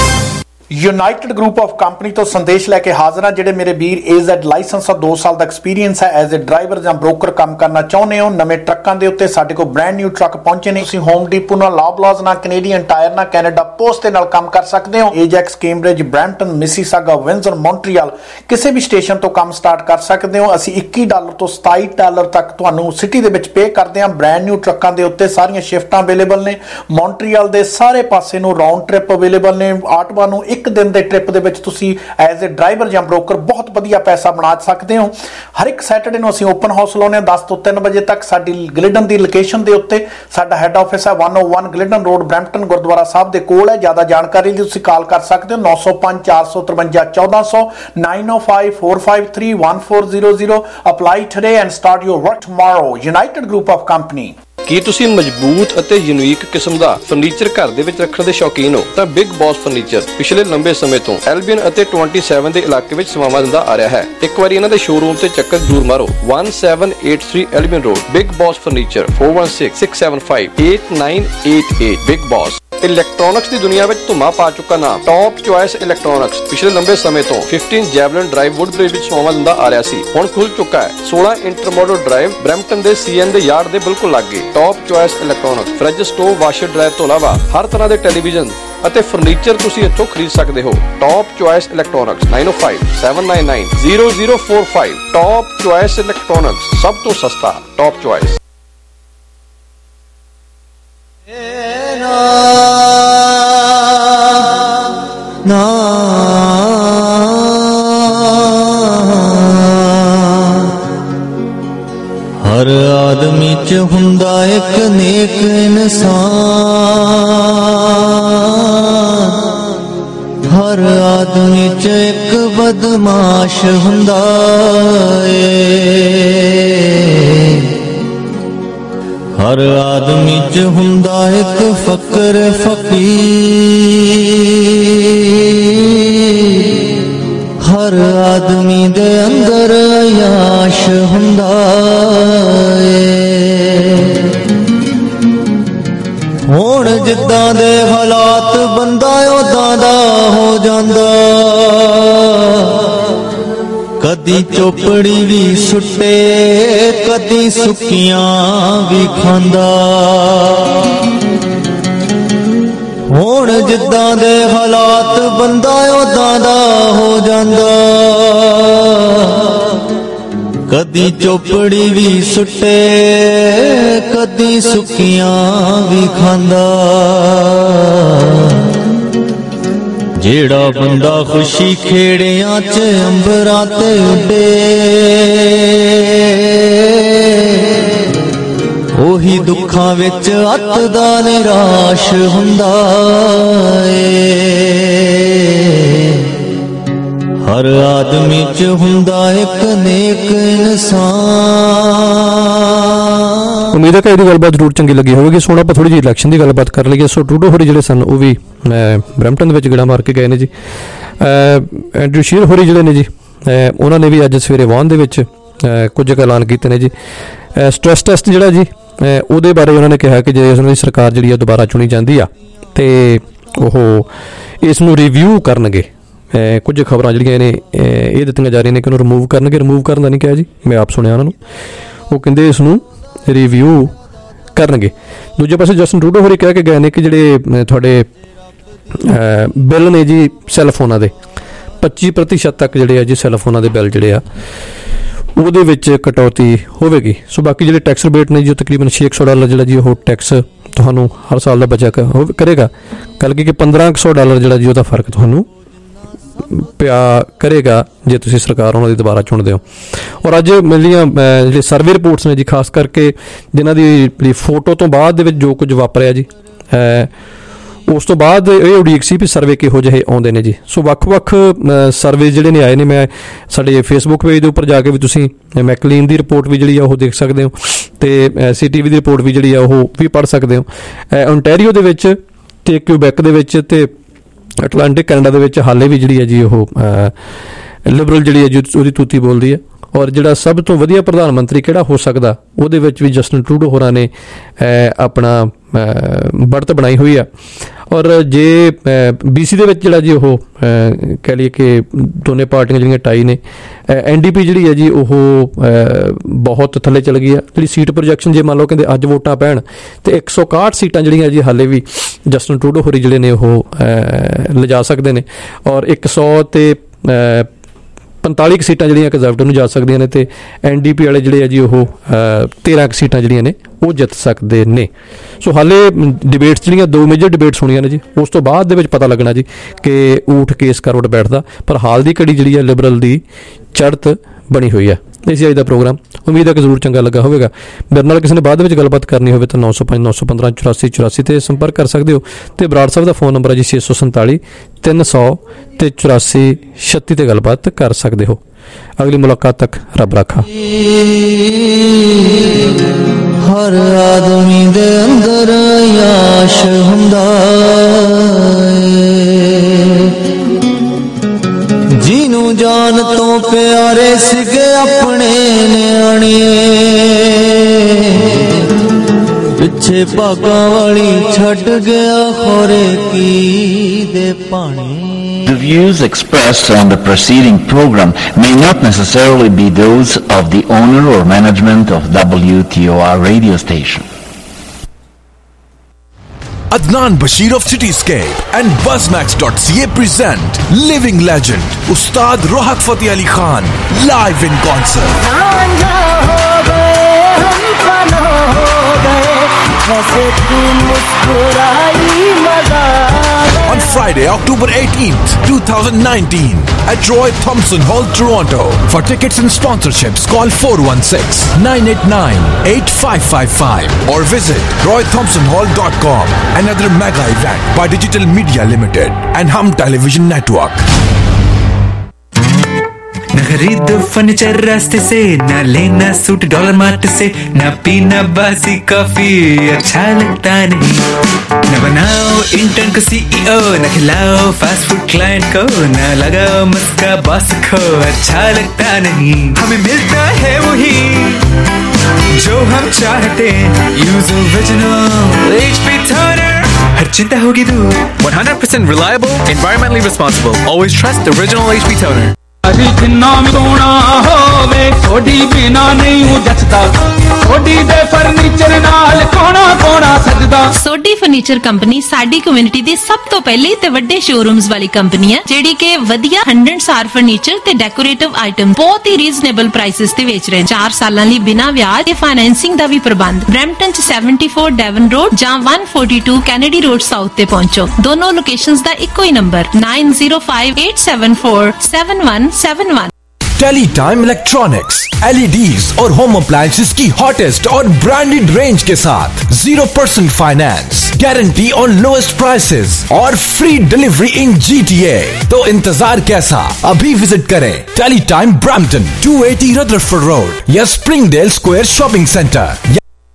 United group of company ਤੋਂ ਸੰਦੇਸ਼ ਲੈ ਕੇ ਹਾਜ਼ਰ ਹਾਂ। ਜਿਹੜੇ ਮੇਰੇ ਵੀਰ ਏਜ਼ੈਡ ਲਾਇਸੈਂਸ ਆ, ਦੋ ਸਾਲ ਦਾ ਐਕਸਪੀਰੀਅੰਸ ਹੈ, ਐਜ਼ ਅ ਡਰਾਈਵਰ ਜਾਂ ਬ੍ਰੋਕਰ ਕੰਮ ਕਰਨਾ ਚਾਹੁੰਦੇ ਹੋ, ਨਵੇਂ ਟਰੱਕਾਂ ਦੇ ਉੱਤੇ ਸਾਡੇ ਕੋਲ ਬ੍ਰੈਂਡ ਨਿਊ ਟਰੱਕ ਪਹੁੰਚੇ ਨੇ। ਤੁਸੀਂ ਹੋਮ ਡੀਪੋ ਨਾਲ, ਲੌਬਲਾਜ਼ ਨਾਲ, ਕੈਨੇਡੀਅਨ ਟਾਇਰ ਨਾਲ, ਕੈਨੇਡਾ ਪੋਸਟ ਦੇ ਨਾਲ ਕੰਮ ਕਰ ਸਕਦੇ ਹੋ। Ajax, Cambridge, Brampton, Mississauga, Windsor, Montreal ਕਿਸੇ ਵੀ ਸਟੇਸ਼ਨ ਤੋਂ ਕੰਮ ਸਟਾਰਟ ਕਰ ਸਕਦੇ ਹੋ। ਅਸੀਂ ਇੱਕੀ ਡਾਲਰ ਤੋਂ ਸਤਾਈ ਡਾਲਰ ਤੱਕ ਤੁਹਾਨੂੰ ਸਿਟੀ ਦੇ ਵਿੱਚ ਪੇ ਕਰਦੇ ਹਾਂ। ਬ੍ਰੈਂਡ ਨਿਊ ਟਰੱਕਾਂ ਦੇ ਉੱਤੇ ਸਾਰੀਆਂ ਸ਼ਿਫਟਾਂ ਅਵੇਲੇਬਲ ਨੇ। ਮੌਂਟਰੀਅਲ ਦੇ ਸਾਰੇ ਪਾਸੇ ਨੂੰ ਰਾਉਂਡ ਟ੍ਰਿਪ ਅਵੇਲੇਬਲ ਨੇ। ਆਟਵਾ ਨੂੰ ਇੱਕ ਦਿਨ ਦੇ ਟ੍ਰਿਪ ਵਿੱਚ ਤੁਸੀਂ ਐਜ਼ ਅ ਡਰਾਈਵਰ ਜਾਂ ਬ੍ਰੋਕਰ ਬਹੁਤ ਵਧੀਆ ਪੈਸਾ ਬਣਾ ਸਕਦੇ ਹੋ। ਹਰ ਇੱਕ ਸੈਟਰਡੇ ਨੂੰ ਅਸੀਂ ਓਪਨ ਹਾਊਸ ਲਾਉਂਦੇ ਹਾਂ ਦਸ ਤੋਂ ਤਿੰਨ ਵਜੇ ਤੱਕ। ਸਾਡੀ ਗਲਿਡਨ ਦੀ ਲੋਕੇਸ਼ਨ ਦੇ ਉੱਤੇ ਸਾਡਾ ਹੈੱਡ ਆਫਿਸ ਹੈ one oh one Glidden road, Brampton Gurdwara Sahib ਦੇ ਕੋਲ ਹੈ। ਜ਼ਿਆਦਾ ਜਾਣਕਾਰੀ ਲਈ ਤੁਸੀਂ ਕਾਲ ਕਰ ਸਕਦੇ ਹੋ ਨੌ ਸੌ ਪੰਜ ਚਾਰ ਸੌ ਤਰਵੰਜਾ ਚੌਦਾਂ ਸੌ nine oh five four five three one four zero zero। Apply today and start your work tomorrow. United group of company. ਕੀ ਤੁਸੀਂ ਮਜ਼ਬੂਤ ਅਤੇ ਯੂਨੀਕ ਕਿਸਮ ਦਾ ਫਰਨੀਚਰ ਘਰ ਦੇ ਵਿੱਚ ਰੱਖਣ ਦੇ ਸ਼ੌਕੀਨ ਹੋ? ਤਾਂ ਬਿਗ ਬੌਸ ਫਰਨੀਚਰ ਪਿਛਲੇ ਲੰਬੇ ਸਮੇਂ ਤੋਂ ਐਲਬੀਅਨ ਅਤੇ ਸੱਤਾਈ ਦੇ ਇਲਾਕੇ ਵਿੱਚ ਸੇਵਾਵਾਂ ਦਿੰਦਾ ਆ ਰਿਹਾ ਹੈ। ਇੱਕ ਵਾਰੀ ਇਹਨਾਂ ਦੇ ਸ਼ੋਰੂਮ ਤੇ ਚੱਕਰ ਜ਼ਰੂਰ ਮਾਰੋ। one seven eight three Albion road, big boss furniture four one six six seven five eight nine eight eight। Big boss electronics ਦੀ ਦੁਨੀਆ ਵਿੱਚ ਧੁੰਮਾ ਪਾ ਚੁੱਕਾ ਨਾਮ ਟੌਪ ਚੁਆਇਸ ਇਲੈਕਟ੍ਰੋਨਿਕਸ ਪਿਛਲੇ ਲੰਬੇ ਸਮੇਂ ਤੋਂ fifteen ਜੈਵਲਿਨ ਡਰਾਈਵ ਵੁੱਡਬ੍ਰਿਜ ਵਿੱਚ ਸੇਵਾਵਾਂ ਦਿੰਦਾ ਆ ਰਿਹਾ ਸੀ। ਹੁਣ ਖੁੱਲ ਚੁੱਕਾ ਹੈ ਸੋਲਾਂ ਇੰਟਰਮੋਡਲ ਡਰਾਈਵ ਬਰੈਂਪਟਨ ਦੇ ਸੀਐਨ ਦੇ ਯਾਰਡ ਦੇ ਬਿਲਕੁਲ ਲਾਗੇ। Top choice electronics, fridge, stove, washer, dryer ਤੋਂ ਇਲਾਵਾ ਹਰ ਤਰ੍ਹਾਂ ਦੇ ਟੈਲੀਵਿਜ਼ਨ ਅਤੇ ਫਰਨੀਚਰ ਤੁਸੀਂ ਇੱਥੋਂ ਖਰੀਦ ਸਕਦੇ ਹੋ। Top choice electronics nine oh five seven nine nine zero zero four five। Top choice electronics, ਸਭ ਤੋਂ ਸਸਤਾ ਟੌਪ ਚੁਆਇਸ। हर आदमी च हुंदा एक नेक इंसान, हर आदमी च एक बदमाश हुंदा ए, हर आदमी च हुंदा एक फकर फकीर, हर आदमी दे अंदर अयाश हुंदा हुण जिद्दां दे हालात बंदा उदां दा हो जांदा, कदी चोपड़ी भी सुट्टे कदी सुक्कियां भी खांदा, ਹੁਣ ਜਿੱਦਾਂ ਦੇ ਹਾਲਾਤ ਬੰਦਾ ਉਦਾਂ ਦਾ ਹੋ ਜਾਂਦਾ ਕਦੀ ਚੋਪੜੀ ਵੀ ਸੁੱਟੇ ਕਦੀ ਸੁੱਕੀਆਂ ਵੀ ਖਾਂਦਾ ਜਿਹੜਾ ਬੰਦਾ ਖੁਸ਼ੀ ਖੇੜਿਆਂ 'ਚ ਅੰਬਰਾਂ ਤੇ ਉੱਡੇ ਉਹੀ ਦੁੱਖਾਂ ਵਿੱਚ ਅੱਤ ਦਾ ਨਿਰਾਸ਼ ਹੁੰਦਾ ਏ ਹਰ ਆਦਮੀ 'ਚ ਹੁੰਦਾ ਇੱਕ ਨੇਕ ਇਨਸਾਨ। ਉਮੀਦ ਹੈ ਕਿ ਇਹਦੀ ਗੱਲਬਾਤ ਜ਼ਰੂਰ ਚੰਗੀ ਲੱਗੀ ਹੋਵੇਗੀ। ਸੋ ਆਪਾਂ ਥੋੜੀ ਜਿਹੀ ਇਲੈਕਸ਼ਨ ਦੀ ਗੱਲਬਾਤ ਕਰ ਲਈਏ। ਸੋ ਟਰੂਡੋ ਹੋਰੀ ਜਿਹੜੇ ਸਨ ਉਹ ਵੀ ਬਰੈਂਪਟਨ ਦੇ ਵਿੱਚ ਗੇੜਾ ਮਾਰ ਕੇ ਗਏ ਨੇ ਜੀ। ਐਂਡਰੂ ਸ਼ੀਰ ਹੋਰੀ ਜਿਹੜੇ ਨੇ ਜੀ ਉਹਨਾਂ ਨੇ ਵੀ ਅੱਜ ਸਵੇਰੇ ਵਾਹਨ ਦੇ ਵਿੱਚ ਕੁਝ ਐਲਾਨ ਕੀਤੇ ਨੇ ਜੀ। ਸਟ੍ਰੈਸ ਟੈਸਟ ਜਿਹੜਾ ਜੀ ਉਹਦੇ ਬਾਰੇ ਉਹਨਾਂ ਨੇ ਕਿਹਾ ਕਿ ਜੇ ਉਹਨਾਂ ਦੀ ਸਰਕਾਰ ਜਿਹੜੀ ਆ ਦੁਬਾਰਾ ਚੁਣੀ ਜਾਂਦੀ ਆ ਤੇ ਉਹ ਇਸ ਨੂੰ ਰਿਵਿਊ ਕਰਨਗੇ। ਕੁਝ ਖਬਰਾਂ ਜਿਹੜੀਆਂ ਨੇ ਇਹ ਦਿੱਤੀਆਂ ਜਾ ਰਹੀਆਂ ਨੇ ਕਿ ਉਹਨੂੰ ਰਿਮੂਵ ਕਰਨਗੇ। ਰਿਮੂਵ ਕਰਨ ਦਾ ਨਹੀਂ ਕਿਹਾ ਜੀ, ਮੈਂ ਆਪ ਸੁਣਿਆ ਉਹਨਾਂ ਨੂੰ, ਉਹ ਕਹਿੰਦੇ ਇਸ ਨੂੰ ਰਿਵਿਊ ਕਰਨਗੇ। ਦੂਜੇ ਪਾਸੇ ਜਸਟਿਨ ਟਰੂਡੋ ਹੋਰੀ ਕਹਿ ਕੇ ਗਏ ਨੇ ਕਿ ਜਿਹੜੇ ਤੁਹਾਡੇ ਬਿੱਲ ਨੇ ਜੀ ਸੈੱਲ ਫੋਨਾਂ ਦੇ ਪੱਚੀ ਪ੍ਰਤੀਸ਼ਤ ਤੱਕ ਜਿਹੜੇ ਆ ਜੀ ਸੈੱਲ ਫੋਨਾਂ ਦੇ ਬਿੱਲ ਜਿਹੜੇ ਆ ਉਹਦੇ ਵਿੱਚ ਕਟੌਤੀ ਹੋਵੇਗੀ। ਸੋ ਬਾਕੀ ਜਿਹੜੇ ਟੈਕਸ ਰਿਬੇਟ ਨੇ ਜੀ ਉਹ ਤਕਰੀਬਨ ਛੇ ਸੌ ਡਾਲਰ ਜਿਹੜਾ ਜੀ ਉਹ ਟੈਕਸ ਤੁਹਾਨੂੰ ਹਰ ਸਾਲ ਦਾ ਬਚਾ ਕਰੇਗਾ। ਕੱਲ ਕਿ ਪੰਦਰਾਂ ਸੌ ਡਾਲਰ ਜਿਹੜਾ ਜੀ ਉਹਦਾ ਫਰਕ ਤੁਹਾਨੂੰ ਪਿਆ ਕਰੇਗਾ ਜੇ ਤੁਸੀਂ ਸਰਕਾਰ ਉਹਨਾਂ ਦੀ ਦੁਬਾਰਾ ਚੁਣਦੇ ਹੋ। ਔਰ ਅੱਜ ਮਿਲੀਆਂ ਜਿਹੜੇ ਸਰਵੇ ਰਿਪੋਰਟਸ ਨੇ ਜੀ ਖਾਸ ਕਰਕੇ ਜਿਨ੍ਹਾਂ ਦੀ ਫੋਟੋ ਤੋਂ ਬਾਅਦ ਦੇ ਵਿੱਚ ਜੋ ਕੁਝ ਵਾਪਰਿਆ ਜੀ ਉਸ ਤੋਂ ਬਾਅਦ ਇਹ ਉਡੀਕ ਸੀ ਵੀ ਸਰਵੇ ਕਿਹੋ ਜਿਹੇ ਆਉਂਦੇ ਨੇ ਜੀ। ਸੋ ਵੱਖ-ਵੱਖ ਸਰਵੇ ਜਿਹੜੇ ਨੇ ਆਏ ਨੇ, ਮੈਂ ਸਾਡੇ ਫੇਸਬੁੱਕ ਪੇਜ ਦੇ ਉੱਪਰ ਜਾ ਕੇ ਵੀ ਤੁਸੀਂ ਮੈਕਲੀਨ ਦੀ ਰਿਪੋਰਟ ਵੀ ਜਿਹੜੀ ਆ ਉਹ ਦੇਖ ਸਕਦੇ ਹੋ ਤੇ ਸੀ ਟੀ ਵੀ ਦੀ ਰਿਪੋਰਟ ਵੀ ਜਿਹੜੀ ਆ ਉਹ ਵੀ ਪੜ੍ਹ ਸਕਦੇ ਹੋ। ਓਨਟਾਰੀਓ ਦੇ ਵਿੱਚ ਤੇ ਕਿਊਬੈਕ ਦੇ ਵਿੱਚ ਤੇ ਅਟਲਾਂਟਿਕ ਕੈਨੇਡਾ ਦੇ ਵਿੱਚ ਹਾਲੇ ਵੀ ਜਿਹੜੀ ਹੈ ਜੀ ਉਹ ਲਿਬਰਲ ਜਿਹੜੀ ਹੈ ਜੀ ਉਹਦੀ ਤੂਤੀ ਬੋਲਦੀ ਹੈ। ਔਰ ਜਿਹੜਾ ਸਭ ਤੋਂ ਵਧੀਆ ਪ੍ਰਧਾਨ ਮੰਤਰੀ ਕਿਹੜਾ ਹੋ ਸਕਦਾ ਉਹਦੇ ਵਿੱਚ ਵੀ ਜਸਟਿਨ ਟਰੂਡੋ ਹੋਰਾਂ ਨੇ ਆਪਣਾ ਬੜਤ ਬਣਾਈ ਹੋਈ ਆ। ਔਰ ਜੇ ਬੀ ਸੀ ਦੇ ਵਿੱਚ ਜਿਹੜਾ ਜੀ ਉਹ ਕਹਿ ਲਈਏ ਕਿ ਦੋਨੇ ਪਾਰਟੀਆਂ ਜਿਹੜੀਆਂ ਟਾਈ ਨੇ, ਐਨ ਡੀ ਪੀ ਜਿਹੜੀ ਹੈ ਜੀ ਉਹ ਬਹੁਤ ਥੱਲੇ ਚਲ ਗਈ ਆ। ਜਿਹੜੀ ਸੀਟ ਪ੍ਰੋਜੈਕਸ਼ਨ ਜੇ ਮੰਨ ਲਓ ਕਹਿੰਦੇ ਅੱਜ ਵੋਟਾਂ ਪੈਣ ਤੇ ਇੱਕ ਸੌ ਇਕਾਹਠ ਸੀਟਾਂ ਜਿਹੜੀਆਂ ਜੀ ਹਾਲੇ ਵੀ ਜਸਟਿਨ ਟਰੂਡੋ ਹੋਰੀ ਜਿਹੜੇ ਨੇ ਉਹ ਲਿਜਾ ਸਕਦੇ ਨੇ ਔਰ ਇੱਕ ਸੌ ਤੇ ਪੰਤਾਲੀ ਕੁ ਸੀਟਾਂ ਜਿਹੜੀਆਂ ਕੰਜ਼ਰਵੇਟਿਵ ਨੂੰ ਜਾ ਸਕਦੀਆਂ ਨੇ ਤੇ ਐਨ ਡੀ ਪੀ ਵਾਲੇ ਜਿਹੜੇ ਆ ਜੀ ਉਹ ਤੇਰਾਂ ਕੁ ਸੀਟਾਂ ਜਿਹੜੀਆਂ ਨੇ ਉਹ ਜਿੱਤ ਸਕਦੇ ਨੇ। ਸੋ ਹਾਲੇ ਡਿਬੇਟਸ ਜਿਹੜੀਆਂ ਦੋ ਮੇਜਰ ਡਿਬੇਟਸ ਹੋਣੀਆਂ ਨੇ ਜੀ, ਉਸ ਤੋਂ ਬਾਅਦ ਦੇ ਵਿੱਚ ਪਤਾ ਲੱਗਣਾ ਜੀ ਕਿ ਊਠ ਕੇਸ ਕਰਵਟ ਬੈਠਦਾ। ਪਰ ਹਾਲ ਦੀ ਘੜੀ ਜਿਹੜੀ ਹੈ ਲਿਬਰਲ ਦੀ ਚੜ੍ਹਤ ਬਣੀ ਹੋਈ ਹੈ। ਇਸ ਅੱਜ ਦਾ ਪ੍ਰੋਗਰਾਮ ਉਮੀਦ ਹੈ ਕਿ ਜ਼ਰੂਰ ਚੰਗਾ ਲੱਗਾ ਹੋਵੇਗਾ। ਮੇਰੇ ਨਾਲ ਕਿਸੇ ਨੇ ਬਾਅਦ ਵਿੱਚ ਗੱਲਬਾਤ ਕਰਨੀ ਹੋਵੇ ਤਾਂ ਨੌ ਸੌ ਪੰਜ ਨੌ ਸੌ ਪੰਦਰਾਂ ਚੁਰਾਸੀ ਚੁਰਾਸੀ ਤੇ ਸੰਪਰਕ ਕਰ ਸਕਦੇ ਹੋ ਤੇ ਬਰਾੜ ਸਾਹਿਬ ਦਾ ਫੋਨ ਨੰਬਰ ਹੈ ਜੀ ਛੇ ਸੌ ਸੰਤਾਲੀ ਤਿੰਨ ਸੌ ਤੇ ਚੁਰਾਸੀ ਛੱਤੀ ਤੇ ਗੱਲਬਾਤ ਕਰ ਸਕਦੇ ਹੋ। ਅਗਲੀ ਮੁਲਾਕਾਤ ਤੱਕ ਰੱਬ ਰਾਖਾ। ਹਰ ਆਦਮੀ ਦੇ ਅੰਦਰ ਆਸ਼ ਹੁੰਦਾ ਜਿਹਨੂੰ ਜਾਨ ਤੋਂ ਪਿਆਰੇ ਸੀਗੇ ਆਪਣੇ ਨਿਆਣੇ ਪਿੱਛੇ ਭਾਗਾਂ ਵਾਲੀ ਛੱਡ ਗਿਆ ਖੋਰੇ ਕੀ ਦੇ ਪਾਣੀ। The views expressed on the preceding program may not necessarily be those of the owner or management of W T O R radio station. Adnan Bashir of Cityscape and Buzzmax dot C A present living legend Ustad Rohat Fateh Ali Khan live in concert. On Friday, October eighteenth, twenty nineteen at Roy Thompson Hall, Toronto. For tickets and sponsorships, call four one six, nine eight nine, eight five five five or visit roy thompson hall dot com. Another mega event by Digital Media Limited and Hum Television Network. न खरीदो furniture रास्ते से, न लेना suit dollar mart से, न पीना बासी कॉफी अच्छा लगता नहीं, न बनाओ इंटर्न को सीईओ, न खिलाओ फास्ट फूड क्लाइंट को, न लगाओ मस्का बॉस को अच्छा लगता नहीं। हमें मिलता है वही जो हम चाहते, यूज ओरिजिनल एचपी टोनर, हर चिंता होगी दूर। one hundred percent reliable, environmentally responsible, always trust original H P toner. जिन्ना भी सोना होवे थोड़ी बिना नहीं हूं जचदा, थोड़ी दे फर्नीचर नाल कोना कोना सजदा। सोडी फर्नीचर कंपनी साडी कम्युनिटी दी सब तो पहले ते वड्डे शोरूम्स वाली कंपनी है जेडी के वधिया हंड्रेड सार फर्नीचर ते डेकोरेटिव आइटम बहुत ही रीजनेबल प्राइसेस ते बेच रहे हैं। चार सालां लई बिना ब्याज ते फाइनेंसिंग दा भी प्रबंध। ब्रैम्पटन च सेवेंटी फोर डेवन रोड जां one forty two Kennedy road south ते पहुंचो। दोनों लोकेशंस दा इक्को ही number nine zero five eight seven four seven one seven one. Teletime electronics L E Ds और होम अप्लायंसेस की हॉटेस्ट और ब्रांडेड रेंज के साथ zero percent finance, guarantee on lowest prices और free delivery in G T A. तो इंतजार कैसा, अभी विजिट करें Teletime Brampton to eighty Rutherford road या स्प्रिंगडेल स्क्वायर शॉपिंग सेंटर।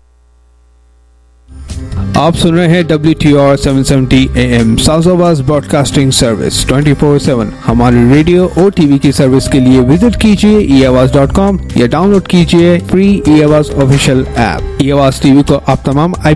आप सुन रहे हैं W T R seven seventy A M south Awaaz broadcasting service twenty four seven. हमारे रेडियो और टीवी की सर्विस के लिए विजिट कीजिए ई आवाज डॉट कॉम या डाउनलोड कीजिए free e Awaaz official app. ई आवाज टीवी को आप तमाम